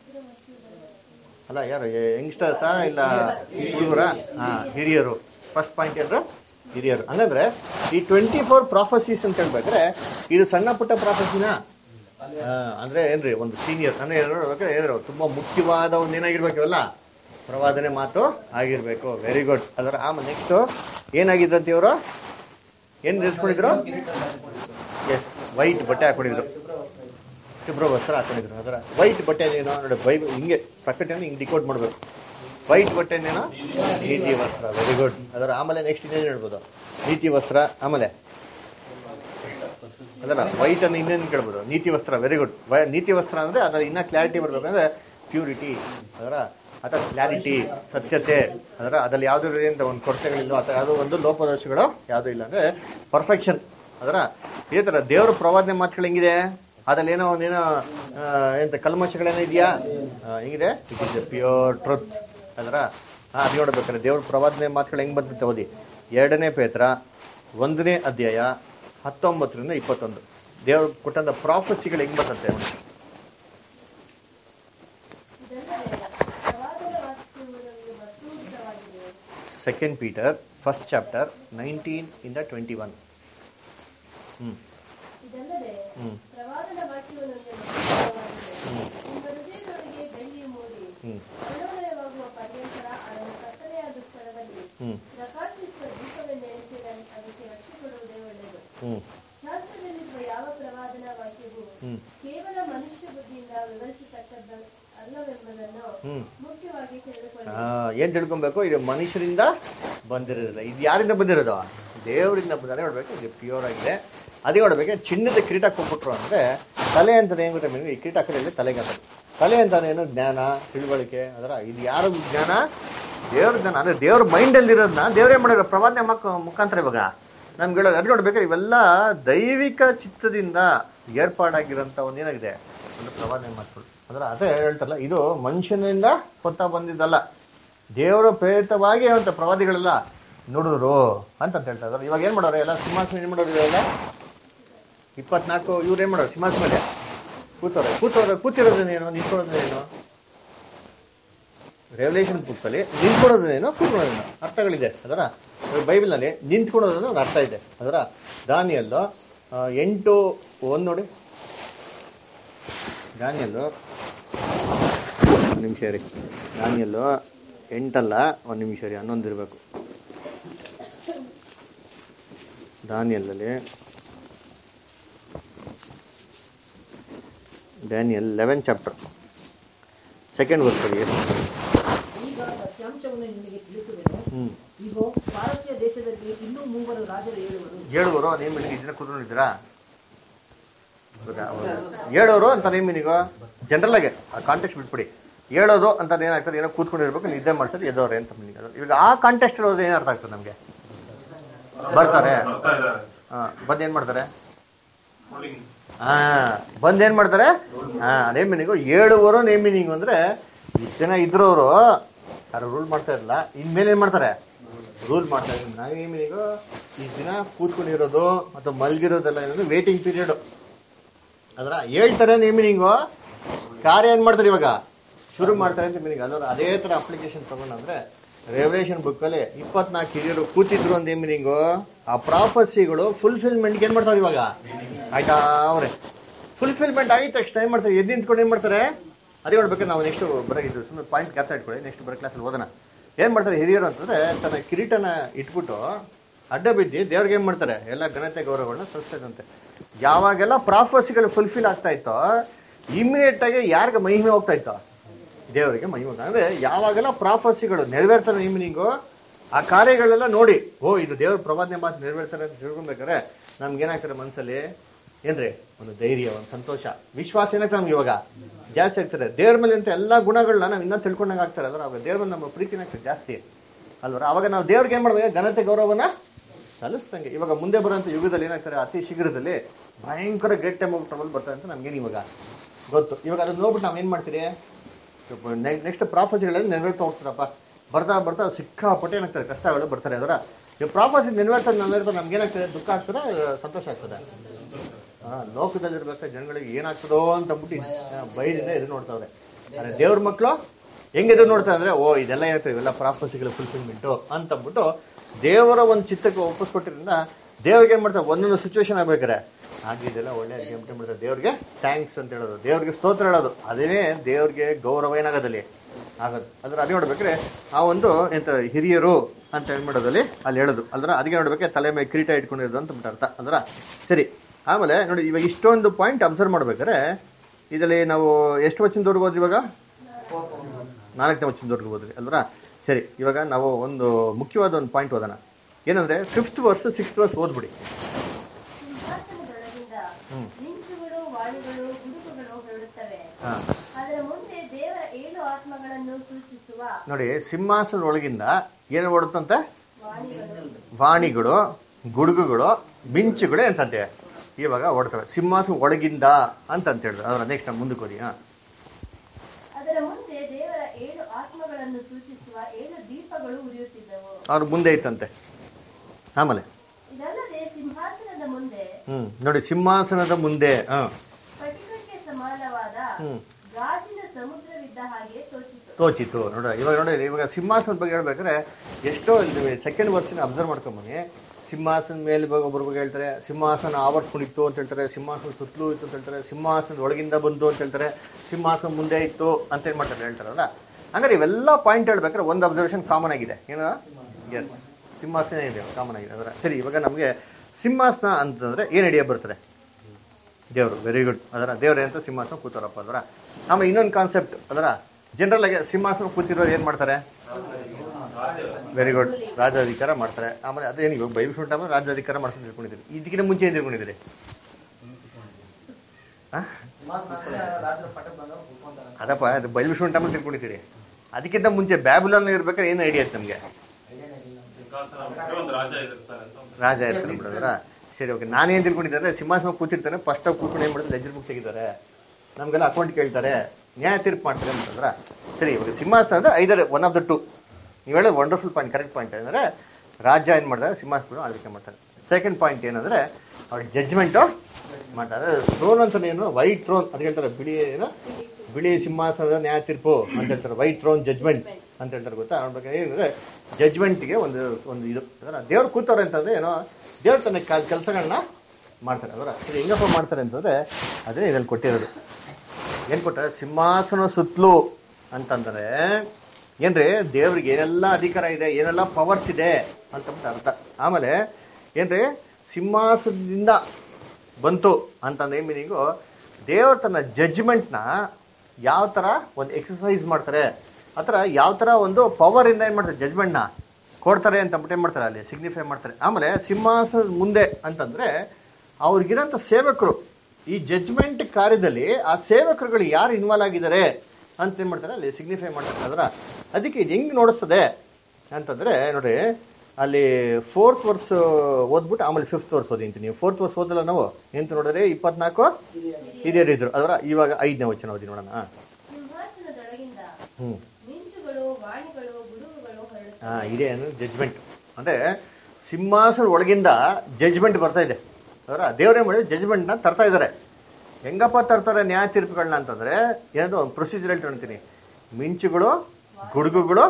ಅಲ್ಲ, ಯಾರು ಯಂಗ್ಸ್ಟರ್ಸಾ ಇಲ್ಲ ಹುಡುಗರ? ಹಿರಿಯರು. ಫಸ್ಟ್ ಪಾಯಿಂಟ್ ಏನ್ರು? ಹಿರಿಯರು. ಹಂಗಂದ್ರೆ ಈ 24 ಪ್ರಾಫಸೀಸ್ ಅಂತ ಹೇಳ್ಬೇಕಾದ್ರೆ ಇದು ಸಣ್ಣ ಪುಟ್ಟ ಪ್ರಾಫಸಿನ ಅಂದ್ರೆ ಏನ್ರಿ ಒಂದು ಸೀನಿಯರ್ ಅಂದ್ರೆ ಏನ್ರು ತುಂಬಾ ಮುಖ್ಯವಾದ ಒಂದು ಏನಾಗಿರ್ಬೇಕಲ್ಲ ಪ್ರವಾದನೆ ಮಾತು ಆಗಿರ್ಬೇಕು. Very good. ಅದರ ಆಮೇಲೆ ನೆಕ್ಸ್ಟ್ ಏನಾಗಿದ್ರಂತ ಇವರು? ಏನ್ ಧರಿಸ್ಕೊಂಡಿದ್ರು? ಎಸ್, ವೈಟ್ ಬಟ್ಟೆ ಹಾಕೊಂಡಿದ್ರು, ಶುಭ್ರ ವಸ್ತ್ರ ಹಾಕೊಂಡಿದ್ರು. ಅದರ ವೈಟ್ ಬಟ್ಟೆ ಏನೋ ನೋಡಿ, ಬೈಬಲ್ ಹಿಂಗೆ ಪ್ರಕಟಣೆ ಹಿಂಗೆ ಡಿಕೋಡ್ ಮಾಡ್ಬೇಕು. ವೈಟ್ ಬಟ್ಟೆನೇನೋ ನೀತಿ ವಸ್ತ್ರ. Very good. ಅದರ ಆಮೇಲೆ ನೆಕ್ಸ್ಟ್ ಇನ್ನೇನು ಹೇಳ್ಬೋದು? ನೀತಿ ವಸ್ತ್ರ. ಆಮೇಲೆ ಅದರ ವೈಟ್ ಅನ್ನು ಇನ್ನೇನು ಕೇಳ್ಬೋದು? ನೀತಿ ವಸ್ತ್ರ. Very good. ನೀತಿ ವಸ್ತ್ರ ಅಂದ್ರೆ ಅದರ ಇನ್ನ ಕ್ಲಾರಿಟಿ ಬರ್ಬೇಕಂದ್ರೆ ಪ್ಯೂರಿಟಿ, ಅದರ ಅಥವಾ ಕ್ಲಾರಿಟಿ, ಸತ್ಯತೆ, ಅದರ ಅದ್ರಲ್ಲಿ ಯಾವುದೇ ರೀತಿಯಿಂದ ಒಂದು ಕೊರತೆಗಳಿಲ್ಲ ಅಥವಾ ಯಾವುದೋ ಒಂದು ಲೋಪದೋಷಗಳು ಯಾವುದೂ ಇಲ್ಲ, ಅಂದ್ರೆ ಪರ್ಫೆಕ್ಷನ್. ಅದರ ಇದೇ ತರ ದೇವರ ಪ್ರವಾದನೆ ಮಾತುಗಳು ಹೆಂಗಿದೆ, ಅದ್ರಲ್ಲಿ ಏನೋ ಒಂದೇನೋ ಎಂತ ಕಲ್ಮಶಗಳೇನೋ ಇದೆಯಾ? ಹೆಂಗಿದೆ? It is a pure truth. ಅದರ ಅದು ನೋಡ್ಬೇಕಾದ್ರೆ ದೇವ್ರ ಪ್ರವಾದನೆ ಮಾತುಗಳು ಹೆಂಗ್ ಬಂತಂತೆ ಓದಿ. 2ನೇ ಪೇತ್ರ 1ನೇ ಅಧ್ಯಾಯ 19ರಿಂದ 21 ದೇವ್ರ ಕೊಟ್ಟಂತ ಪ್ರಾಫಸಿಗಳು ಹೆಂಗ್ ಬರ್ತಂತೆ. ಸೆಕೆಂಡ್ ಪೀಟರ್ 1st ಚಾಪ್ಟರ್ 19 ಇಂದ 21. ಇದಲ್ಲದೆ ಪ್ರವಾದನ ವಾಕ್ಯವನ್ನು ನಿಮ್ಮ ಹೃದಯದೊಳಗೆ ಬೆಳ್ಳಿ ಮೂಡಿ ಅರುಣೋದಯವಾಗುವ ಪರ್ಯಂತರ ಅದನ್ನು ಕತ್ತಲೆಯಾದ ಸ್ಥಳದಲ್ಲಿ ಪ್ರಕಾಶಿಸುವ ದೀಪವೆಂದೆನಿಸಿ ಅದಕ್ಕೆ ರಕ್ಷೆ ಕೊಡುವುದೇ ಒಳ್ಳೆಯದು. ಶಾಸ್ತ್ರದಲ್ಲಿರುವ ಯಾವ ಪ್ರವಾದನಾ ವಾಕ್ಯವೂ ಕೇವಲ ಮನುಷ್ಯ ಬುದ್ಧಿಯಿಂದ ವಿವರಿಸತಕ್ಕದ್ದು ಅಲ್ಲವೆಂಬುದನ್ನು ಮುಖ್ಯವಾಗಿ ತಿಳಿದುಕೊಳ್ಳಿ. ಏನ್ ತಿಳ್ಕೊಬೇಕು, ಇದು ಮನುಷ್ಯರಿಂದ ಬಂದಿರೋದಿಲ್ಲ, ಇದು ಯಾರಿಂದ ಬಂದಿರೋದು, ದೇವರಿಂದ ಬಂದರೆ ನೋಡ್ಬೇಕು, ಇದು ಪ್ಯೂರ್ ಆಗಿದೆ. ಅದೇ ನೋಡ್ಬೇಕು, ಚಿನ್ನದ ಕಿರೀಟ ಕೊಟ್ಬಿಟ್ರು ಅಂದ್ರೆ ತಲೆ ಅಂತಾನೆ ಏನ್ ಗೊತ್ತಾ, ಈ ಕಿರೀಟ ಕಡೆಯಲ್ಲಿ ತಲೆಗೆ ಅಂತ. ತಲೆ ಅಂತಾನೇನು ಜ್ಞಾನ, ತಿಳುವಳಿಕೆ, ಅದರ ಇದು ಯಾರು ಜ್ಞಾನ, ದೇವ್ರ ಜ್ಞಾನ. ಅಂದ್ರೆ ದೇವ್ರ ಮೈಂಡಲ್ಲಿ ಇರೋದನ್ನ ದೇವ್ರೇ ಮಾಡಿರೋ ಪ್ರವಾದನೆ ಮುಖಾಂತರ ಇವಾಗ ನಮ್ಗೆ ಹೇಳೋದು. ಅದು ನೋಡ್ಬೇಕಾದ್ರೆ ಇವೆಲ್ಲ ದೈವಿಕ ಚಿತ್ತದಿಂದ ಏರ್ಪಾಡಾಗಿರೋಂಥ ಒಂದೇನಾಗಿದೆ, ಒಂದು ಪ್ರವಾದನೆ ಮಾತುಗಳು. ಅಂದ್ರೆ ಅದೇ ಹೇಳ್ತಾರಲ್ಲ, ಇದು ಮನುಷ್ಯನಿಂದ ಹೊತ್ತ ಬಂದಿದ್ದಲ್ಲ, ದೇವರ ಪ್ರೇರಿತವಾಗಿ ಅಂತ ಪ್ರವಾದಿಗಳೆಲ್ಲ ನುಡಿದ್ರು ಅಂತ ಹೇಳ್ತಾ ಇದ್ದಾರೆ. ಇವಾಗ ಏನ್ ಮಾಡೋರು ಎಲ್ಲ ಸಿಂಹಾಸನ ಏನ್ ಮಾಡೋರು, ಇವೆಲ್ಲ 24 ಇವ್ರು ಏನ್ ಮಾಡೋರು ಸಿಂಹಾಸನ ಮೇಲೆ ಕೂತಿರೋದೇನು, ನಿಂತ್ಕೊಳ್ಳೋದೇನು, ರೆವಲ್ಯೂಷನ್ ಬುಕ್ಕಲ್ಲಿ ನಿಂತ್ಕೊಳ್ಳೋದೇನೋ ಕೂತ್ಕೊಳ್ಳೋದೇನೋ ಅರ್ಥಗಳಿದೆ. ಅದರ ಬೈಬಲ್ನಲ್ಲಿ ನಿಂತ್ಕೊಳ್ಳೋದನ್ನ ಒಂದು ಅರ್ಥ ಇದೆ. ಅದರ ದಾನಿಯಲ್ಲು 8:1 ನೋಡಿ, ದಾನಿಯಲ್ಲು ಒಂದು ನಿಮಿಷ ರೀ, ದಾನಿಯಲ್ಲು 8 ಅಲ್ಲ, 1 ನಿಮಿಷ ರೀ, 11 ಇರಬೇಕು. ದಾನಿಯಲ್ಲಲ್ಲಿ ಡ್ಯಾನಿಯಲ್ 11 ಚಾಪ್ಟರ್ 2nd ವರ್ಸ್ ಅಲ್ಲಿ ಈಗ ಸತ್ಯಾಂಶವನ್ನು ನಿಮಗೆ ತಿಳಿಸುವೆನು. ಈಗ ಪಾರಸ್ಯ ದೇಶದಲ್ಲಿ ಇನ್ನೂ 3 ರಾಜರು ಏಳುವರು. ನೇಮ್ ಮೀನಿಂಗ್ ಇದನ್ನ ಕೂತ್ಕೊಂಡಿದ್ದೀರಾ, ಹೇಳೋರು ಅಂತ ನೇಮ್ ಮೀನಿಂಗು ಜನರಲ್ ಆಗಿ ಆ ಕಾಂಟೆಕ್ಸ್ಟ್ ಬಿಟ್ಬಿಡಿ. ಹೇಳೋದು ಅಂತ ಏನಾಗ್ತದೆ, ಏನೋ ಕೂತ್ಕೊಂಡಿರ್ಬೇಕು, ನಿದ್ದೆ ಮಾಡ್ತಾರೆ, ಎದ್ದವ್ರೆ ಅಂತ ಮೀನಿಂಗ್. ಇವಾಗ ಆ ಕಾಂಟೆಕ್ಸ್ಟ್ ಇರೋದು ಏನ್ ಅರ್ಥ ಆಗ್ತದೆ ನಮ್ಗೆ, ಬರ್ತಾರೆ ಬಂದ್ ಏನ್ ಮಾಡ್ತಾರೆ, ಬಂದ್ ಏನ್ ಮಾಡ್ತಾರೆ, ನೇಮ್ ಮೀನಿಂಗು ಹೇಳುವರು. ನೇಮ್ ಮೀನಿಂಗ್ ಅಂದ್ರೆ ಇಷ್ಟು ಜನ ಇದ್ರವರು ಯಾರು ರೂಲ್ ಮಾಡ್ತಾ ಇರಲ್ಲ, ಇನ್ಮೇಲೆ ಏನ್ ಮಾಡ್ತಾರೆ, ರೂಲ್ ಮಾಡ್ತಾ ಇದ್ರು. ನಾವ್ ನೇಮ್ ಮೀನಿಂಗು ಇಷ್ಟು ದಿನ ಕೂತ್ಕೊಂಡಿರೋದು ಅಥವಾ ಮಲ್ಗಿರೋದೆಲ್ಲ ಏನಂದ್ರೆ ವೇಟಿಂಗ್ ಪೀರಿಯಡ್. ಅದ್ರ ಹೇಳ್ತಾರೆ ನೇಮ್ ಮೀನಿಂಗು, ಕಾರ್ಯ ಏನ್ ಮಾಡ್ತಾರೆ ಇವಾಗ ಶುರು ಮಾಡ್ತಾರೆ ಅಂತ ಮೀನಿಂಗ್. ಅದ್ರ ಅದೇ ತರ ಅಪ್ಲಿಕೇಶನ್ ತಗೊಂಡ್ರೆ ರೆವಲ್ಯೂಷನ್ ಬುಕ್ ಅಲ್ಲಿ 24 ಹಿರಿಯರು ಕೂತಿದ್ರು ಅಂತ ಏನ್ ಮೀನಿಂಗು, ಆ ಪ್ರಾಫಸಿಗಳು ಫುಲ್ಫಿಲ್ಮೆಂಟ್ ಏನ್ ಮಾಡ್ತಾರೆ ಇವಾಗ ಆಯ್ತಾ, ಅವ್ರೆ ಫುಲ್ಫಿಲ್ಮೆಂಟ್ ಆಗಿದ ತಕ್ಷಣ ಏನ್ ಮಾಡ್ತಾರೆ, ಎದ್ದು ನಿಂತ್ಕೊಂಡು ಏನ್ ಮಾಡ್ತಾರೆ, ಅದೇ ನೋಡ್ಬೇಕು. ನಾವು ನೆಕ್ಸ್ಟ್ ಬರೋದು ಸುಮ್ಮನೆ ಪಾಯಿಂಟ್ ಕ್ಯಾಪ್ಚರ್ ಇಟ್ಕೊಳ್ಳಿ, ನೆಕ್ಸ್ಟ್ ಬರೋ ಕ್ಲಾಸಲ್ಲಿ ಓದೋಣ. ಏನ್ ಮಾಡ್ತಾರೆ ಹಿರಿಯರು ಅಂತಂದ್ರೆ, ತನ್ನ ಕಿರೀಟನ ಇಟ್ಬಿಟ್ಟು ಅಡ್ಡ ಬಿದ್ದು ದೇವ್ರಿಗೆ ಏನ್ ಮಾಡ್ತಾರೆ, ಎಲ್ಲ ಘನತೆ ಗೌರವಗಳನ್ನ ಸಲ್ಲಿಸ್ತದಂತೆ. ಯಾವಾಗೆಲ್ಲ ಪ್ರಾಫಸಿಗಳು ಫುಲ್ಫಿಲ್ ಆಗ್ತಾ ಇತ್ತೋ ಇಮಿಡಿಯೇಟ್ ಆಗಿ ಯಾರಿಗೆ ಮಹಿಮೆ ಹೋಗ್ತಾ ಇತ್ತೋ, ದೇವರಿಗೆ ಮಹಿಮೆ. ಅಂದ್ರೆ ಯಾವಾಗೆಲ್ಲ ಪ್ರಾಫಸಿಗಳು ನೆರವೇರ್ತಾರೆ ಮೀನಿಂಗು, ಆ ಕಾರ್ಯಗಳೆಲ್ಲ ನೋಡಿ, ಓ ಇದು ದೇವ್ರ ಪ್ರವಾದನೆ ಮಾತು ನೆರವೇರ್ತಾರೆ ಅಂತ ತಿಳ್ಕೊಬೇಕಾರೆ ನಮ್ಗೆ ಏನಾಗ್ತಾರೆ ಮನಸ್ಸಲ್ಲಿ ಏನ್ರಿ, ಒಂದು ಧೈರ್ಯ, ಒಂದು ಸಂತೋಷ, ವಿಶ್ವಾಸ ಏನಾಗ್ತದೆ ನಮ್ಗೆ ಇವಾಗ ಜಾಸ್ತಿ ಆಗ್ತಾರೆ. ದೇವ್ರ ಮೇಲೆ ಅಂತ ಎಲ್ಲಾ ಗುಣಗಳನ್ನ ನಾವು ಇನ್ನೂ ತಿಳ್ಕೊಂಡಾಗ ಆಗ್ತಾರೆ. ಅಲ್ವ, ಅವಾಗ ದೇವ್ರ ಮೇಲೆ ನಮ್ಮ ಪ್ರೀತಿನ ಜಾಸ್ತಿ ಅಲ್ವರ. ಅವಾಗ ನಾವು ದೇವ್ರಿಗೆ ಏನ್ ಮಾಡ್ಬೇಕು, ಘನತೆ ಗೌರವನ ಸಲ್ಲಿಸ್ದಂಗೆ. ಇವಾಗ ಮುಂದೆ ಬರುವಂತ ಯುಗದಲ್ಲಿ ಏನಾಗ್ತಾರೆ, ಅತಿ ಶೀಘ್ರದಲ್ಲಿ ಭಯಂಕರ ಗ್ರೇಟ್ ಟೈಮ್ ಆಫ್ ಟ್ರಬಲ್ ಬರ್ತಾರೆ ಅಂತ ನಮ್ಗೇನು ಇವಾಗ ಗೊತ್ತು. ಇವಾಗ ಅದನ್ನ ನೋಡ್ಬಿಟ್ಟು ನಾವ್ ಏನ್ ಮಾಡ್ತೀರಿ, ನೆಕ್ಸ್ಟ್ ಪ್ರಾಫಸಿಗಳಲ್ಲಿ ನೆರವೇರ್ತಾ ಹೋಗ್ತಾರಪ್ಪ, ಬರ್ತಾ ಸಿಕ್ಕಾಪಟ್ಟೆ ಏನಾಗ್ತಾರೆ, ಕಷ್ಟಗಳು ಬರ್ತಾರೆ. ಅದರ ಪ್ರಾಫಸಿ ನೆರವೇರ್ತಾ ನಮ್ಗೇನಾಗ್ತದೆ, ದುಃಖ ಆಗ್ತದೆ, ಸಂತೋಷ ಆಗ್ತದೆ. ಲೋಕದಲ್ಲಿರ್ಬೇಕಾದ್ರೆ ಜನಗಳಿಗೆ ಏನಾಗ್ತದೋ ಅಂತ ಅಂದ್ಬಿಟ್ಟು ಬೈದಿಂದ ಎದುರು ನೋಡ್ತಾವ್ರೆ. ಆದ್ರೆ ದೇವ್ರ ಮಕ್ಕಳು ಹೆಂಗ್ ಎದುರು ನೋಡ್ತಾ ಇದ್ರೆ, ಓ ಇದೆಲ್ಲ ಏನಾಗ್ತದೆ, ಇವೆಲ್ಲ ಪ್ರಾಫಸಿಗಳ ಫುಲ್ಫಿಲ್ಮೆಂಟು ಅಂತ ಅಂದ್ಬಿಟ್ಟು ದೇವರ ಒಂದು ಚಿತ್ತಕ್ಕೆ ಒಪ್ಪಿಸ್ಕೊಟ್ಟಿರಿಂದ ದೇವ್ರಿಗೆ ಏನ್ ಮಾಡ್ತಾರೆ, ಒಂದೊಂದು ಸಿಚುವೇಶನ್ ಆಗ್ಬೇಕಾರೆ ಹಾಗೆ ಇದೆಲ್ಲ ಒಳ್ಳೆ ಅಡಿಗೆ ಮಾಡ್ತಾರೆ, ದೇವ್ರಿಗೆ ಥ್ಯಾಂಕ್ಸ್ ಅಂತ ಹೇಳೋದು, ದೇವ್ರಿಗೆ ಸ್ತೋತ್ರ ಹೇಳೋದು, ಅದೇನೇ ದೇವ್ರಿಗೆ ಗೌರವ ಏನಾಗೋದಲ್ಲಿ ಆಗೋದು. ಅದ್ರ ಅದೇ ನೋಡ್ಬೇಕ್ರೆ ಆ ಒಂದು ಎಂತ ಹಿರಿಯರು ಅಂತ ಏನ್ ಮಾಡೋದಲ್ಲಿ ಅಲ್ಲಿ ಹೇಳೋದು. ಅದ್ರ ಅದಕ್ಕೆ ನೋಡ್ಬೇಕೆ ತಲೆ ಮೇಲೆ ಕಿರೀಟ ಇಟ್ಕೊಂಡಿರೋದು ಅಂತ ಬಿಟ್ಟು ಅರ್ಥ. ಅದ್ರ ಸರಿ. ಆಮೇಲೆ ನೋಡಿ, ಇವಾಗ ಇಷ್ಟೊಂದು ಪಾಯಿಂಟ್ ಅಬ್ಸರ್ವ್ ಮಾಡ್ಬೇಕಾರೆ ಇದರಲ್ಲಿ ನಾವು ಎಷ್ಟು ವಚನದವರೆಗೂ ಹೋದ್ರಿ, ಇವಾಗ 4ನೇ ವಚನದವರೆಗೂ ಹೋದ್ರಿ ಅಲ್ವರ. ಸರಿ, ಇವಾಗ ನಾವು ಒಂದು ಮುಖ್ಯವಾದ ಒಂದು ಪಾಯಿಂಟ್ ಓದೋಣ. ಏನಂದ್ರೆ 5th verse 6th verse ಓದ್ಬಿಡಿ. ಸಿಂಹಾಸನದೊಳಗಿಂದ ಮಿಂಚುಗಳು, ವಾಣಿಗಳು, ಗುಡುಗುಗಳು ಹೊರಡುತ್ತವೆ. ಅದರ ಮುಂದೆ ದೇವರ 7 ಆತ್ಮಗಳನ್ನು ಸೂಚಿಸುವ ನೋಡಿ, ಸಿಂಹಾಸನದೊಳಗಿಂದ ಏನು ಹೊರಡುತ್ತಂತೆ, ವಾಣಿಗಳು, ಗುಡುಗುಗಳು, ಮಿಂಚುಗಳು ಅಂತಂತೆ ಇವಾಗ ಹೊಡ್ತವೆ. ಸಿಂಹಾಸನ ಒಳಗಿಂದ ಅಂತ ಹೇಳಿದ್ರು. ಅದರ ನೆಕ್ಸ್ಟ್ ನಾವು ಮುಂದಕ್ಕೆ ಹೋಗಿ. ಅದರ ಮುಂದೆ ದೇವರ 7 ಆತ್ಮಗಳನ್ನು ಸೂಚಿಸುವ 7 ದೀಪಗಳು ಉರಿಯುತ್ತಿದ್ದವು. ಅವ್ರ ಮುಂದೆ ಇತ್ತಂತೆ. ಆಮೇಲೆ ಇದಲ್ಲದೆ ಸಿಂಹಾಸನದ ಮುಂದೆ ನೋಡಿ, ಸಿಂಹಾಸನದ ಮುಂದೆ ಸ್ಫಟಿಕಕ್ಕೆ ಸಮಾನವಾದ ಗಾಜಿನ ಸಮುದ್ರವಿದ್ದ ಹಾಗೆ ತೋಚಿತು. ಇವಾಗ ನೋಡಿ, ಇವಾಗ ಸಿಂಹಾಸನದ ಬಗ್ಗೆ ಹೇಳ್ಬೇಕಾದ್ರೆ ಎಷ್ಟೋ 2nd verse ಅಬ್ಸರ್ವ್ ಮಾಡ್ಕೊಂಬನಿ. ಸಿಂಹಾಸನ ಮೇಲೆ ಒಬ್ಬರ ಬಗ್ಗೆ ಹೇಳ್ತಾರೆ, ಸಿಂಹಾಸನ ಆವರ್ಸ್ಕೊಂಡಿತ್ತು ಅಂತ ಹೇಳ್ತಾರೆ, ಸಿಂಹಾಸನ ಸುತ್ತಲೂ ಇತ್ತು ಅಂತ ಹೇಳ್ತಾರೆ, ಸಿಂಹಾಸನದ ಒಳಗಿಂದ ಬಂತು ಅಂತ ಹೇಳ್ತಾರೆ, ಸಿಂಹಾಸನ ಮುಂದೆ ಇತ್ತು ಅಂತ ಏನ್ ಮಾಡ್ತಾರೆ ಹೇಳ್ತಾರಲ್ಲ. ಹಂಗಾರೆ ಇವೆಲ್ಲ ಪಾಯಿಂಟ್ ಹೇಳ್ಬೇಕಾದ್ರೆ ಒಂದು ಅಬ್ಸರ್ವೇಷನ್ ಕಾಮನ್ ಆಗಿದೆ. ಏನು, ಎಸ್, ಸಿಂಹಾಸನ ಇದೆ ಕಾಮನ್ ಆಗಿದೆ. ಅದರ ಸರಿ, ಇವಾಗ ನಮಗೆ ಸಿಂಹಾಸನ ಅಂತಂದ್ರೆ ಏನ್ ಐಡಿಯಾ ಬರ್ತದೆ, ದೇವರು. Very good. ಅದರ ದೇವ್ರೆ ಅಂತ ಸಿಂಹಾಸನ ಕೂತಾರಪ್ಪ. ಅದರ ಆಮೇಲೆ ಇನ್ನೊಂದು ಕಾನ್ಸೆಪ್ಟ್, ಅದರ ಜನರಲ್ ಆಗಿ ಸಿಂಹಾಸನ ಕೂತಿರೋರು ಏನ್ ಮಾಡ್ತಾರೆ, ವೆರಿ ಗುಡ್. ರಾಜ್ಯಾಧಿಕಾರ ಮಾಡ್ತಾರೆ. ಆಮೇಲೆ ಅದೇನು ಇವಾಗ ಬೈಬಲ್ ಸ್ಟೂಡೆಂಟ್ ಆಮೇಲೆ ರಾಜ್ಯಾಧಿಕಾರ ಮಾಡ್ಕೊಂಡು ತಿಳ್ಕೊಂಡಿದ್ದೀರಿ. ಇದಕ್ಕಿಂತ ಮುಂಚೆ ಏನು ತಿಳ್ಕೊಂಡಿದ್ದೀರಿ? ಅದಪ್ಪ, ಅದು ಬೈಬಲ್ ಸ್ಟೂಡೆಂಟ್ ಆಮೇಲೆ ತಿಳ್ಕೊಂಡಿದ್ದೀರಿ. ಅದಕ್ಕಿಂತ ಮುಂಚೆ ಬ್ಯಾಬಿಲೋನ್ ಇರ್ಬೇಕಾದ್ರೆ ಏನು ಐಡಿಯಾ ಆಯ್ತು ನಮಗೆ? ರಾಜ ಇರ್ತಾನೆ ಬಿಡೋದ್ರ. ಸರಿ, ಓಕೆ. ನಾನೇನು ತಿಳ್ಕೊಂಡಿದ್ದಾರೆ, ಸಿಂಹಾಸನ ಕೂತಿರ್ತಾನೆ, ಫಸ್ಟ್ ಆಗಿ ಕೂತ್ಕೊಂಡು ಏನು ಮಾಡಿದ್ರೆ ಲೆಜರ್ ಬುಕ್ ತೆಗಿತಾರೆ, ನಮಗೆಲ್ಲ ಅಕೌಂಟ್ ಕೇಳ್ತಾರೆ, ನ್ಯಾಯ ತೀರ್ಪು ಮಾಡ್ತಾರೆ ಅಂತಂದ್ರ. ಸರಿ, ಇವಾಗ ಸಿಂಹಾಸನ ಅಂದ್ರೆ either one of the two. ನೀವು ಹೇಳೋದು ವಂಡರ್ಫುಲ್ ಪಾಯಿಂಟ್, ಕರೆಕ್ಟ್ ಪಾಯಿಂಟ್. ಏನಂದ್ರೆ ರಾಜ ಏನು ಮಾಡ್ತಾರೆ, ಸಿಂಹಾಸನ ಆಳ್ವಿಕೆ ಮಾಡ್ತಾರೆ. ಸೆಕೆಂಡ್ ಪಾಯಿಂಟ್ ಏನಂದ್ರೆ ಅವ್ರ ಜಡ್ಜ್ಮೆಂಟು ಮಾಡ್ತಾರೆ. ಥ್ರೋನ್ ಅಂತ ಏನು, ವೈಟ್ ಥ್ರೋನ್ ಅಂತ ಹೇಳ್ತಾರೆ. ಬಿಳಿ ಸಿಂಹಾಸನದ ನ್ಯಾಯ ತೀರ್ಪು ಅಂತ ಹೇಳ್ತಾರೆ. ವೈಟ್ ಥ್ರೋನ್ ಜಡ್ಜ್ಮೆಂಟ್ ಅಂತ ಹೇಳ್ತಾರೆ. ಗೊತ್ತಾ? ನೋಡ್ಬೇಕಾದ್ರೆ ಏನಂದ್ರೆ ಜಡ್ಜ್ಮೆಂಟ್ಗೆ ಒಂದು ಇದು ದೇವ್ರು ಕೂತವ್ರೆ ಅಂತಂದ್ರೆ ಏನೋ ದೇವ್ರು ತನ್ನ ಕೆಲಸಗಳನ್ನ ಮಾಡ್ತಾರೆ. ಅವರ ಇದು ಹೆಂಗಪ್ಪ ಮಾಡ್ತಾರೆ ಅಂತಂದ್ರೆ ಅದೇ ಇದ್ರಲ್ಲಿ ಕೊಟ್ಟಿರೋದು. ಏನು ಕೊಟ್ಟಾರೆ? ಸಿಂಹಾಸನ ಸುತ್ತಲೂ ಅಂತಂದ್ರೆ ಏನ್ರಿ, ದೇವ್ರಿಗೆ ಏನೆಲ್ಲ ಅಧಿಕಾರ ಇದೆ, ಏನೆಲ್ಲ ಪವರ್ಸ್ ಇದೆ ಅಂತಂದ್ರೆ ಅರ್ಥ. ಆಮೇಲೆ ಏನ್ರಿ, ಸಿಂಹಾಸನದಿಂದ ಬಂತು ಅಂತಂದ್ರೆ ಏನ್ ಮೀನಿಂಗು, ದೇವ್ರ ತನ್ನ ಜಡ್ಜ್ಮೆಂಟ್ನ ಯಾವ ಥರ ಒಂದು ಎಕ್ಸಸೈಸ್ ಮಾಡ್ತಾರೆ, ಆ ಥರ ಯಾವ ಥರ ಒಂದು ಪವರಿಂದ ಏನು ಮಾಡ್ತಾರೆ, ಜಡ್ಜ್ಮೆಂಟ್ನ ಕೊಡ್ತಾರೆ ಅಂತ ಅಂದ್ಬಿಟ್ಟು ಏನು ಮಾಡ್ತಾರೆ, ಅಲ್ಲಿ ಸಿಗ್ನಿಫೈ ಮಾಡ್ತಾರೆ. ಆಮೇಲೆ ಸಿಂಹಾಸನದ ಮುಂದೆ ಅಂತಂದರೆ ಅವ್ರಿಗಿರೋಂಥ ಸೇವಕರು, ಈ ಜಡ್ಜ್ಮೆಂಟ್ ಕಾರ್ಯದಲ್ಲಿ ಆ ಸೇವಕರುಗಳು ಯಾರು ಇನ್ವಾಲ್ವ್ ಆಗಿದ್ದಾರೆ ಅಂತ ಏನು ಮಾಡ್ತಾರೆ, ಅಲ್ಲಿ ಸಿಗ್ನಿಫೈ ಮಾಡ್ತಾರೆ. ಅದರ ಅದಕ್ಕೆ ಇದು ಹೆಂಗೆ ನೋಡಿಸ್ತದೆ ಅಂತಂದರೆ ನೋಡ್ರಿ, ಅಲ್ಲಿ 4th ವರ್ಸ್ ಓದ್ಬಿಟ್ಟು ಆಮೇಲೆ 5th ವರ್ಸ್ ಓದಿಂತೀನಿ. ನೀವು 4th ವರ್ಸ್ ಓದಲ್ಲ ನಾವು ಎಂತ ನೋಡಿದ್ರೆ 24 ಹಿರಿಯರಿದ್ರು. ಅದರ ಇವಾಗ 5ನೇ ವಚನ ಓದಿ ನೋಡೋಣ. ಸಿಂಹಾಸನದೊಳಗಿಂದ ಮಿಂಚುಗಳು, ವಾಣಿಗಳು, ಗುಡುಗುಗಳು ಹೊರಡುತ್ತವೆ. ಇದೇ ಜಡ್ಜ್ಮೆಂಟ್ ಅಂದ್ರೆ ಸಿಂಹಾಸನ ಒಳಗಿಂದ ಜಡ್ಜ್ಮೆಂಟ್ ಬರ್ತಾ ಇದೆ. ಅವರ ದೇವರೇ ಮಾಡಿ ಜಡ್ಜ್ಮೆಂಟ್ನ ತರ್ತಾ ಇದ್ದಾರೆ. ಹೆಂಗಪ್ಪ ತರ್ತಾರೆ ನ್ಯಾಯ ತೀರ್ಪುಗಳನ್ನ ಅಂತಂದ್ರೆ ಏನೋ ಒಂದು ಪ್ರೊಸೀಜರ್ ಹೇಳ್ತಾ ಹೇಳ್ತೀನಿ. ಮಿಂಚುಗಳು, ಗುಡುಗುಗಳು,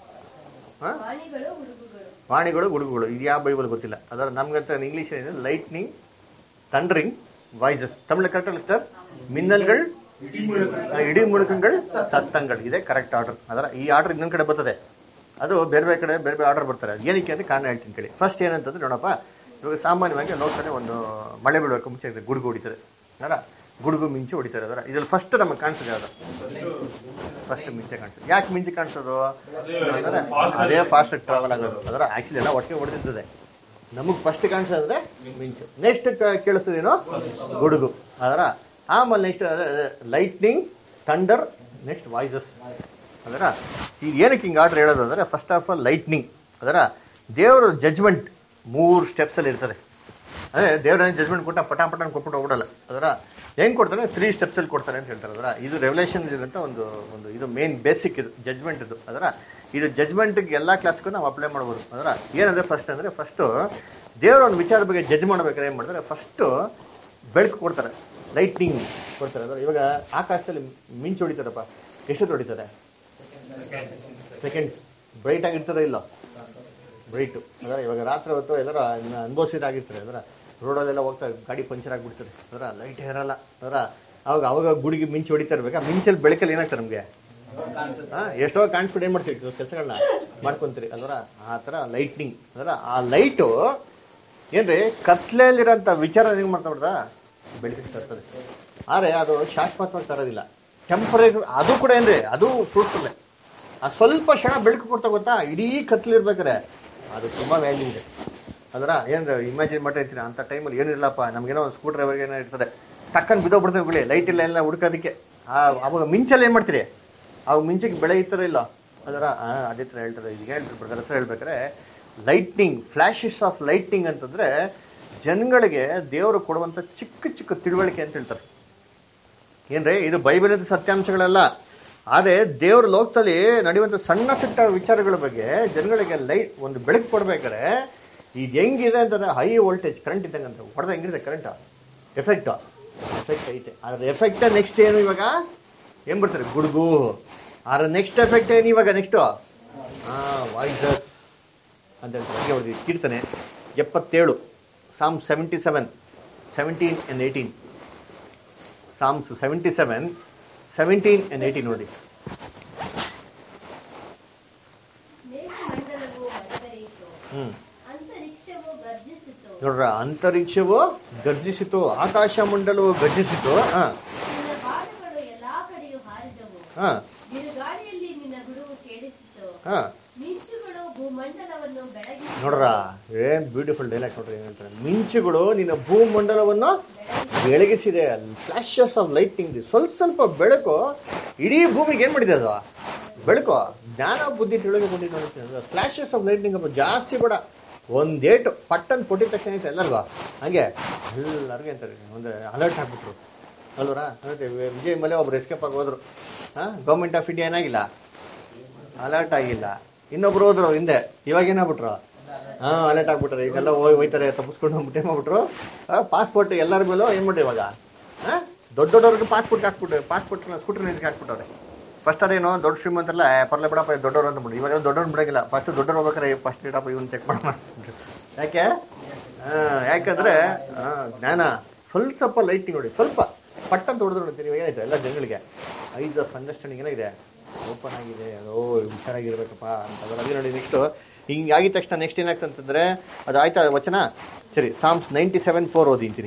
ವಾಣಿಗಳು, ಗುಡುಗುಗಳು. ಇದು ಯಾವ ಬೈಬಲ್ ಗೊತ್ತಿಲ್ಲ. ಅದರ ನಮ್ಗಂತ ಇಂಗ್ಲೀಷ್ ಏನಿದೆ, lightning, thundering, voices. Tamil correct ಅಲ್ಲ ಸರ್? ಮಿನ್ನಲ್ಗಳು, ಇಡಿ ಮುಳುಕಂಗಳು, ಸತ್ತಂಗಳು. ಇದೆ ಕರೆಕ್ಟ್ ಆರ್ಡರ್. ಅದರ ಈ ಆರ್ಡರ್ ಇನ್ನೊಂದು ಕಡೆ ಬರ್ತದೆ, ಅದು ಬೇರೆ ಬೇರೆ ಕಡೆ ಬೇರೆ ಬೇರೆ ಆರ್ಡರ್ ಬರ್ತಾರೆ. ಏನಕ್ಕೆ ಅಂತ ಕಾರಣ ಹೇಳ್ತೀನಿ ಕೇಳಿ. ಫಸ್ಟ್ ಏನಂತಂದ್ರೆ ನೋಡಪ್ಪ, ಇವಾಗ ಸಾಮಾನ್ಯವಾಗಿ ನೋಡ್ತಾನೆ ಒಂದು ಮಳೆ ಬೀಳೋಕೆ ಮುಂಚೆ ಗುಡುಗು ಹೊಡಿತಾರೆ. ಅದರ ಗುಡುಗು ಮಿಂಚು ಹೊಡಿತಾರೆ. ಅದರ ಇದ್ರಲ್ಲಿ ಫಸ್ಟ್ ನಮಗೆ ಕಾಣಿಸೋದು ಯಾವುದು? ಫಸ್ಟ್ ಮಿಂಚೆ ಕಾಣಿಸ್ತದೆ. ಯಾಕೆ ಮಿಂಚೆ ಕಾಣಿಸೋದು ಅಂದರೆ ಅದೇ ಫಾಸ್ಟ್ ಟ್ರಾವೆಲ್ ಆಗೋದು. ಅದರ ಆಕ್ಚುಲಿ ಎಲ್ಲ ಒಟ್ಟಿಗೆ ಹೊಡೆದಿರ್ತದೆ. ನಮಗೆ ಫಸ್ಟ್ ಕಾಣಿಸೋದ್ರೆ ಮಿಂಚು, ನೆಕ್ಸ್ಟ್ ಕೇಳಿಸ್ತದೇನೋ ಗುಡುಗು. ಅದರ ಆಮೇಲೆ next lightning, thunder, next voices. ಅದರ ಈಗ ಏನಕ್ಕೆ ಹಿಂಗೆ ಆರ್ಡರ್ ಹೇಳೋದು ಅಂದರೆ, ಫಸ್ಟ್ ಆಫ್ ಆಲ್ ಲೈಟ್ನಿಂಗ್. ಅದರ ದೇವರ ಜಡ್ಜ್ಮೆಂಟ್ 3 ಸ್ಟೆಪ್ಸಲ್ಲಿ ಇರ್ತದೆ. ಅಂದರೆ ದೇವರ ಜಡ್ಜ್ಮೆಂಟ್ ಕೊಟ್ಟ ಪಟಾಪಟ ಕೊಟ್ಬಿಟ್ಟು ಹೋಗ್ಬಿಡಲ್ಲ. ಅದರ ಹೆಂಗೆ ಕೊಡ್ತಾರೆ, 3 ಸ್ಟೆಪ್ಸಲ್ಲಿ ಕೊಡ್ತಾರೆ ಅಂತ ಹೇಳ್ತಾರೆ. ಅದರ ಇದು ರೆವಲ್ಯೂಷನ್ ಇರೋಂಥ ಒಂದು ಇದು ಮೇನ್ ಬೇಸಿಕ್ ಇದು ಜಡ್ಜ್ಮೆಂಟ್ ಇದು. ಅದರ ಇದು ಜಡ್ಜ್ಮೆಂಟ್ಗೆ ಎಲ್ಲ ಕ್ಲಾಸ್ಗೂ ನಾವು ಅಪ್ಲೈ ಮಾಡ್ಬೋದು. ಅದರ ಏನಂದರೆ ಫಸ್ಟ್ ಅಂದರೆ ಫಸ್ಟು ದೇವರ ಒಂದು ವಿಚಾರದ ಬಗ್ಗೆ ಜಡ್ಜ್ ಮಾಡ್ಬೇಕಾದ್ರೆ ಏನು ಮಾಡ್ತಾರೆ, ಫಸ್ಟು ಬೆಳಕು ಕೊಡ್ತಾರೆ, ಲೈಟ್ನಿಂಗ್ ಕೊಡ್ತಾರೆ. ಅದರ ಇವಾಗ ಆಕಾಶದಲ್ಲಿ ಮಿಂಚು ಹೊಡಿತಾರಪ್ಪ, ಎಷ್ಟೊತ್ತು ಹೊಡಿತಾರೆ? ಸೆಕೆಂಡ್ಸ್. ಬ್ರೈಟ್ ಆಗಿರ್ತದೆ ಇಲ್ಲ? ಬ್ರೈಟು. ಅದರ ಇವಾಗ ರಾತ್ರಿ ಹೊತ್ತು ಎಲ್ಲರ ಅನುಭವಿಸಿದಾಗಿರ್ತಾರೆ. ಅದರ ರೋಡಲ್ಲೆಲ್ಲ ಹೋಗ್ತಾ ಗಾಡಿ ಪಂಚರ್ ಆಗಿಬಿಡ್ತಾರೆ. ಅದರ ಲೈಟ್ ಇರಲ್ಲ. ಅದರ ಅವಾಗ ಗುಡಿಗೆ ಮಿಂಚು ಹೊಡಿತಾ ಇರ್ಬೇಕಾ, ಮಿಂಚಲ್ಲಿ ಬೆಳಕಲ್ಲಿ ಏನಾಗ್ತಾರೆ ನಮಗೆ ಎಷ್ಟೋ ಕಾಣಿಸ್ಬಿಟ್ಟು ಏನು ಮಾಡ್ತೀವಿ, ಕೆಲಸಗಳನ್ನ ಮಾಡ್ಕೊತೀರಿ ಅಲ್ವರ. ಆ ಥರ ಲೈಟ್ನಿಂಗ್. ಅದರ ಆ ಲೈಟು ಏನ್ರಿ ಕತ್ಲೆಯಲ್ಲಿರೋಂಥ ವಿಚಾರ ಹೆಂಗೆ ಮಾಡ್ತಾ ಬಿಡ್ತಾ ಬೆಳಕಿಸ್ತಾ ಇರ್ತದೆ. ಆದರೆ ಅದು ಶಾಶ್ವತವಾಗಿ ತರೋದಿಲ್ಲ, ಟೆಂಪರರಿ. ಅದು ಕೂಡ ಏನ್ರಿ ಅದು ಫ್ರೂಟ್ಫುಲ್ಲೇ. ಆ ಸ್ವಲ್ಪ ಕ್ಷಣ ಬೆಳಕು ಕೊಡ್ತಾ ಗೊತ್ತಾ, ಇಡೀ ಕತ್ಲಿರ್ಬೇಕಾರೆ ಅದು ತುಂಬ ವ್ಯಾಲ್ಯೂ ಇದೆ. ಅದರ ಏನ್ರಿ ಇಮ್ಯಾಜಿನ್ ಮಾಡಿರ್ತೀನಿ ಅಂಥ ಟೈಮಲ್ಲಿ ಏನಿರಲ್ಲಪ್ಪ, ನಮಗೇನೋ ಒಂದು ಸ್ಕೂಟರ್ ಡ್ರೈವರ್ಗೆ ಏನೋ ಇರ್ತದೆ, ಟಕ್ಕನ್ ಬಿದ್ದೋಗ್ಬಿಡ್ತೇವೆ ಬಿಡಿ, ಲೈಟ್ ಇಲ್ಲ ಎಲ್ಲ ಹುಡ್ಕೋದಕ್ಕೆ. ಅವಾಗ ಮಿಂಚಲ್ಲಿ ಏನು ಮಾಡ್ತೀರಿ, ಅವಾಗ ಮಿಂಚಿಗೆ ಬೆಳೆ ಇರ್ತಾರ ಇಲ್ಲ? ಅದರ ಅದೇ ಥರ ಹೇಳ್ತಾರೆ. ಈಗ ಹೇಳ್ತಿರ್ಬೇಕಾದ್ರೆ ಹೆಸರು ಹೇಳ್ಬೇಕಾರೆ ಲೈಟ್ನಿಂಗ್, ಫ್ಲ್ಯಾಶಸ್ ಆಫ್ ಲೈಟ್ನಿಂಗ್ ಅಂತಂದರೆ ಜನಗಳಿಗೆ ದೇವರು ಕೊಡುವಂಥ ಚಿಕ್ಕ ಚಿಕ್ಕ ತಿಳುವಳಿಕೆ ಅಂತ ಹೇಳ್ತಾರೆ. ಏನ್ರಿ ಇದು ಬೈಬಲಿನ ಸತ್ಯಾಂಶಗಳೆಲ್ಲ. ಆದರೆ ದೇವ್ರ ಲೋಕದಲ್ಲಿ ನಡೆಯುವಂಥ ಸಣ್ಣ ಪುಟ್ಟ ವಿಚಾರಗಳ ಬಗ್ಗೆ ಜನಗಳಿಗೆ ಒಂದು ಬೆಳಕು ಕೊಡ್ಬೇಕಾದ್ರೆ ಇದು ಹೆಂಗಿದೆ ಅಂತಂದ್ರೆ ಹೈ ವೋಲ್ಟೇಜ್ ಕರೆಂಟ್ ಇದ್ದಂಗೆ ಅಂತ ಹೊಡೆದ ಹೆಂಗಿದೆ ಕರೆಂಟ್ ಎಫೆಕ್ಟ್ ಐತೆ. ಅದ್ರ ಎಫೆಕ್ಟ್ ನೆಕ್ಸ್ಟ್ ಏನು ಇವಾಗ ಏನ್ ಬರ್ತಾರೆ, ಗುಡುಗು. ಅದ್ರ ನೆಕ್ಸ್ಟ್ ಎಫೆಕ್ಟ್ ಏನು ಇವಾಗ ನೆಕ್ಸ್ಟು ವಾಯ್ಸಸ್ ಅಂತ ಹೇಳ್ತಾರೆ. ಹಂಗೆ ಹೊಡೆದಿ ಕೀರ್ತನೆ 77, Psalm 77, 17 and 18. Psalms 77, 17 and 18 ನೋಡಿ. ನೋಡ್ರ, ಅಂತರಿಕ್ಷವು ಗರ್ಜಿಸಿತು, ಆಕಾಶ ಮಂಡಲವು ಗರ್ಜಿಸಿತು. ಬಿರುಗಾಳಿಯಲ್ಲಿ ನಿನ್ನ ಗುಡುಗು ಕೇಳಿಸಿತು. ಹಾ ಮಿಂಚುಗಳು ಭೂಮಂಡಲವನ್ನು ಬೆಳಗಿಸಿ ನೋಡ್ರ ಏನ್ ಬ್ಯೂಟಿಫುಲ್ ಡೈಲಾಗ್ ನೋಡ್ರಿ ಏನ್ ಹೇಳ್ತಾರೆ. ಮಿಂಚುಗಳು ನಿನ್ನ ಭೂಮಂಡಲವನ್ನು ಬೆಳಗಿಸಿದೆ. ಫ್ಲಾಶಸ್ ಆಫ್ ಲೈಟಿಂಗ್, ಸ್ವಲ್ಪ ಸ್ವಲ್ಪ ಬೆಳಕು ಇಡೀ ಭೂಮಿಗೆ ಏನ್ ಮಾಡಿದೆ ಅದು ಬೆಳಕು. ಜ್ಞಾನ ಬುದ್ಧಿ ತಿಳುವಳಿಕೆ ಬಂದಿದ್ದು ಫ್ಲಾಶಸ್ ಆಫ್ ಲೈಟಿಂಗ್ ಅಪ್ಪ, ಜಾಸ್ತಿ ಬೇಡ, ಒಂದೇಟು ಪಟ್ಟನ್ ಕೊಟ್ಟಿದ ತಕ್ಷಣ ಐತೆ ಎಲ್ಲಲ್ವಾ ಹಂಗೆ ಎಲ್ಲರಿಗೂ ಅಂತಾರೆ ಒಂದು ಅಲರ್ಟ್ ಆಗ್ಬಿಟ್ರು ಅಲ್ವರಾ. ಅಂದ್ರೆ ವಿಜಯ್ ಮಲೆ ಒಬ್ರು ಎಸ್ಕೇಪ್ ಆಗಿ ಹೋದ್ರು. ಗೌರ್ಮೆಂಟ್ ಆಫ್ ಇಂಡಿಯಾ ಏನಾಗಿಲ್ಲ, ಅಲರ್ಟ್ ಆಗಿಲ್ಲ. ಇನ್ನೊಬ್ರು ಹೋದ್ರು ಹಿಂದೆ, ಇವಾಗ ಏನಾಗ್ಬಿಟ್ರು ಅಲರ್ಟ್ ಆಗ್ಬಿಟ್ರು. ಈಗೆಲ್ಲ ಹೋಯ್ತಾರೆ ತಪ್ಪಿಸ್ಕೊಂಡು ಹೋಗ್ಬಿಟ್ಟು ಏನ್ ಮಾಡ್ಬಿಟ್ರು, ಪಾಸ್ಪೋರ್ಟ್ ಎಲ್ಲರ ಮೇಲೂ ಏನ್ ಮಾಡ್ರಿ ಇವಾಗ ದೊಡ್ಡ ದೊಡ್ಡವ್ರಿಗೆ ಪಾಸ್ಪೋರ್ಟ್ ಹಾಕ್ಬಿಟ್ಟು ಪಾಸ್ಪೋರ್ಟ್ ಸ್ಕೂಟರ್ ನಿಂತಿಗೆ ಹಾಕ್ಬಿಟ್ಟವ್ರೆ. ಫಸ್ಟ್ ಅದೇನೋ ದೊಡ್ಡ ಶ್ರೀಮಂತಲ್ಲ ಪರ್ಲೆ ಬಿಡಪ್ಪ ದೊಡ್ಡವ್ರು ಅಂತ ಬಿಡಿ. ಇವಾಗ ದೊಡ್ಡವ್ರು ಬಿಡಂಗಿಲ್ಲ, ಫಸ್ಟ್ ದೊಡ್ಡವ್ರು ಹೋಗ್ಬೇಕಾರೆ ಫಸ್ಟ್ ಇಡಪ್ಪ ಇವನ್ ಚೆಕ್ ಮಾಡ್ಬಿಟ್ಟು. ಯಾಕೆ ಯಾಕಂದ್ರೆ ಜ್ಞಾನ ಸ್ವಲ್ಪ ಲೈಟಿಂಗ್ ನೋಡಿ, ಸ್ವಲ್ಪ ಪಟ್ಟಂತ ಹೊಡೆದ್ರು ನೋಡ್ತೀನಿ. ಇವಾಗ ಏನಾಯ್ತು ಎಲ್ಲ ಜನಗಳಿಗೆ ಐದು ಆಫ್ ಅಂಡರ್ಸ್ಟ್ಯಾಂಡಿಂಗ್ ಏನಾಗಿದೆ, ಓಪನ್ ಆಗಿದೆ. ಓ ಹುಷಾರಾಗಿರ್ಬೇಕಪ್ಪ ಅಂತ ಅದೇ ನೋಡಿ. ನೆಕ್ಸ್ಟ್ ಹಿಂಗಾಗಿದ ತಕ್ಷಣ ನೆಕ್ಸ್ಟ್ ಏನಾಗ್ತಂತಂದ್ರೆ ಅದು ಆಯ್ತಾ ವಚನ. ಸರಿ, ಸಾಮ್ಸ್ 97:4 ಓದಿಂತೀನಿ.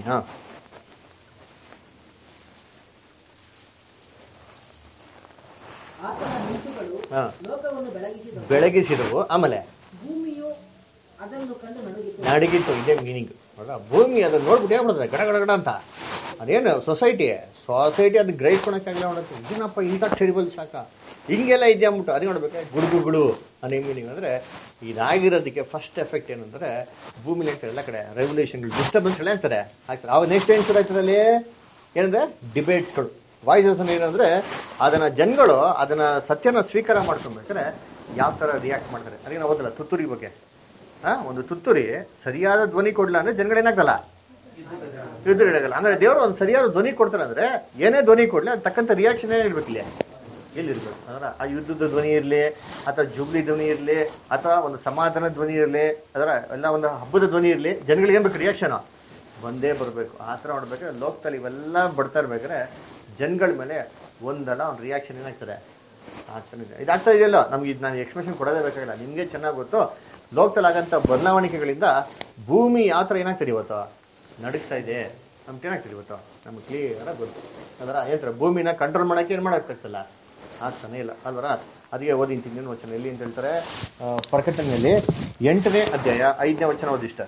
ಆತನ ಮಿಂಚುಗಳು ಲೋಕವನ್ನು ಬೆಳಗಿಸಿದವು, ಆಮೇಲೆ ಭೂಮಿಯು ಅದನ್ನು ಕಂಡು ನಡಗಿತ್ತು. ಇದೇ ಮೀನಿಂಗ್. ಭೂಮಿ ಅದನ್ನ ನೋಡ್ಬಿಟ್ಟು ಏನ್ ಮಾಡ್ತದೆ ಗಡ ಗಡ ಗಡ ಅಂತ. ಅದೇನು ಸೊಸೈಟಿ ಅದು ಗ್ರಹಿಸ್ಕೊಳಕ್ಕಾಗಲ್ಲ ನೋಡುತ್ತೆ. ಇದೇನಪ್ಪ ಇಂಥ ಟೆರಿಬಲ್ ಶಾಖ ಹಿಂಗೆಲ್ಲ ಇದೆ ಅಂದ್ಬಿಟ್ಟು ಅದೇ ನೋಡ್ಬೇಕು. ಗುಡುಗುಗಳು ಅನ್ನೋ ಮೀನಿಂಗ್ ಅಂದ್ರೆ ಇದಾಗಿರೋದಕ್ಕೆ ಫಸ್ಟ್ ಎಫೆಕ್ಟ್ ಏನಂದ್ರೆ ಭೂಮಿಲಿ ಆಗ್ತದೆ ಎಲ್ಲ ಕಡೆ ರೆವಲ್ಯೂಷನ್ಗಳು, ಡಿಸ್ಟರ್ಬೆನ್ಸ್ಗಳು ಆಗ್ತದೆ ಆಗ್ತದೆ. ಅವಾಗ ನೆಕ್ಸ್ಟ್ ಏನ್ ಶುರು ಆಗ್ತದೆ ಅಲ್ಲಿ ಏನಂದ್ರೆ ಡಿಬೇಟ್ಸ್ಗಳು, ವಾಯ್ಸಸ್ ಏನಂದ್ರೆ ಅದನ್ನ ಜನಗಳು ಅದನ್ನ ಸತ್ಯನ ಸ್ವೀಕಾರ ಮಾಡ್ಕೊಬೇಕಾದ್ರೆ ಯಾವ ತರ ರಿಯಾಕ್ಟ್ ಮಾಡ್ತಾರೆ. ಅದಕ್ಕೆ ನಾವು ಓದಲ್ಲ ತುತ್ತೂರಿ ಬಗ್ಗೆ. ಒಂದು ತುತ್ತೂರಿ ಸರಿಯಾದ ಧ್ವನಿ ಕೊಡ್ಲ ಅಂದ್ರೆ ಜನಗಳೇನಾಗಲ್ಲ, ಯುದ್ಧ ಹಿಡಿಯಲ್ಲ. ಅಂದ್ರೆ ದೇವರು ಒಂದು ಸರಿಯಾದ ಧ್ವನಿ ಕೊಡ್ತಾರೆ ಅಂದ್ರೆ ಏನೇ ಧ್ವನಿ ಕೊಡ್ಲಿ ಅದ್ ತಕ್ಕಂತ ರಿಯಾಕ್ಷನ್ ಏನಿರ್ಬೇಕಿಲ್ಲ, ಎಲ್ಲಿರ್ಬೇಕು ಅಂದ್ರೆ ಆ ಯುದ್ಧದ ಧ್ವನಿ ಇರಲಿ ಅಥವಾ ಜುಬ್ಲಿ ಧ್ವನಿ ಇರಲಿ ಅಥವಾ ಒಂದು ಸಮಾಧಾನ ಧ್ವನಿ ಇರಲಿ ಅದರ ಎಲ್ಲ ಒಂದು ಹಬ್ಬದ ಧ್ವನಿ ಇರಲಿ, ಜನಗಳಿಗೆ ಏನ್ ಬೇಕು ರಿಯಾಕ್ಷನ್ ಬಂದೇ ಬರಬೇಕು. ಆ ಥರ ನೋಡ್ಬೇಕಾದ್ರೆ ಲೋಕದಲ್ಲಿ ಇವೆಲ್ಲ ಬಡ್ತಾ ಇರ್ಬೇಕಾದ್ರೆ ಜನಗಳ ಮೇಲೆ ಒಂದಲ್ಲ ಒಂದು ರಿಯಾಕ್ಷನ್ ಏನಾಗ್ತದೆ ಆಗ್ತಾನೆ ಇದೆ. ಇದಾಗ್ತಾ ಇದೆಯಲ್ಲ ನಮ್ಗೆ ಇದು ನಾನು ಎಕ್ಸ್ಪ್ರೆಷನ್ ಕೊಡೋದೇ ಬೇಕಾಗಿಲ್ಲ, ನಿಮಗೆ ಚೆನ್ನಾಗಿ ಗೊತ್ತು. ಲೋಕದಲ್ಲಿ ಆಗಂತ ಬದಲಾವಣೆಗಳಿಂದ ಭೂಮಿ ಯಾವ ಥರ ಏನಾಗ್ತದೆ ಇವತ್ತು ನಡೀತಾ ಇದೆ, ನಮ್ಗೆ ಏನಾಗ್ತದೆ ಇವತ್ತು ನಮ್ಗೆ ಕ್ಲಿಯರ್ ಗೊತ್ತು. ಅದರ ಹೇಳ್ತಾರೆ ಭೂಮಿನ ಕಂಟ್ರೋಲ್ ಮಾಡೋಕ್ಕೆ ಏನು ಮಾಡೋಕ್ಕಾಗ್ತಲ್ಲ, ಆಗ್ತಾನೆ ಇಲ್ಲ ಅಲ್ವರ. ಅದಕ್ಕೆ ಓದಿಂತೀನಿ ವಚನ ಎಲ್ಲಿ ಅಂತ ಹೇಳ್ತಾರೆ, ಪ್ರಕಟಣೆಯಲ್ಲಿ 8ನೇ ಅಧ್ಯಾಯ 5ನೇ ವಚನ ಓದಿಷ್ಟ.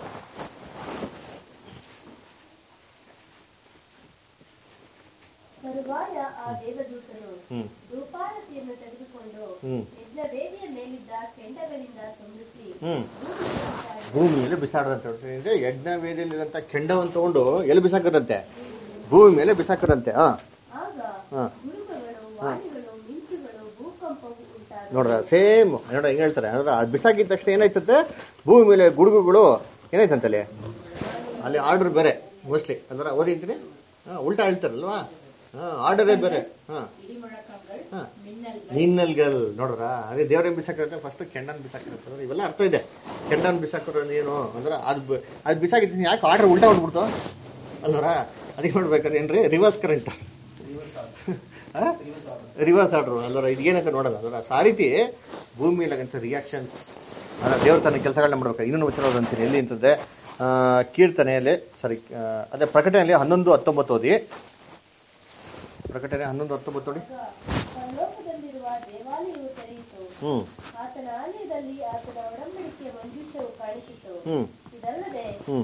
ತರುವಾಯ ಆ ದೇವದೂತನು ಧೂಪಾರತಿಯನ್ನು ತೆಗೆದುಕೊಂಡು ಯಜ್ಞವೇದಿಯ ಮೇಲಿದ್ದ ಕೆಂಡಗಳಿಂದ ತುಂಬಿಸಿ ಭೂಮಿಯಲ್ಲಿ ಬಿಸಾಡದಂತೆ. ಯಜ್ಞವೇದಿಯಲ್ಲಿರುವಂತ ಕೆಂಡವನ್ನು ತಗೊಂಡು ಎಲ್ಲಿ ಬಿಸಾಕದಂತೆ, ಭೂಮಿ ಮೇಲೆ ಬಿಸಾಕದಂತೆ. ಆಗ ಗುಡುಗುಗಳು, ವಾಣಿಗಳು, ಮಿಂಚುಗಳು, ಭೂಕಂಪವು ಉಂಟಾದವು. ನೋಡ್ರ ಸೇಮ್ ನೋಡ ಹೆಂಗ್ ಹೇಳ್ತಾರೆ ಅಂದ್ರೆ ಅದು ಬಿಸಾಕಿದ ತಕ್ಷಣ ಏನಾಯ್ತಂತೆ, ಭೂಮಿ ಮೇಲೆ ಗುಡುಗುಗಳು ಏನಾಯ್ತಂತಲ್ಲಿ, ಅಲ್ಲಿ ಆರ್ಡರ್ ಬೇರೆ ಮೋಸ್ಟ್ಲಿ ಅಂದ್ರೆ ಓದಿಂತೀನಿ. ಉಲ್ಟಾ ಹೇಳ್ತಾರಲ್ವಾ, ಆರ್ಡರೇ ಬೇರೆ. ಮಿನ್ನಲ್ಗಳು ನೋಡ್ರ ಅದೇ ದೇವ್ರ ಬಿಸಾಕಿರುತ್ತೆ. ಫಸ್ಟ್ ಕೆಂಡನ್ ಬಿಸಾಕಿರುತ್ತೆ. ಇವೆಲ್ಲ ಅರ್ಥ ಇದೆ. ಕೆಂಡನ್ ಬಿಸಾಕೋದು ಏನು ಅಂದ್ರೆ ಅದು ಬಿಸಾಕಿದ್ದೀನಿ ಯಾಕೆ ಆರ್ಡರ್ ಉಲ್ಟಾ ಹೊಡ್ಬಿಡ್ತು ಅಲ್ವರ. ಅದಕ್ಕೆ ನೋಡ್ಬೇಕಾದ್ರೆ ಏನ್ರಿ ರಿವರ್ಸ್ ಕರೆಂಟ್, ರಿವರ್ಸ್ ಆರ್ಡರ್ ಅಲ್ವರ. ಇದೇನಂತ ನೋಡೋದು ಅಲ್ವರ. ಆ ರೀತಿ ಭೂಮಿಯಲ್ಲಾಗಂತ ರಿಯಾಕ್ಷನ್ಸ್ ದೇವ್ರ ತನ್ನ ಕೆಲಸಗಳನ್ನ ಮಾಡ್ಬೇಕು. ಇನ್ನೊಂದು ವಚನ ಅಂತೀನಿ ಎಲ್ಲಿ ಅಂತಂದ್ರೆ ಕೀರ್ತನೆಯಲ್ಲಿ ಅದೇ ಪ್ರಕಟಣೆಯಲ್ಲಿ 11:19 ಓದಿ. ಪ್ರಕಟಣೆ 11:19 ನೋಡಿ. ಪರಲೋಕದಲ್ಲಿರುವ ದೇವಾಲಯವು ತೆರೆಯಿತು, ಆತನ ಆಲಯದಲ್ಲಿ ಆತನ ಒಡಂಬಡಿಕೆಯ ಮಂಜೂಷವು ಕಾಣಿಸಿತು. ಇದಲ್ಲದೆ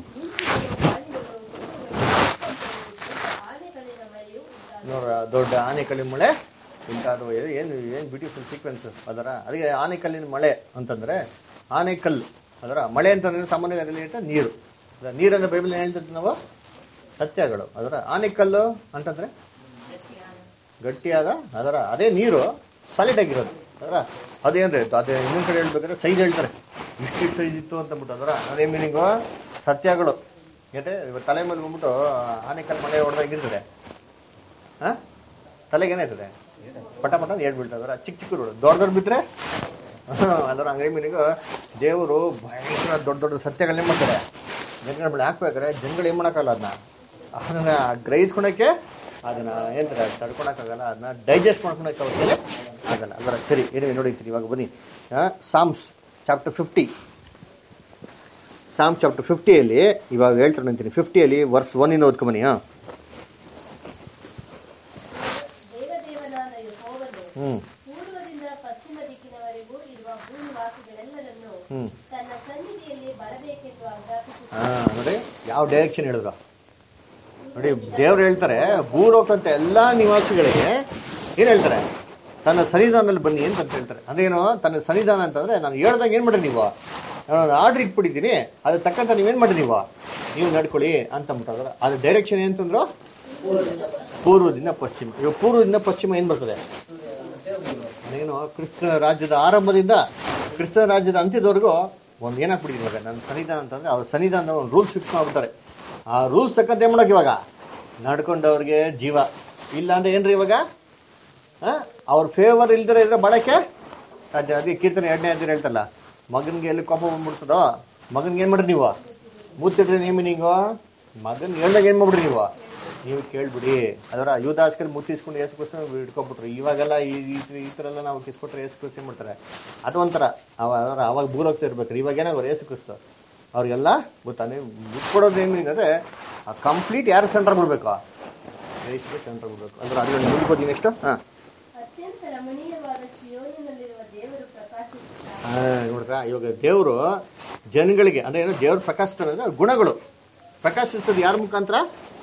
ಆನೆಗಳಿನ ಮಳೆಯು ನೋಡ್ರ, ದೊಡ್ಡ ಆನೆಕಲ್ಲಿನ ಮಳೆ ಉಂಟಾದ. ಏನು ಬ್ಯೂಟಿಫುಲ್ ಸೀಕ್ವೆನ್ಸ್ ಅದರ. ಅದಕ್ಕೆ ಆನೆಕಲ್ಲಿನ ಮಳೆ ಅಂತಂದ್ರೆ ಆನೆಕಲ್ಲು ಅದರ ಮಳೆ ಅಂತಂದ್ರೆ ಸಾಮಾನ್ಯವಾಗಿ ನೀರು. ನೀರನ್ನ ಬೈಬಲ್ ಹೇಳ್ತಿರ್ತೀವಿ ನಾವು ಸತ್ಯಗಳು. ಅದರ ಆನೆಕಲ್ಲು ಅಂತಂದ್ರೆ ಗಟ್ಟಿಯಾದ ಅದರ ಅದೇ ನೀರು ಸಾಲಿಡ್ ಆಗಿರೋದು ಅದರ. ಅದೇನ್ರಿ ಅದೇ ಇನ್ನೊಂದ್ ಕಡೆ ಹೇಳ್ಬೇಕಾದ್ರೆ ಸೈಜ್ ಹೇಳ್ತಾರೆ, ಇಷ್ಟು ಸೈಜ್ ಇತ್ತು ಅಂತಂದ್ಬಿಟ್ಟು ಅದರ. ಅದೇ ಮೀನಿಂಗು ಸತ್ಯಗಳು. ಯಾಕೆ ಇವಾಗ ತಲೆ ಮೇಲೆ ಬಂದ್ಬಿಟ್ಟು ಆನೆಕಲ್ ಮಳೆ ಹೊಡೆದಾಗ ಹೆಂಗಿರ್ತದೆ, ತಲೆಗೆ ಏನಾಯ್ತದೆ ಪಟ ಪಟ ಹೇಳ್ಬಿಡ್ತದರ. ಚಿಕ್ಕ ಚಿಕ್ಕ ದೊಡ್ಡ ಬಿದ್ರೆ ಅದರ. ಹಂಗೆ ಮೀನಿಂಗು ದೇವರು ಭಯಂಕರ ದೊಡ್ಡ ದೊಡ್ಡ ಸತ್ಯಗಳನ್ನೇ ಮಾಡ್ತಾರೆ ಜನಗಳ ಮೇಲೆ ಹಾಕ್ಬೇಕಾದ್ರೆ ಜನಗಳು ಏನ್ ಮಾಡೋಕ್ಕಲ್ಲ, ಅದನ್ನ ಗ್ರಹಿಸ್ಕೊಳಕ್ಕೆ ಅದನ್ನ ಏನಂತಾರೆ ತಡ್ಕೊಳಕ್ಕಾಗಲ್ಲ, ಅದನ್ನ ಡೈಜೆಸ್ಟ್ ಮಾಡ್ಕೊಳಕ್ಕೆ ಅವ್ರಿಗೆ ಆಗಲ್ಲ ಅದರ. ಸರಿ ಏನೇ ನೋಡಿರ್ತೀರಿ ಇವಾಗ ಬನ್ನಿ. Psalms chapter 50. ಸಾಮ್ ಚಾಪ್ಟರ್ 50 ಇವಾಗ ಹೇಳ್ತಾರೆ ಅಂತೀನಿ. 50 ವರ್ಸ್ 1 ಓದ್ಕೊ ಬನ್ನಿ. ದೇವದೇವನಾದ ಯೆಹೋವನು ಪೂರ್ವದಿಂದ ಪಶ್ಚಿಮ ಪಶ್ಚಿಮ ದಿಕ್ಕಿನವರೆಗೂ ಇರುವ ಭೂನಿವಾಸಿಗಳೆಲ್ಲರನ್ನು ಹ್ಮ್ ತನ್ನ ಸನ್ನಿಧಿಯಲ್ಲಿ ಬರಬೇಕೆಂದು ಆಜ್ಞಾಪಿಸಿದ. ನೋಡಿ ಯಾವ ಡೈರೆಕ್ಷನ್ ಹೇಳಿದ್ರು ನೋಡಿ. ದೇವ್ರು ಹೇಳ್ತಾರೆ ಭೂಲೋಕಂತ ಎಲ್ಲಾ ನಿವಾಸಿಗಳಿಗೆ ಏನ್ ಹೇಳ್ತಾರೆ, ತನ್ನ ಸನ್ನಿಧಾನದಲ್ಲಿ ಬನ್ನಿ ಅಂತ ಹೇಳ್ತಾರೆ. ಅದೇನು ತನ್ನ ಸನ್ನಿಧಾನ ಅಂತಂದ್ರೆ, ನಾನು ಹೇಳ್ದಂಗೆ ಏನ್ ಮಾಡ್ರಿ ನೀವು, ನಾನು ಆರ್ಡರ್ ಇಟ್ಬಿಟ್ಟಿದ್ದೀನಿ, ಅದ್ರ ತಕ್ಕಂತ ನೀವೇನ್ ಮಾಡ್ರಿ ನೀವು ನಡ್ಕೊಳ್ಳಿ ಅಂತ ಅಂದ್ಬಿಟ್ಟಾದ್ರೆ, ಅದು ಡೈರೆಕ್ಷನ್ ಏನಂತಂದ್ರು ಪೂರ್ವದಿಂದ ಪಶ್ಚಿಮ. ಇವಾಗ ಪೂರ್ವದಿಂದ ಪಶ್ಚಿಮ ಏನ್ ಬರ್ತದೆ, ಏನು ಕ್ರಿಸ್ತ ರಾಜ್ಯದ ಆರಂಭದಿಂದ ಕ್ರಿಸ್ತ ರಾಜ್ಯದ ಅಂತ್ಯದವರೆಗೂ ಒಂದ್ ಏನಾಗ್ಬಿಟ್ಟಿದೆ ಇವಾಗ ನನ್ನ ಸನ್ನಿಧಾನ ಅಂತಂದ್ರೆ, ಅವ್ರ ಸನ್ನಿಧಾನ ಒಂದು ರೂಲ್ಸ್ ಫಿಕ್ಸ್ ಮಾಡ್ಬಿಡ್ತಾರೆ. ಆ ರೂಲ್ಸ್ ತಕ್ಕಂತೆ ಏನ್ ಮಾಡಕ್ ಇವಾಗ ನಡ್ಕೊಂಡವ್ರಿಗೆ ಜೀವ. ಇಲ್ಲ ಅಂದ್ರೆ ಏನ್ರಿ ಇವಾಗ ಅವ್ರ ಫೇವರ್ ಇಲ್ದಿರ ಇದ್ರೆ ಬಳಕೆ ಸಾಧ್ಯ. ಅದೇ ಕೀರ್ತನೆ 2ನೇ ಅಧ್ಯಾಯ ಹೇಳ್ತಲ್ಲ, ಮಗನ್ಗೆ ಎಲ್ಲಿ ಕೋಪ ಬಂದ್ಬಿಡ್ತದೋ ಮಗನ್ಗೆ ಏನ್ ಮಾಡ್ರಿ ನೀವು ಮುತ್ತಿಡ್ರಿ ನೇಮಿನಿಂಗು, ಮಗನ್ ಹೇಳ್ದಾಗ ಏನ್ ಮಾಡ್ಬಿಡ್ರಿ ನೀವು ಕೇಳ್ಬಿಡಿ. ಅದರ ಯುವದಾಸ್ಕರ್ ಮುತ್ತಿಸ್ಕೊಂಡು ಏಸುಕ್ಕೋಸ್ಕರ ಇಟ್ಕೊಬಿಟ್ರು. ಇವಾಗೆಲ್ಲ ಈ ತರ ಎಲ್ಲ ನಾವು ಕಿಸ್ಕೊಟ್ರೆ ಏಸುಕ್ಕೋಸ್ ಏನ್ ಮಾಡ್ತಾರೆ, ಅದು ಒಂಥರ ಅವಾಗ ಭೂಲೋಗ್ತಾ ಇರ್ಬೇಕ್ರಿ. ಇವಾಗ ಏನಾಗೋರು ಏಸುಕ್ರಿಸ್ತು ಅವ್ರಿಗೆಲ್ಲ ಗೊತ್ತಾನೆ ಮುಟ್ಕೊಡೋದು ಏನಿದೆ ಕಂಪ್ಲೀಟ್ ಯಾರು ಸೆಂಟರ್ ಬಿಡ್ಬೇಕು, ಸೆಂಟರ್ ಬಿಡ್ಬೇಕು ಅಂದ್ರೆ ಅದ್ರ ಮುಂದ್ಕೋತೀನಿ ನೆಕ್ಸ್ಟ್. ಅತ್ಯಂತ ರಮಣೀಯವಾದ ಚೀಯೋನಿನಲ್ಲಿರುವ ದೇವರು ಪ್ರಕಾಶಿಸುತ್ತಾನೆ. ನೋಡ್ರ ಇವಾಗ ದೇವರು ಜನಗಳಿಗೆ ಅಂದ್ರೆ ಏನು ದೇವ್ರ ಪ್ರಕಾಶಿಸ್ತಾರೆ ಅಂದ್ರೆ ಗುಣಗಳು ಪ್ರಕಾಶಿಸೋದು ಯಾರ ಮುಖಾಂತರ,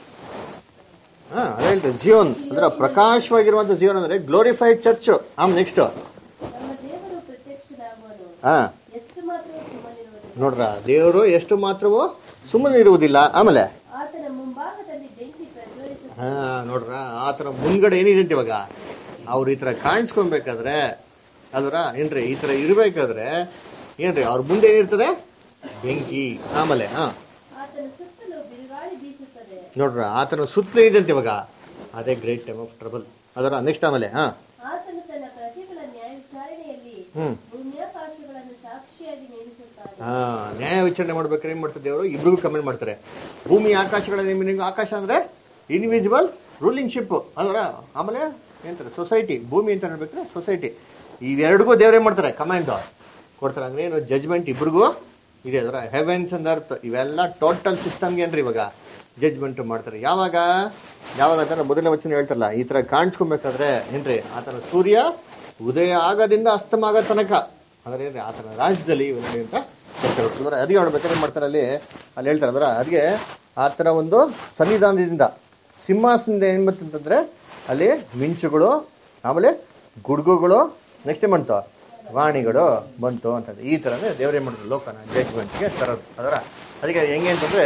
ಅದೇ ಹೇಳ್ತಾರೆ ಜಿಯೋನ್ ಅಂದ್ರೆ ಪ್ರಕಾಶವಾಗಿರುವಂತ ಜೀವನ ಅಂದ್ರೆ ಗ್ಲೋರಿಫೈಡ್ ಚರ್ಚ್. ನೆಕ್ಸ್ಟ್ ನಮ್ಮ ದೇವರು ಪ್ರತ್ಯಕ್ಷನಾಗುವನು, ಹಾ ಎಷ್ಟು ಮಾತ್ರವೂ ಸುಮ್ಮನಿರುವುದಿಲ್ಲ. ನೋಡ್ರ ದೇವರು ಎಷ್ಟು ಮಾತ್ರವೂ ಸುಮ್ಮನೆ ಇರುವುದಿಲ್ಲ. ಆಮೇಲೆ ಆತನ ಮುಂಭಾಗದಲ್ಲಿ ಬೆಂಕಿ ಪ್ರಜ್ವಲಿಸುತ್ತದೆ. ನೋಡ್ರ ಆತರ ಮುಂದ್ಗಡೆ ಏನಿದೆ ಅಂತ ಇವಾಗ ಅವ್ರು ಈ ತರ ಕಾಣಿಸ್ಕೊಬೇಕಾದ್ರೆ ಅಲ್ವರ ಏನ್ರಿ ಈ ತರ ಇರ್ಬೇಕಾದ್ರೆ ಏನ್ರಿ ಅವ್ರ ಮುಂದೆ ಏನಿರ್ತದೆ ಬೆಂಕಿ. ಆಮೇಲೆ ಆತನ ಸುತ್ತಲೂ ಬಿರುಗಾಳಿ ಬೀಸುತ್ತದೆ. ನೋಡ್ರ ಆತನ ಸುತ್ತಲೇ ಇದೆ ಅಂತ ಇವಾಗ ಅದೇ ಗ್ರೇಟ್ ಟೈಮ್ ಆಫ್ ಟ್ರಬಲ್. ಅದರ ನೆಕ್ಸ್ಟ್ ಆಮೇಲೆ ಆತನು ತನ್ನ ಪ್ರತಿಗಳ ನ್ಯಾಯ ವಿಚಾರಣೆಯಲ್ಲಿ ಭೂಮ್ಯಾಕಾಶಗಳನ್ನು ಸಾಕ್ಷಿಯಾಗಿ ನೇಮಿಸುತ್ತಾನೆ. ನ್ಯಾಯ ವಿಚಾರಣೆ ಮಾಡ್ಬೇಕಾದ್ರೆ ಏನ್ ಮಾಡ್ತಾರೆ ದೇವರು, ಇಬ್ರಿಗೂ ಕಮೆಂಟ್ ಮಾಡ್ತಾರೆ. ಭೂಮಿ ಆಕಾಶಗಳ ನೇಮಿನಿಂಗ್, ಆಕಾಶ ಅಂದ್ರೆ ಇನ್ವಿಸಿಬಲ್ ರೂಲಿಂಗ್ ಶಿಪ್ ಅದರ. ಆಮೇಲೆ ಏನಂತಾರೆ ಸೊಸೈಟಿ, ಭೂಮಿ ಅಂತ ಹೇಳ್ಬೇಕಾದ್ರೆ ಸೊಸೈಟಿ. ಇವೆರಡಿಗೂ ದೇವ್ರೇನ್ ಮಾಡ್ತಾರೆ ಕಮಾಂಡ್ ಕೊಡ್ತಾರೆ. ಅಂದ್ರೆ ಏನು ಜಜ್ಮೆಂಟ್ ಇಬ್ರಿಗೂ ಇದೆ. ಅದರ ಹೆವೆನ್ಸ್ ಅಂಡ್ ಅರ್ತ್ ಇವೆಲ್ಲ ಟೋಟಲ್ ಸಿಸ್ಟಮ್ಗೆ ಏನ್ರಿ ಇವಾಗ ಜಜ್ಮೆಂಟ್ ಮಾಡ್ತಾರೆ. ಯಾವಾಗ ಅಂತಾರೆ ಮೊದಲನೇ ವಚನ ಹೇಳ್ತಾರಲ್ಲ, ಈ ತರ ಕಾಣಿಸ್ಕೊಬೇಕಾದ್ರೆ ಏನ್ರಿ ಆತನ ಸೂರ್ಯ ಉದಯ ಆಗದಿಂದ ಅಸ್ತಮ ಆಗೋ ತನಕ ಅಂದ್ರೆ ಏನ್ರಿ ಆತನ ರಾಜ್ಯದಲ್ಲಿ ಇವೆಲ್ಲ ಅಂತ ಹೇಳ್ತಾರೆ. ಅದಿಗೆ ನೋಡ್ಬೇಕಾದ್ರೆ ಏನ್ ಮಾಡ್ತಾರೆ ಅಲ್ಲಿ ಹೇಳ್ತಾರೆ ಅದರ ಅದಕ್ಕೆ ಆತನ ಒಂದು ಸನ್ನಿಧಾನದಿಂದ ಸಿಂಹಾಸನದಿಂದ ಏನ್ ಬರ್ತಂತಂದ್ರೆ ಅಲ್ಲಿ ಮಿಂಚುಗಳು, ಆಮೇಲೆ ಗುಡ್ಗುಗಳು, ನೆಕ್ಸ್ಟ್ ಏನ್ ಬಂತು ವಾಣಿಗಳು ಬಂತು ಅಂತಂದ್ರೆ ಈ ತರನೇ ದೇವ್ರೇನ್ ಮಾಡಿದ್ರು ಲೋಕನ ಜಡ್ಜ್ಮೆಂಟ್ಗೆ ತರೋದು. ಅದರ ಅದಕ್ಕೆ ಹೆಂಗೆ ಅಂತಂದ್ರೆ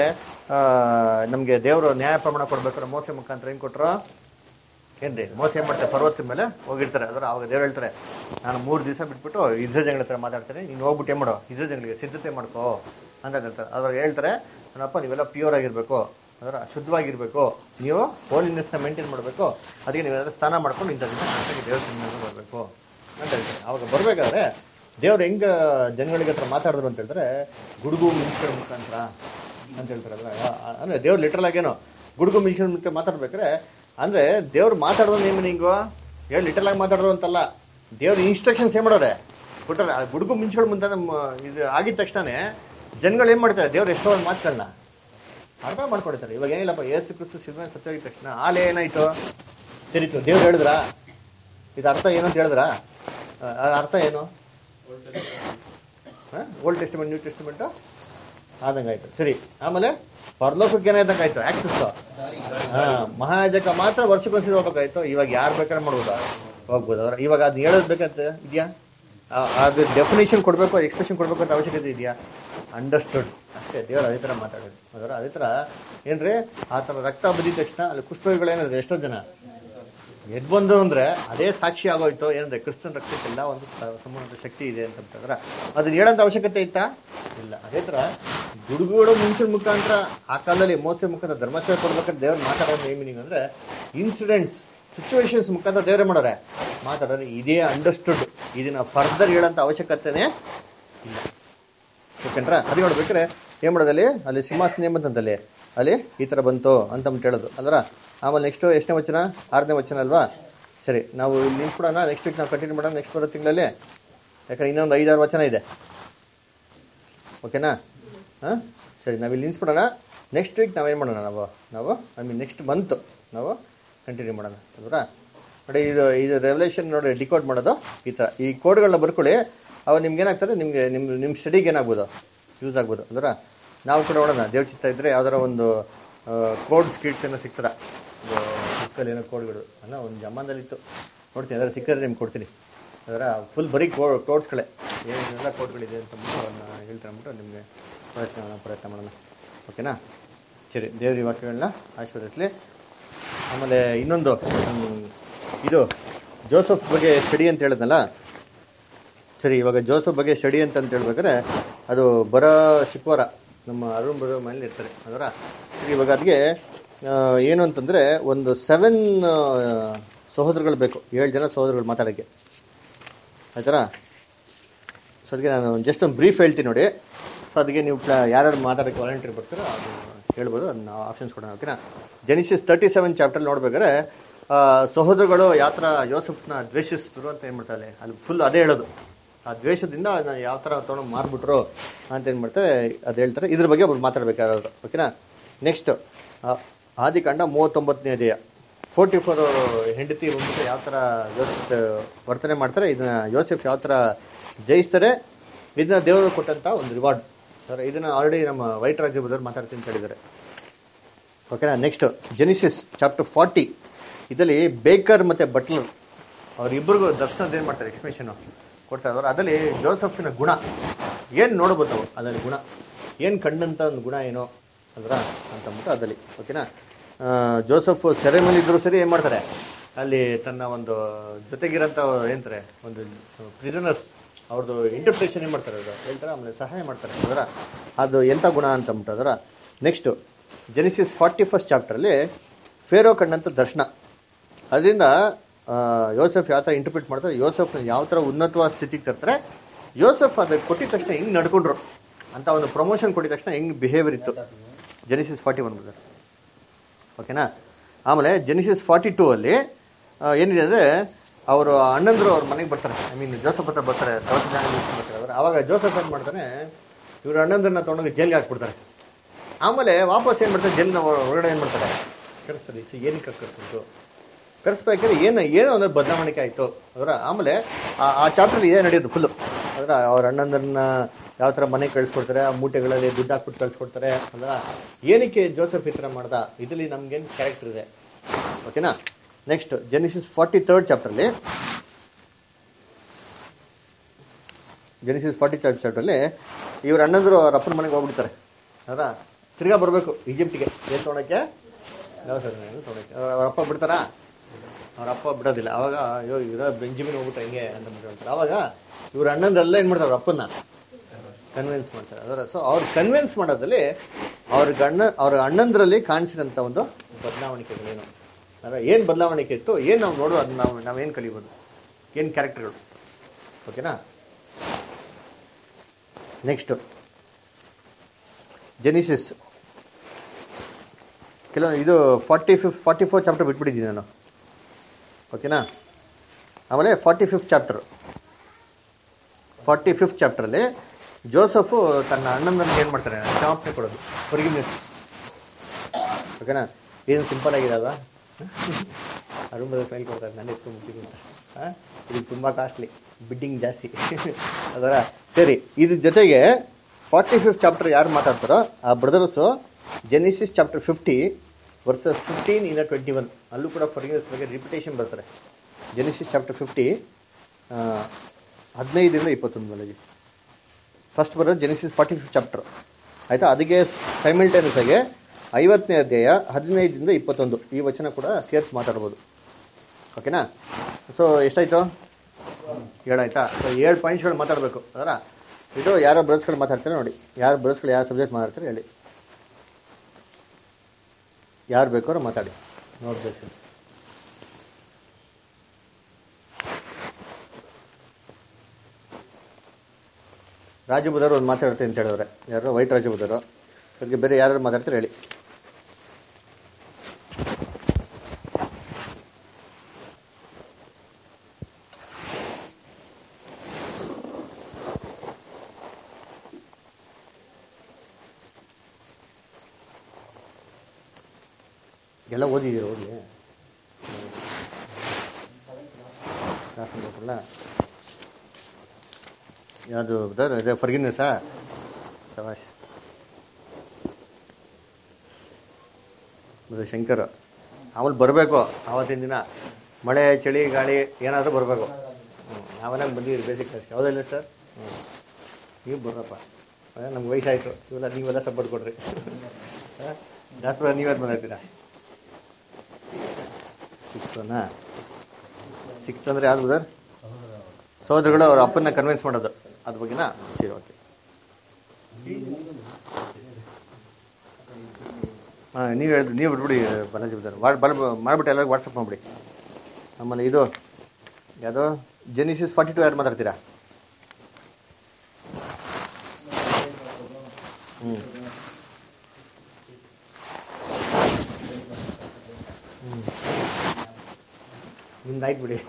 ನಮ್ಗೆ ದೇವರು ನ್ಯಾಯ ಪ್ರಮಾಣ ಕೊಡ್ಬೇಕಾದ್ರೆ ಮೋಸೆ ಮುಖಾಂತರ ಏನ್ ಕೊಟ್ರು ಏನ್ರಿ, ಮೋಸ ಏನ್ ಮಾಡ್ತಾರೆ ಪರ್ವತದ ಮೇಲೆ ಹೋಗಿರ್ತಾರೆ. ಅದರ ಅವಾಗ ದೇವ್ರು ಹೇಳ್ತಾರೆ, ನಾನು 3 ದಿವಸ ಬಿಟ್ಬಿಟ್ಟು ಇಸ್ರೇಲ್ ಜನಗಳ ಹತ್ರ ಮಾತಾಡ್ತೇನೆ, ನೀನು ಹೋಗ್ಬಿಟ್ಟು ಏನ್ ಮಾಡೋ ಇಸ್ರೇಲ್ ಜನಗಳಿಗೆ ಸಿದ್ಧತೆ ಮಾಡ್ಕೋ ಅಂತ ಹೇಳ್ತಾರೆ. ಅದ್ರಾಗ ಹೇಳ್ತಾರೆ, ನನ್ನಪ್ಪ ನೀವೆಲ್ಲ ಪ್ಯೂರ್ ಆಗಿರ್ಬೇಕು, ಅದರ ಶುದ್ಧವಾಗಿರ್ಬೇಕು, ನೀವು ಹೋಲಿನೆಸ್ನ ಮೇಂಟೈನ್ ಮಾಡಬೇಕು, ಅದಕ್ಕೆ ನೀವೆಲ್ಲ ಸ್ನಾನ ಮಾಡ್ಕೊಂಡು ಇಂಥದ್ರಿಂದ ದೇವ್ರ ಸನ್ನಿಧಾನ ಬರಬೇಕು ಅಂತ ಹೇಳ್ತಾರೆ. ಅವಾಗ ಬರ್ಬೇಕಾದ್ರೆ ದೇವ್ರು ಹೆಂಗ ಜನಗಳಿಗೆ ಹತ್ರ ಮಾತಾಡಿದ್ರು ಅಂತ ಹೇಳಿದ್ರೆ ಗುಡುಗು ಮಿಂಚುಗಳ ಮುಖಾಂತರ ಅಂತ ಹೇಳ್ತಾರೆ. ಅಂದ್ರೆ ದೇವ್ರು ಲಿಟ್ರಲ್ ಆಗೇನೋ ಗುಡುಗು ಮಿಂಚುಗಳ ಮುಖಾಂತರ ಮಾತಾಡ್ಬೇಕಾದ್ರೆ ಅಂದ್ರೆ ದೇವ್ರು ಮಾತಾಡೋದು ನೇಮಿನಿಂಗು ಹೇಳಿ ಲಿಟಲ್ ಆಗಿ ಮಾತಾಡೋದು ಅಂತಲ್ಲ, ದೇವ್ರ ಇನ್ಸ್ಟ್ರಕ್ಷನ್ಸ್ ಏನ್ ಮಾಡೋರೆ ಕೊಟ್ಟರೆ. ಗುಡುಗು ಮಿಂಚುಗಳ ಮುಂದೆ ಇದು ಆಗಿದ ತಕ್ಷಣನೇ ಜನಗಳು ಏನ್ ಮಾಡ್ತಾರೆ, ದೇವ್ರು ಎಷ್ಟೋ ಒಂದು ಮಾತುಗಳನ್ನ ಅರ್ಥ ಮಾಡ್ಕೊಡ್ತಾರೆ. ಇವಾಗ ಏನಿಲ್ಲಪ್ಪ ಯೇಸು ಕ್ರಿಸ್ತ ಶಿಲ್ಮೆ ಸತ್ಯ ಆಗಿದ ತಕ್ಷಣ ಆಲೆ ಏನಾಯ್ತು ಸರಿತು, ದೇವ್ರು ಹೇಳಿದ್ರ ಇದು ಅರ್ಥ ಏನು ಅಂತ ಹೇಳಿದ್ರ, ಅರ್ಥ ಏನು ಓಲ್ಡ್ ಟೆಸ್ಟಿಮೆಂಟ್ ನ್ಯೂ ಟೆಸ್ಟಿಮೆಂಟ್ ಆದಂಗಾಯ್ತು. ಸರಿ, ಆಮೇಲೆ ಪರಲೋಕಕ್ಕೆ ಏನಾಯ್ತಂಗಾಯ್ತು ಆಕ್ಸಸ್. ಮಹಾಯಾಜಕ ಮಾತ್ರ ವರ್ಷಕ್ಕೊಂದ್ಸರಿ ಹೋಗ್ಬೇಕಾಯ್ತು. ಇವಾಗ ಯಾರು ಬೇಕಾದ್ರೆ ಮಾಡ್ಬೋದಾ ಹೋಗ್ಬೋದು. ಅವ್ರ ಇವಾಗ ಅದನ್ನ ಹೇಳೋದು ಬೇಕಂತ ಇದೆಯಾ, ಅದು ಡೆಫಿನೇಷನ್ ಕೊಡ್ಬೇಕು, ಎಕ್ಸ್ಪ್ರೆಷನ್ ಕೊಡ್ಬೇಕು ಅಂತ ಅವಶ್ಯಕತೆ ಇದೆಯಾ? ಅಂಡರ್ಸ್ಟುಡ್ ಅಷ್ಟೇ. ದೇವರು ಅದೇ ಥರ ಮಾತಾಡೋದು. ಅದರ ಅದೇ ಥರ ಏನ್ರಿ ಆ ಥರ ರಕ್ತ ಬದಿದ ತಕ್ಷಣ ಅಲ್ಲಿ ಕುಷ್ಠರೋಗಿಗಳೇನಾದ್ರೆ ಎಷ್ಟೋ ಜನ ಎದ್ ಬಂದು ಅಂದ್ರೆ ಅದೇ ಸಾಕ್ಷಿ ಆಗೋಯ್ತು. ಏನಂದ್ರೆ ಕ್ರಿಸ್ತನ್ ರಕ್ತಕ್ಕೆಲ್ಲ ಒಂದು ಸಂಬಂಧ ಶಕ್ತಿ ಇದೆ ಅಂತಂದ್ರೆ ಅದನ್ನ ಹೇಳೋಂಥ ಅವಶ್ಯಕತೆ ಇತ್ತಾ? ಇಲ್ಲ. ಅದೇ ಥರ ಗುಡುಗುಗಳು ಮುಂಚಿನ ಮುಖಾಂತರ ಆ ಕಾಲದಲ್ಲಿ ಮೋಸ ಮುಖಾಂತರ ಧರ್ಮಸ್ಥಳ ಕೊಡ್ಬೇಕಂತ ದೇವ್ರು ಮಾತಾಡೋದು ಏನ್ ಮೀನಿಂಗ್ ಅಂದ್ರೆ ಇನ್ಸಿಡೆಂಟ್ಸ್ ಸಿಚುವೇಶನ್ಸ್ ಮುಖಾಂತರ ದೇವ್ರೆ ಮಾಡೋರೆ ಮಾತಾಡೋದು. ಇದೇ ಅಂಡರ್ಸ್ಟುಡ್, ಇದನ್ನ ಫರ್ದರ್ ಹೇಳೋಂಥ ಅವಶ್ಯಕತೆನೇ ಇಲ್ಲ. ಓಕೆನ್ರಾ? ಅದು ನೋಡ್ಬೇಕಾದ್ರೆ ಏನ್ ಮಾಡೋದಲ್ಲಿ ಅಲ್ಲಿ ಸಿಂಹಾಸನ ಏನ್ ಬಂತಂತಲ್ಲಿ ಅಲ್ಲಿ ಈ ತರ ಬಂತು ಅಂತ ಹೇಳೋದು ಅಲ್ರ. ಆಮೇಲೆ ನೆಕ್ಸ್ಟ್ ಎಷ್ಟನೇ ವಚನ? 6ನೇ ವಚನ ಅಲ್ವಾ? ಸರಿ, ನಾವು ಇಲ್ಲಿ ನಿಂತ್ಬಿಡೋಣ. ನೆಕ್ಸ್ಟ್ ವೀಕ್ ನಾವು ಕಂಟಿನ್ಯೂ ಮಾಡೋಣ ನೆಕ್ಸ್ಟ್ ಬರೋ ತಿಂಗಳಲ್ಲಿ. ಯಾಕಂದ್ರೆ ಇನ್ನೊಂದು 5-6 ವಚನ ಇದೆ. ಓಕೆನಾ? ಸರಿ, ನಾವಿಲ್ಲಿ ನಿಲ್ಸ್ಬಿಡೋಣ. ನೆಕ್ಸ್ಟ್ ವೀಕ್ ನಾವೇನು ಮಾಡೋಣ, ನಾವು ಐ ಮೀನ್ ನೆಕ್ಸ್ಟ್ ಮಂತ್ ನಾವು ಕಂಟಿನ್ಯೂ ಮಾಡೋಣ ಅಲ್ವಾ? ನೋಡಿ ಇದು ರೆವಲ್ಯೂಷನ್ ನೋಡಿ ಡಿಕೋಡ್ ಮಾಡೋದು ಈ ಥರ. ಈ ಕೋಡ್ಗಳನ್ನ ಬರ್ಕೊಳ್ಳಿ, ಅವು ನಿಮ್ಗೆ ಏನಾಗ್ತಾರೆ, ನಿಮ್ಮ ಸ್ಟಡಿಗೆ ಏನಾಗ್ಬೋದು, ಯೂಸ್ ಆಗ್ಬೋದು. ಅಂದ್ರೆ ನಾವು ಕೂಡ ನೋಡೋಣ, ದೇವ್ರ ಚಿತ್ತ ಇದ್ದರೆ ಯಾವ್ದಾರ ಒಂದು ಕೋಡ್ ಸ್ಕಿಟ್ಸ್ ಏನೋ ಸಿಗ್ತಾರ, ಬುಕ್ಕಲ್ಲಿ ಏನೋ ಕೋಡ್ಗಳು ಅಲ್ಲ ಒಂದು ಜಮಾನದಲ್ಲಿತ್ತು, ನೋಡ್ತೀನಿ ಅದರ ಸಿಕ್ಕಿದ್ರೆ ನಿಮ್ಗೆ ಕೊಡ್ತೀನಿ. ಅದರ ಫುಲ್ ಬರೀ ಕೋಡ್ಸ್ಗಳೇ ಏನೆಲ್ಲ ಕೋಡ್ಗಳಿದೆ ಅಂತಂದ್ಬಿಟ್ಟು ಅವನ್ನ ಹೇಳ್ತಾರೆ ಅಂದ್ಬಿಟ್ಟು ನಿಮಗೆ ಪ್ರಯತ್ನ ಮಾಡೋಣ. ಓಕೆನಾ? ಸರಿ, ದೇವ್ರ ವಾಕ್ಯಗಳನ್ನ ಆಶೀರ್ವದಿಸಲಿ. ಆಮೇಲೆ ಇನ್ನೊಂದು ಇದು ಜೋಸಫ್ ಬಗ್ಗೆ ಸ್ಟಡಿ ಅಂತ ಹೇಳಿದ್ನಲ್ಲ, ಸರಿ, ಇವಾಗ ಜೋಸಫ್ ಬಗ್ಗೆ ಸ್ಟಡಿ ಅಂತ ಹೇಳ್ಬೇಕಾದ್ರೆ ಅದು ಬರೋ ಶುಕ್ರವಾರ ನಮ್ಮ ಅರುಣ್ ಬರೋ ಮನೇಲಿ ಇರ್ತಾರೆ. ಅದರ ಇವಾಗ ಅದಕ್ಕೆ ಏನು ಅಂತಂದರೆ ಒಂದು 7 ಸಹೋದರಗಳು ಬೇಕು, 7 ಜನ ಸಹೋದರಗಳು ಮಾತಾಡೋಕ್ಕೆ, ಆಯ್ತಾರ? ಸೊ ಅದಕ್ಕೆ ನಾನು ಜಸ್ಟ್ ಒಂದು ಬ್ರೀಫ್ ಹೇಳ್ತೀನಿ ನೋಡಿ. ಸೊ ಅದಕ್ಕೆ ನೀವು ಯಾರ್ಯಾರು ಮಾತಾಡೋಕ್ಕೆ ವಾಲಂಟಿಯರ್ ಬರ್ತಾರೋ ಅದು ಹೇಳ್ಬೋದು, ಅದನ್ನ ಆಪ್ಷನ್ಸ್ ಕೊಡೋಣ. ಓಕೆನಾ? ಜೆನಿಸಿಸ್ 37 ಚಾಪ್ಟರ್ ನೋಡ್ಬೇಕಾದ್ರೆ ಸಹೋದರಗಳು ಯಾವ ಥರ ಯೋಸೆಫ್ನ ದ್ವೇಷಿಸಿದ್ರು ಅಂತ ಏನು ಮಾಡ್ತಾರೆ, ಅಲ್ಲಿ ಫುಲ್ ಅದೇ ಹೇಳೋದು. ಆ ದ್ವೇಷದಿಂದ ಯಾವ ಥರ ತೊಗೊಂಡು ಮಾರ್ಬಿಟ್ರು ಅಂತ ಏನು ಮಾಡ್ತಾರೆ ಅದು ಹೇಳ್ತಾರೆ. ಇದ್ರ ಬಗ್ಗೆ ಒಬ್ರು ಮಾತಾಡ್ಬೇಕಾದ್ರು. ಓಕೆನಾ? ನೆಕ್ಸ್ಟ್ ಆದಿಕಾಂಡ 39ನೇ ಅಧ್ಯಾಯ 44 ಹೆಂಡತಿ ಬಂದ್ಬಿಟ್ಟು ಯಾವ ಥರ ಯೋಸೆಫ್ ವರ್ತನೆ ಮಾಡ್ತಾರೆ, ಇದನ್ನ ಯೋಸೆಫ್ ಯಾವ ಥರ ಜಯಿಸ್ತಾರೆ, ಇದನ್ನ ದೇವರು ಕೊಟ್ಟಂಥ ಒಂದು ರಿವಾರ್ಡ್. ಇದನ್ನ ಆಲ್ರೆಡಿ ನಮ್ಮ ವೈಟ್ ರಾಜ್ಯ ಬದಲು ಮಾತಾಡ್ತೀನಿ ಅಂತ ಹೇಳಿದ್ದಾರೆ. ಓಕೆನಾ? ನೆಕ್ಸ್ಟ್ ಜೆನಿಸಿಸ್ ಚಾಪ್ಟರ್ 40 ಇದರಲ್ಲಿ ಬೇಕರ್ ಮತ್ತು ಬಟ್ಲರ್ ಅವರಿಬ್ಬರಿಗೂ ದರ್ಶನದ ಏನು ಮಾಡ್ತಾರೆ, ಎಕ್ಸ್ಪ್ಲೇಷನು ಕೊಡ್ತಾ ಇದ್ದಾರೆ. ಅದರಲ್ಲಿ ಜೋಸಫಿನ ಗುಣ ಏನು ನೋಡ್ಬೋದು, ಅದರಲ್ಲಿ ಗುಣ ಏನು ಕಂಡಂಥ ಒಂದು ಗುಣ ಏನೋ ಅದರ ಅಂತಂದ್ಬಿಟ್ಟು ಅದರಲ್ಲಿ. ಓಕೆನಾ? ಜೋಸಫ್ ಸೆರೆಮನಿ ಇದ್ರೂ ಸರಿ ಏನು ಮಾಡ್ತಾರೆ, ಅಲ್ಲಿ ತನ್ನ ಒಂದು ಜೊತೆಗಿರೋಂಥ ಏನಂತಾರೆ ಒಂದು ಪ್ರಿಸನರ್ಸ್ ಅವ್ರದ್ದು ಇಂಟರ್ಪ್ರಿಟೇಷನ್ ಏನು ಮಾಡ್ತಾರೆ, ಅದು ಹೇಳ್ತಾರೆ, ಆಮೇಲೆ ಸಹಾಯ ಮಾಡ್ತಾರೆ. ಅದರ ಅದು ಎಂಥ ಗುಣ ಅಂತಂದ್ಬಿಟ್ಟು ಅದರ. ನೆಕ್ಸ್ಟು ಜೆನಿಸಿಸ್ 41 ಚಾಪ್ಟ್ರಲ್ಲಿ ಫೇರೋ ಕಂಡಂಥ ದರ್ಶನ, ಅದರಿಂದ ಯೋಸೆಫ್ ಯಾವ ಥರ ಇಂಟರ್ಪ್ರಿಟ್ ಮಾಡ್ತಾರೆ, ಯೋಸೆಫ್ನ ಯಾವ ಥರ ಉನ್ನತವಾದ ಸ್ಥಿತಿಗೆ ತರ್ತಾರೆ, ಯೋಸೆಫ್ ಅದಕ್ಕೆ ಕೊಟ್ಟಿದ ತಕ್ಷಣ ಹೆಂಗೆ ನಡ್ಕೊಂಡ್ರು ಅಂತ ಒಂದು ಪ್ರಮೋಷನ್ ಕೊಟ್ಟಿದ ತಕ್ಷಣ ಹೆಂಗೆ ಬಿಹೇವಿಯರ್ ಇತ್ತು, ಜೆನಿಸಿಸ್ 41 ಬರ್ತಾರೆ. ಓಕೆನಾ? ಆಮೇಲೆ ಜೆನಿಸಿಸ್ 42 ಅಲ್ಲಿ ಏನಿದೆ ಅಂದರೆ ಅವರು ಅಣ್ಣಂದರು ಅವ್ರ ಮನೆಗೆ ಬರ್ತಾರೆ, ಐ ಮೀನ್ ಜೋಸೆಫ್ ಹತ್ರ ಬರ್ತಾರೆ, ಬರ್ತಾರೆ ಅವರು. ಆವಾಗ ಜೋಸೆಫ್ ಏನು ಮಾಡ್ತಾನೆ, ಇವ್ರ ಅಣ್ಣಂದ್ರನ್ನ ತೊಗೊಂಡೋಗಿ ಜೈಲಿಗೆ ಹಾಕ್ಬಿಡ್ತಾರೆ. ಆಮೇಲೆ ವಾಪಸ್ ಏನು ಮಾಡ್ತಾರೆ, ಜೈಲಿನ ಹೊರಗಡೆ ಏನು ಮಾಡ್ತಾರೆ, ಕರೆಸ್ತಾರೆ. ಏನಕ್ಕೆ ಕರೆಸಿದ್ದು, ಕರೆಸ್ಬೇಕಾದ್ರೆ ಏನೋ ಅಂದ್ರೆ ಬದಲಾವಣೆ ಆಯಿತು ಅದರ. ಆಮೇಲೆ ಆ ಚಾಪ್ಟರ್ಲಿ ಇದೇ ನಡೆಯೋದು ಫುಲ್ಲು. ಅದರ ಅವ್ರ ಅಣ್ಣಂದ್ರನ್ನ ಯಾವ ಥರ ಮನೆಗೆ ಕಳಿಸ್ಕೊಡ್ತಾರೆ, ಆ ಮೂಟೆಗಳಲ್ಲಿ ದುಡ್ಡು ಹಾಕ್ಬಿಟ್ಟು ಕಳಿಸ್ಕೊಡ್ತಾರೆ. ಅದರ ಏನಕ್ಕೆ ಜೋಸೆಫ್ ಈ ಥರ ಮಾಡ್ದ, ಇದರಲ್ಲಿ ನಮ್ಗೇನು ಕ್ಯಾರೆಕ್ಟರ್ ಇದೆ. ಓಕೆನಾ? ನೆಕ್ಸ್ಟ್ ಜೆನಿಸಿಸ್ 43 ಚಾಪ್ಟರ್ಲಿ, ಜೆನಿಸಿಸ್ 43 ಚಾಪ್ಟರ್ಲಿ ಇವ್ರ ಅಣ್ಣಂದರು ಅವ್ರ ಅಪ್ಪನ ಮನೆಗೆ ಹೋಗ್ಬಿಡ್ತಾರೆ. ಅದರ ತಿರ್ಗಾ ಬರಬೇಕು ಈಜಿಪ್ಟಿಗೆ, ಏನು ತೊಗೊಳಕ್ಕೆ, ಯಾವ ಸರ್ ತೊಗೊಳಕ್ಕೆ. ಅವ್ರ ಅಪ್ಪ ಬಿಡ್ತಾರಾ, ಅವ್ರ ಅಪ್ಪ ಬಿಡೋದಿಲ್ಲ. ಅವಾಗ ಅಯ್ಯೋ ಇರೋ ಬೆಂಜಿಮಿನ್ ಹೋಗ್ಬಿಟ್ಟು ಹೆಂಗೆ ಅಂತ ಹೇಳ್ತಾರೆ. ಅವಾಗ ಇವ್ರ ಅಣ್ಣಂದೆಲ್ಲ ಏನು ಮಾಡ್ತಾರೆ, ಅವ್ರ ಅಪ್ಪನ್ನ ಕನ್ವಿನ್ಸ್ ಮಾಡ್ತಾರೆ. ಅದರ ಸೊ ಅವ್ರು ಕನ್ವಿನ್ಸ್ ಮಾಡೋದ್ರಲ್ಲಿ ಅವ್ರ ಅಣ್ಣಂದ್ರಲ್ಲಿ ಕಾಣಿಸಿರೋಂಥ ಒಂದು ಬದಲಾವಣೆಗಳೇನು, ಅಂದರೆ ಏನು ಬದಲಾವಣೆ ಇತ್ತು, ಏನು ನಾವು ನೋಡುವ ಅದನ್ನ ನಾವೇನು ಕಲಿಬೋದು, ಏನು ಕ್ಯಾರೆಕ್ಟರ್ಗಳು. ಓಕೆನಾ? ನೆಕ್ಸ್ಟು ಜೆನಿಸಿಸ್ ಇದು 44 ಚಾಪ್ಟರ್ ಬಿಟ್ಬಿಟ್ಟಿದ್ದೀನಿ ನಾನು. ಓಕೆನಾ? ಆಮೇಲೆ 45 ಚಾಪ್ಟ್ರಲ್ಲಿ ಜೋಸಫು ತನ್ನ ಅಣ್ಣಂದನಿಗೆ ಏನು ಮಾಡ್ತಾರೆ, ಕ್ಷಮಾಪಣೆ ಕೊಡೋದು, ಫಾರ್ಗಿವ್ನೆಸ್. ಓಕೆನಾ? ಏನು ಸಿಂಪಲ್ ಆಗಿರೋದ, ಅರುಣ್ ಸ್ಮೈಲ್ ಕೊಡ್ತಾರೆ, ನಾನು ಎತ್ಕೊಂಡು ಮುಟ್ಟಿದ್ದೀನಿ ಅಂತ. ಇದು ತುಂಬ ಕಾಸ್ಟ್ಲಿ, ಬಿಡ್ಡಿಂಗ್ ಜಾಸ್ತಿ ಅದರ. ಸರಿ, ಇದ್ರ ಜೊತೆಗೆ 45 ಚಾಪ್ಟರ್ ಯಾರು ಮಾತಾಡ್ತಾರೋ ಆ ಬ್ರದರ್ಸು ಜೆನಿಸಿಸ್ ಚಾಪ್ಟರ್ 50 ವರ್ಸಸ್ 15-21 ಅಲ್ಲೂ ಕೂಡ ಫಾರ್ಗಿವ್ನೆಸ್ ಬಗ್ಗೆ ರಿಪಿಟೇಷನ್ ಬರ್ತಾರೆ. ಜೆನಿಸಿಸ್ ಚಾಪ್ಟರ್ 50 15-21 ಫಸ್ಟ್ ಬರೋದು ಜೆನಿಸಿಸ್ 45 ಚಾಪ್ಟರ್ ಆಯಿತಾ. ಅದಕ್ಕೆ ಸೈಮಲ್ಟೇನಿಯಸ್ ಆಗಿ 50ನೇ ಅಧ್ಯಾಯ 15-21 ಈ ವಚನ ಕೂಡ ಸೇರಿಸಿ ಮಾತಾಡ್ಬೋದು. ಓಕೆನಾ? ಸೊ ಎಷ್ಟಾಯಿತು, 7 ಆಯಿತಾ. ಸೊ 7 ಪಾಯಿಂಟ್ಸ್ಗಳು ಮಾತಾಡಬೇಕು. ಅದರ ಇದು ಯಾರೋ ಬ್ರದರ್ಸ್ಗಳು ಮಾತಾಡ್ತಾರೆ ನೋಡಿ, ಯಾರು ಬ್ರದರ್ಸ್ಗಳು ಯಾವ ಸಬ್ಜೆಕ್ಟ್ ಮಾತಾಡ್ತಾರೆ ಹೇಳಿ, ಯಾರು ಬೇಕಾದ್ರೂ ಮಾತಾಡಿ ನೋಡ್ಬೇಕು. ರಾಜು ಬುಧರು ಒಂದು ಮಾತಾಡ್ತಾರೆ ಅಂತ ಹೇಳಿದ್ರೆ, ಯಾರು ವೈಟ್ ರಾಜು ಬುಧರು, ಅದಕ್ಕೆ ಬೇರೆ ಯಾರು ಮಾತಾಡ್ತಾರೆ ಹೇಳಿ. ಎಲ್ಲ ಓದಿದ್ದೀರ, ಹೋಗಿ ಶಾಸನ ಗೊತ್ತಲ್ಲ ಯಾವುದು ಬ್ರದರ್ ಇದೆ ಫರ್ಗಿನೆಸ್ಸಾ ಶವಾಶ್ ಬ್ರದರ್ ಶಂಕರ್ ಆಮೇಲೆ ಬರಬೇಕು ಆವತ್ತಿನ ದಿನ ಮಳೆ ಚಳಿ ಗಾಳಿ ಏನಾದರೂ ಬರಬೇಕು ನಾವೆಲ್ಲ ಬಂದಿದ್ದೀರಿ ಬೇಸಿಕ್ ಯಾವುದಿಲ್ಲ ಸರ್ ನೀವು ಬರ್ರಪ್ಪ ನಮ್ಗೆ ವಯಸ್ಸಾಯಿತು ನೀವೆಲ್ಲ ಸಪೋರ್ಟ್ ಕೊಡ್ರಿ ಜಾಸ್ತಿ ನೀವ್ಯಾರು ಬಂದಿರ್ತೀರಾ ಸಿಕ್ಸ್ ಅಂದರೆ ಯಾವ್ದು ಬ್ರದರ್ ಸಹೋದರಗಳು ಅವ್ರ ಅಪ್ಪನ್ನ ಕನ್ವಿನ್ಸ್ ಮಾಡೋದು ಅದ್ರ ಬಗ್ಗೆನಾ ಸರಿ ಓಕೆ ಹಾಂ ನೀವು ಹೇಳಿದ್ರು ನೀವು ಬಿಟ್ಬಿಡಿ ಬಾಲಾಜಿ ಬ್ರದರ್ ಮಾಡಿಬಿಟ್ಟು ಎಲ್ಲರಿಗೂ ವಾಟ್ಸಪ್ ಮಾಡಿಬಿಡಿ ಆಮೇಲೆ ಇದು ಯಾವುದೋ ಜೆನಿಸಿಸ್ 42 ಯಾರು ಮಾತಾಡ್ತೀರಾ ನಿಮ್ದು ಆಯ್ತು ಬಿಡಿ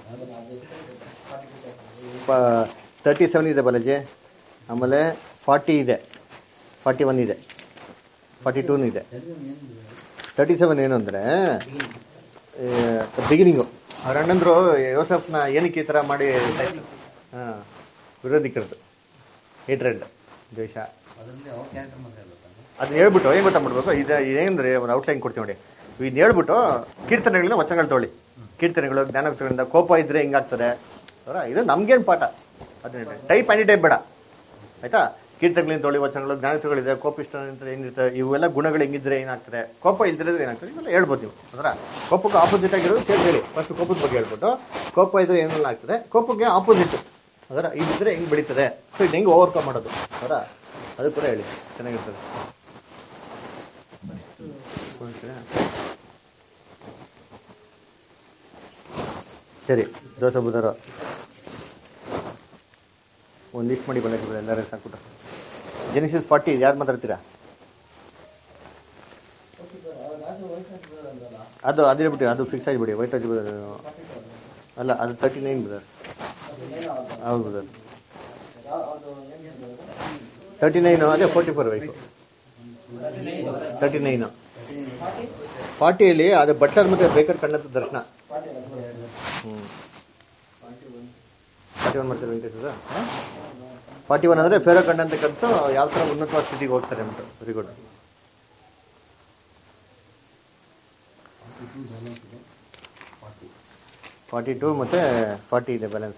37 ಇದೆ ಬಾಲಾಜಿ ಆಮೇಲೆ 40 ಇದೆ 41 ಇದೆ 42 ಇದೆ 37 ಏನು ಅಂದರೆ ಬಿಗಿನಿಂಗು ಅವ್ರ ಅಣ್ಣಂದ್ರು ಯೋಸಫ್ನ ಏನಕ್ಕೆ ಈ ಥರ ಮಾಡಿ ಹಾಂ ವಿರೋಧಿಕರದು ಹೇಟ್ರೆಡ್ ದ್ವೇಷ ಅದನ್ನ ಹೇಳ್ಬಿಟ್ಟು ಏನು ಗೊತ್ತಾ ಮಾಡ್ಬೇಕು ಇದು ಏನಂದ್ರೆ ಒಂದು ಔಟ್ಲೈನ್ ಕೊಡ್ತೀವಿ ನೋಡಿ ಇದನ್ನ ಹೇಳ್ಬಿಟ್ಟು ಕೀರ್ತನೆಗಳನ್ನ ವಚನಗಳು ತೊಗೊಳ್ಳಿ ಕೀರ್ತನೆಗಳು ಜ್ಞಾನೋಕ್ತಗಳಿಂದ ಕೋಪ ಇದ್ರೆ ಹಿಂಗಾಗ್ತದೆ ಅವರ ಇದು ನಮ್ಗೇನು ಪಾಠ ಅದನ್ನ ಟೈಪ್ ಆ್ಯಂಡಿ ಟೈಪ್ ಬೇಡ ಆಯ್ತಾ ಕೀರ್ತನೆಗಳಿಂದ ತೊಗೊಳ್ಳಿ ವಚನಗಳು ಜ್ಞಾನೋಕ್ತಗಳಿದೆ ಕೋಪಿಷ್ಟ ಏನಿರ್ತದೆ ಇವೆಲ್ಲ ಗುಣಗಳು ಹೆಂಗಿದ್ರೆ ಏನಾಗ್ತದೆ ಕೋಪ ಇಲ್ದಿದ್ರೆ ಏನಾಗ್ತದೆ ಇವೆಲ್ಲ ಹೇಳ್ಬೋದು ನೀವು ಅದರ ಕೋಪಕ್ಕೆ ಆಪೋಸಿಟ್ ಆಗಿರೋದು ಸೇರಿ ಹೇಳಿ ಫಸ್ಟ್ ಕೋಪದ ಬಗ್ಗೆ ಹೇಳ್ಬಿಟ್ಟು ಕೋಪ ಇದ್ರೆ ಏನೆಲ್ಲ ಆಗ್ತದೆ ಕೋಪಕ್ಕೆ ಆಪೋಸಿಟ್ ಅದರ ಇದಿದ್ರೆ ಹೆಂಗೆ ಬೆಳೀತದೆ ಸೊ ಇದು ಹೆಂಗೆ ಓವರ್ಕಮ್ ಮಾಡೋದು ಅದರ ಅದು ಕೂಡ ಹೇಳಿ ಚೆನ್ನಾಗಿರ್ತದೆ ಸರಿ ದೋಸೆ ಬುಧರ ಒಂದು ಲಿಸ್ಟ್ ಮಾಡಿ ಬಂದಿರ್ತೀರ ಎಲ್ಲರೂ ಸಾಕ್ಬಿಟ್ಟು ಜೆನಿಸಿಸ್ 40 ಯಾರು ಮಾತಾಡ್ತೀರಾ ಅದು ಅದೇ ಬಿಟ್ಟು ಅದು ಫಿಕ್ಸ್ ಆಗಿಬಿಡಿ ವೈಟ್ ರಾಜ್ ಅಲ್ಲ ಅದು 39 ಬ್ರದರ್ ಹೌದು ಬ್ರದರ್ 39 ಅದೇ 44 ವೈಫು 39 40 ಅದು ಬಟ್ಲರ್ ಮತ್ತೆ ಬೇಕರ್ ಕಣ್ಣತ್ತ ದರ್ಶನ 41 ಮಾಡ್ತಾರೆ ವೆಂಕಟೇಶ್ವರ 41 ಅಂದರೆ ಫೇರೋ ಕಂಡಂತಕ್ಕಂಥ ಯಾವ ಥರ ಉನ್ನತವಾದ ಸ್ಥಿತಿಗೆ ಹೋಗ್ತಾರೆ ಅಂತ ವೆರಿ ಗುಡ್ 42 ಮತ್ತು 40 ಇದೆ ಬ್ಯಾಲೆನ್ಸ್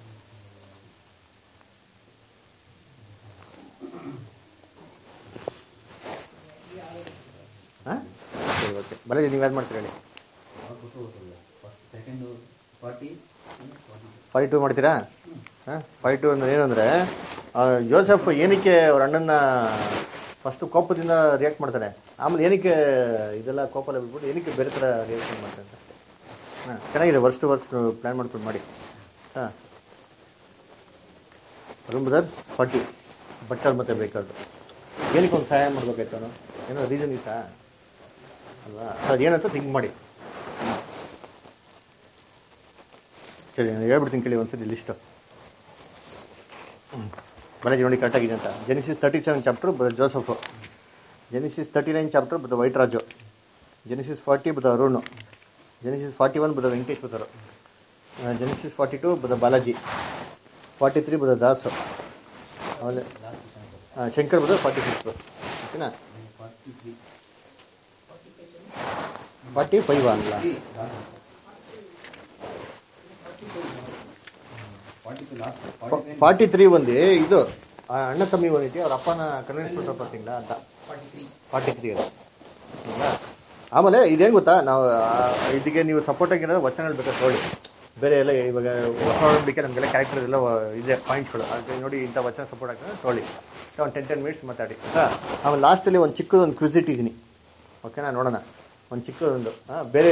ಹಾಂ ಸರಿ ಓಕೆ ಬರೀ ನೀವು ಯಾರು ಮಾಡ್ತೀರಾ ಹೇಳಿ 42 ಮಾಡ್ತೀರಾ ಹಾಂ 42 ಅಂದ್ರೆ ಏನು ಅಂದರೆ ಜೋಸೆಫ್ ಏನಕ್ಕೆ ಅವ್ರ ಅಣ್ಣನ ಫಸ್ಟು ಕೋಪದಿಂದ ರಿಯಾಕ್ಟ್ ಮಾಡ್ತಾನೆ ಆಮೇಲೆ ಏನಕ್ಕೆ ಇದೆಲ್ಲ ಕೋಪ ಎಲ್ಲ ಬಿಟ್ಬಿಟ್ಟು ಏನಕ್ಕೆ ಬೇರೆ ಥರ ರಿಯಾಕ್ಷನ್ ಮಾಡ್ತಾನೆ ಅಷ್ಟೇ ಹಾಂ ಚೆನ್ನಾಗಿದೆ ವರ್ಷ ಪ್ಲ್ಯಾನ್ ಮಾಡ್ಕೊಂಡು ಮಾಡಿ ಹಾಂ ಅರುಣ್ ಬ್ರದರ್ 40 ಬಟ್ಟಲ್ ಮತ್ತೆ ಬೇಕಾದ್ರು ಏನಕ್ಕೆ ಒಂದು ಸಹಾಯ ಮಾಡ್ಬೇಕಾಯ್ತು ಅವನು ಏನೋ ರೀಸನ್ ಇತ್ತಾ ಅಲ್ವಾ ಅದು ಏನಂತ ಥಿಂಕ್ ಮಾಡಿ ಸರಿ ನಾನು ಹೇಳ್ಬಿಡ್ತೀನಿ ಕೇಳಿ ಒಂದ್ಸತಿ ಲಿಸ್ಟು ಬಾಲಾಜಿ ನೋಡಿ ಕರೆಕ್ಟಾಗಿದೆ ಅಂತ ಜೆನಿಸಿಸ್ 37 ಚಾಪ್ಟರ್ ಬದ ಜೋಸಫು ಜೆನಿಸಿಸ್ 39 ಚಾಪ್ಟರ್ ಬದ ವೈಟ್ ರಾಜು ಜೆನಿಸಿಸ್ 40 ಬದ ಅರುಣ್ ಜೆನಿಸಿಸ್ 41 ಬದ ವೆಂಕಟೇಶ್ ಬದರು ಜೆನಿಸಿಸ್ 42 ಬದ ಬಾಲಾಜಿ 43 ಬದ ದಾಸು ಆಮೇಲೆ ಶಂಕರ್ ಬದ 46 ಓಕೆನಾ 45 ಅಲ್ಲ 43 ಒಂದು ಇದು ಅಣ್ಣ ತಮ್ಮಿ ಒಂದೈತಿ ಅವ್ರ ಅಪ್ಪನ ಕನ್ವಿನ್ಸ್ ಮಾಡ್ತಿಲ್ಲ ಅಂತ 43 ಅದು ಆಮೇಲೆ ಇದೇನು ಗೊತ್ತಾ ನಾವು ಇದಕ್ಕೆ ನೀವು ಸಪೋರ್ಟ್ ಆಗಿರೋದು ವಚನಗಳು ಬೇಕಾದ್ರೆ ನೋಡಿ ಬೇರೆ ಎಲ್ಲ ಇವಾಗ ಹೊಸ ನೋಡಲಿಕ್ಕೆ ನಮಗೆಲ್ಲ ಕ್ಯಾರೆಕ್ಟರ್ ಎಲ್ಲ ಇದೆ ಪಾಯಿಂಟ್ಸ್ಗಳು ಅದು ನೋಡಿ ಇಂಥ ವಚನ ಸಪೋರ್ಟ್ ಆಗ್ತದೆ ತೊಗೊಳ್ಳಿ ಒಂದು 10 ಮಿನಿಟ್ಸ್ ಮಾತಾಡಿ ಆಮೇಲೆ ಲಾಸ್ಟಲ್ಲಿ ಒಂದು ಚಿಕ್ಕದೊಂದು ಕ್ವಿಸ್ ಇಟ್ಟಿದ್ದೀನಿ ಓಕೆನಾ ನೋಡೋಣ ಒಂದು ಚಿಕ್ಕದೊಂದು ಬೇರೆ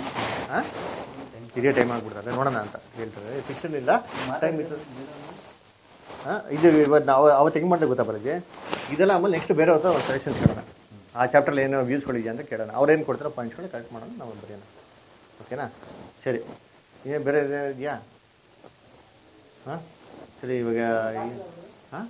ಇದೇ ಟೈಮ್ ಆಗ್ಬಿಡ್ತಾರೆ ನೋಡೋಣ ಅಂತ ಹೇಳ್ತಾರೆ ಫಿಕ್ಷನ್ ಇಲ್ಲ ಟೈಮ್ ಇತ್ತು ಇದು ಇವತ್ತು ನಾವು ಅವತ್ತು ಹೆಂಗೆ ಮಾಡಿದೆ ಗೊತ್ತಾ ಬರಗೆ ಇದೆಲ್ಲ ಆಮೇಲೆ ನೆಕ್ಸ್ಟ್ ಬೇರೆ ಹೊತ್ತು ಒಂದು ಸಜೆಷನ್ಸ್ ಕೇಳೋಣ ಆ ಚಾಪ್ಟರ್ಲಿ ಏನೋ ವ್ಯೂಸ್ಗಳಿದೆಯಾ ಅಂತ ಕೇಳೋಣ ಅವ್ರೇನು ಕೊಡ್ತಾರೋ ಪಾಯಿಂಟ್ಸ್ಗಳು ಕರೆಕ್ಟ್ ಮಾಡೋಣ ನಾವು ಬರೆಯೋಣ ಓಕೆನಾ ಸರಿ ಏನು ಬೇರೆ ಇದೆಯಾ ಹಾಂ ಸರಿ ಇವಾಗ ಹಾಂ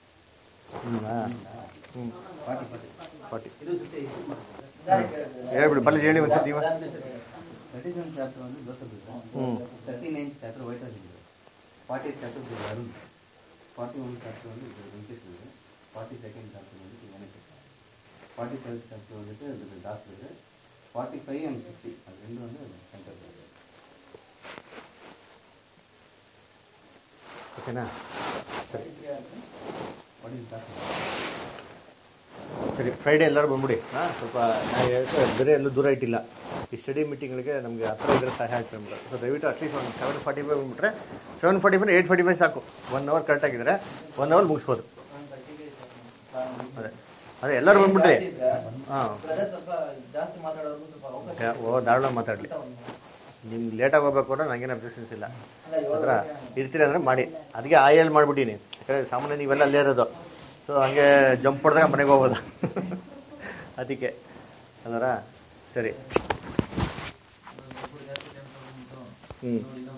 ಹ್ಞೂ 40 ಹೇಳ್ಬಿಡಿ ಬಲ್ಲ ಹೇಳಿ ಒಂದು ಸತಿ 37 ಚಾಪ್ಟರ್ ಒಂದು Joseph 39 chapter white Raj 40 chapter இது அருண், 41 chapter வந்து இது வெங்கடேஷ், 42nd chapter வந்து எனக்கு, 47th chapter வந்துட்டு இது டாக்டர், 45 and 50 அது ரெண்டும் வந்து சென்டர். ಓಕೆನಾ? ಸರಿ டாக்டர் ಸರಿ, ಫ್ರೈಡೇ ಎಲ್ಲರೂ ಬಂದ್ಬಿಡಿ. ಸ್ವಲ್ಪ ಬೇರೆ ಎಲ್ಲೂ ದೂರ ಇಟ್ಟಿಲ್ಲ, ಈ ಸ್ಟಡಿ ಮೀಟಿಂಗ್ಗಳಿಗೆ ನಮಗೆ ಹತ್ರ ಇದ್ರೆ ಸಹಾಯ ಆಗ್ತದೆ ನಮ್ಗೆ. ಸೊ ದಯವಿಟ್ಟು ಅಟ್ಲೀಸ್ಟ್ ಒಂದು 7:45 ಬಂದುಬಿಟ್ರೆ 7:45 8:45 ಸಾಕು. 1 hour ಕರೆಕ್ಟಾಗಿದ್ದರೆ 1 hour ಮುಗಿಸ್ಬೋದು. ಅದೇ ಎಲ್ಲರೂ ಬಂದ್ಬಿಟ್ರಿ. ಹಾಂ, ಧಾರಾಳ ಮಾತಾಡಲಿ. ನಿಮ್ಗೆ ಲೇಟಾಗಿ ಹೋಗ್ಬೇಕು ಅಂದ್ರೆ ನನಗೇನು ಅಬ್ಜೆಕ್ಷನ್ಸ್ ಇಲ್ಲ. ಹತ್ರ ಇರ್ತೀರಿ ಅಂದರೆ ಮಾಡಿ. ಅದಕ್ಕೆ ಆಯಲ್ಲಿ ಮಾಡಿಬಿಟ್ಟಿನಿ, ಯಾಕಂದರೆ ಸಾಮಾನ್ಯ ನೀವೆಲ್ಲ ಅಲ್ಲೇ ಇರೋದು. ಸೊ ಹಂಗೆ ಜಂಪ್ ಹೊಡೆದಾಗ ಮನೆಗೆ ಹೋಗೋದು ಅದಕ್ಕೆ ಅದರ ಸರಿ.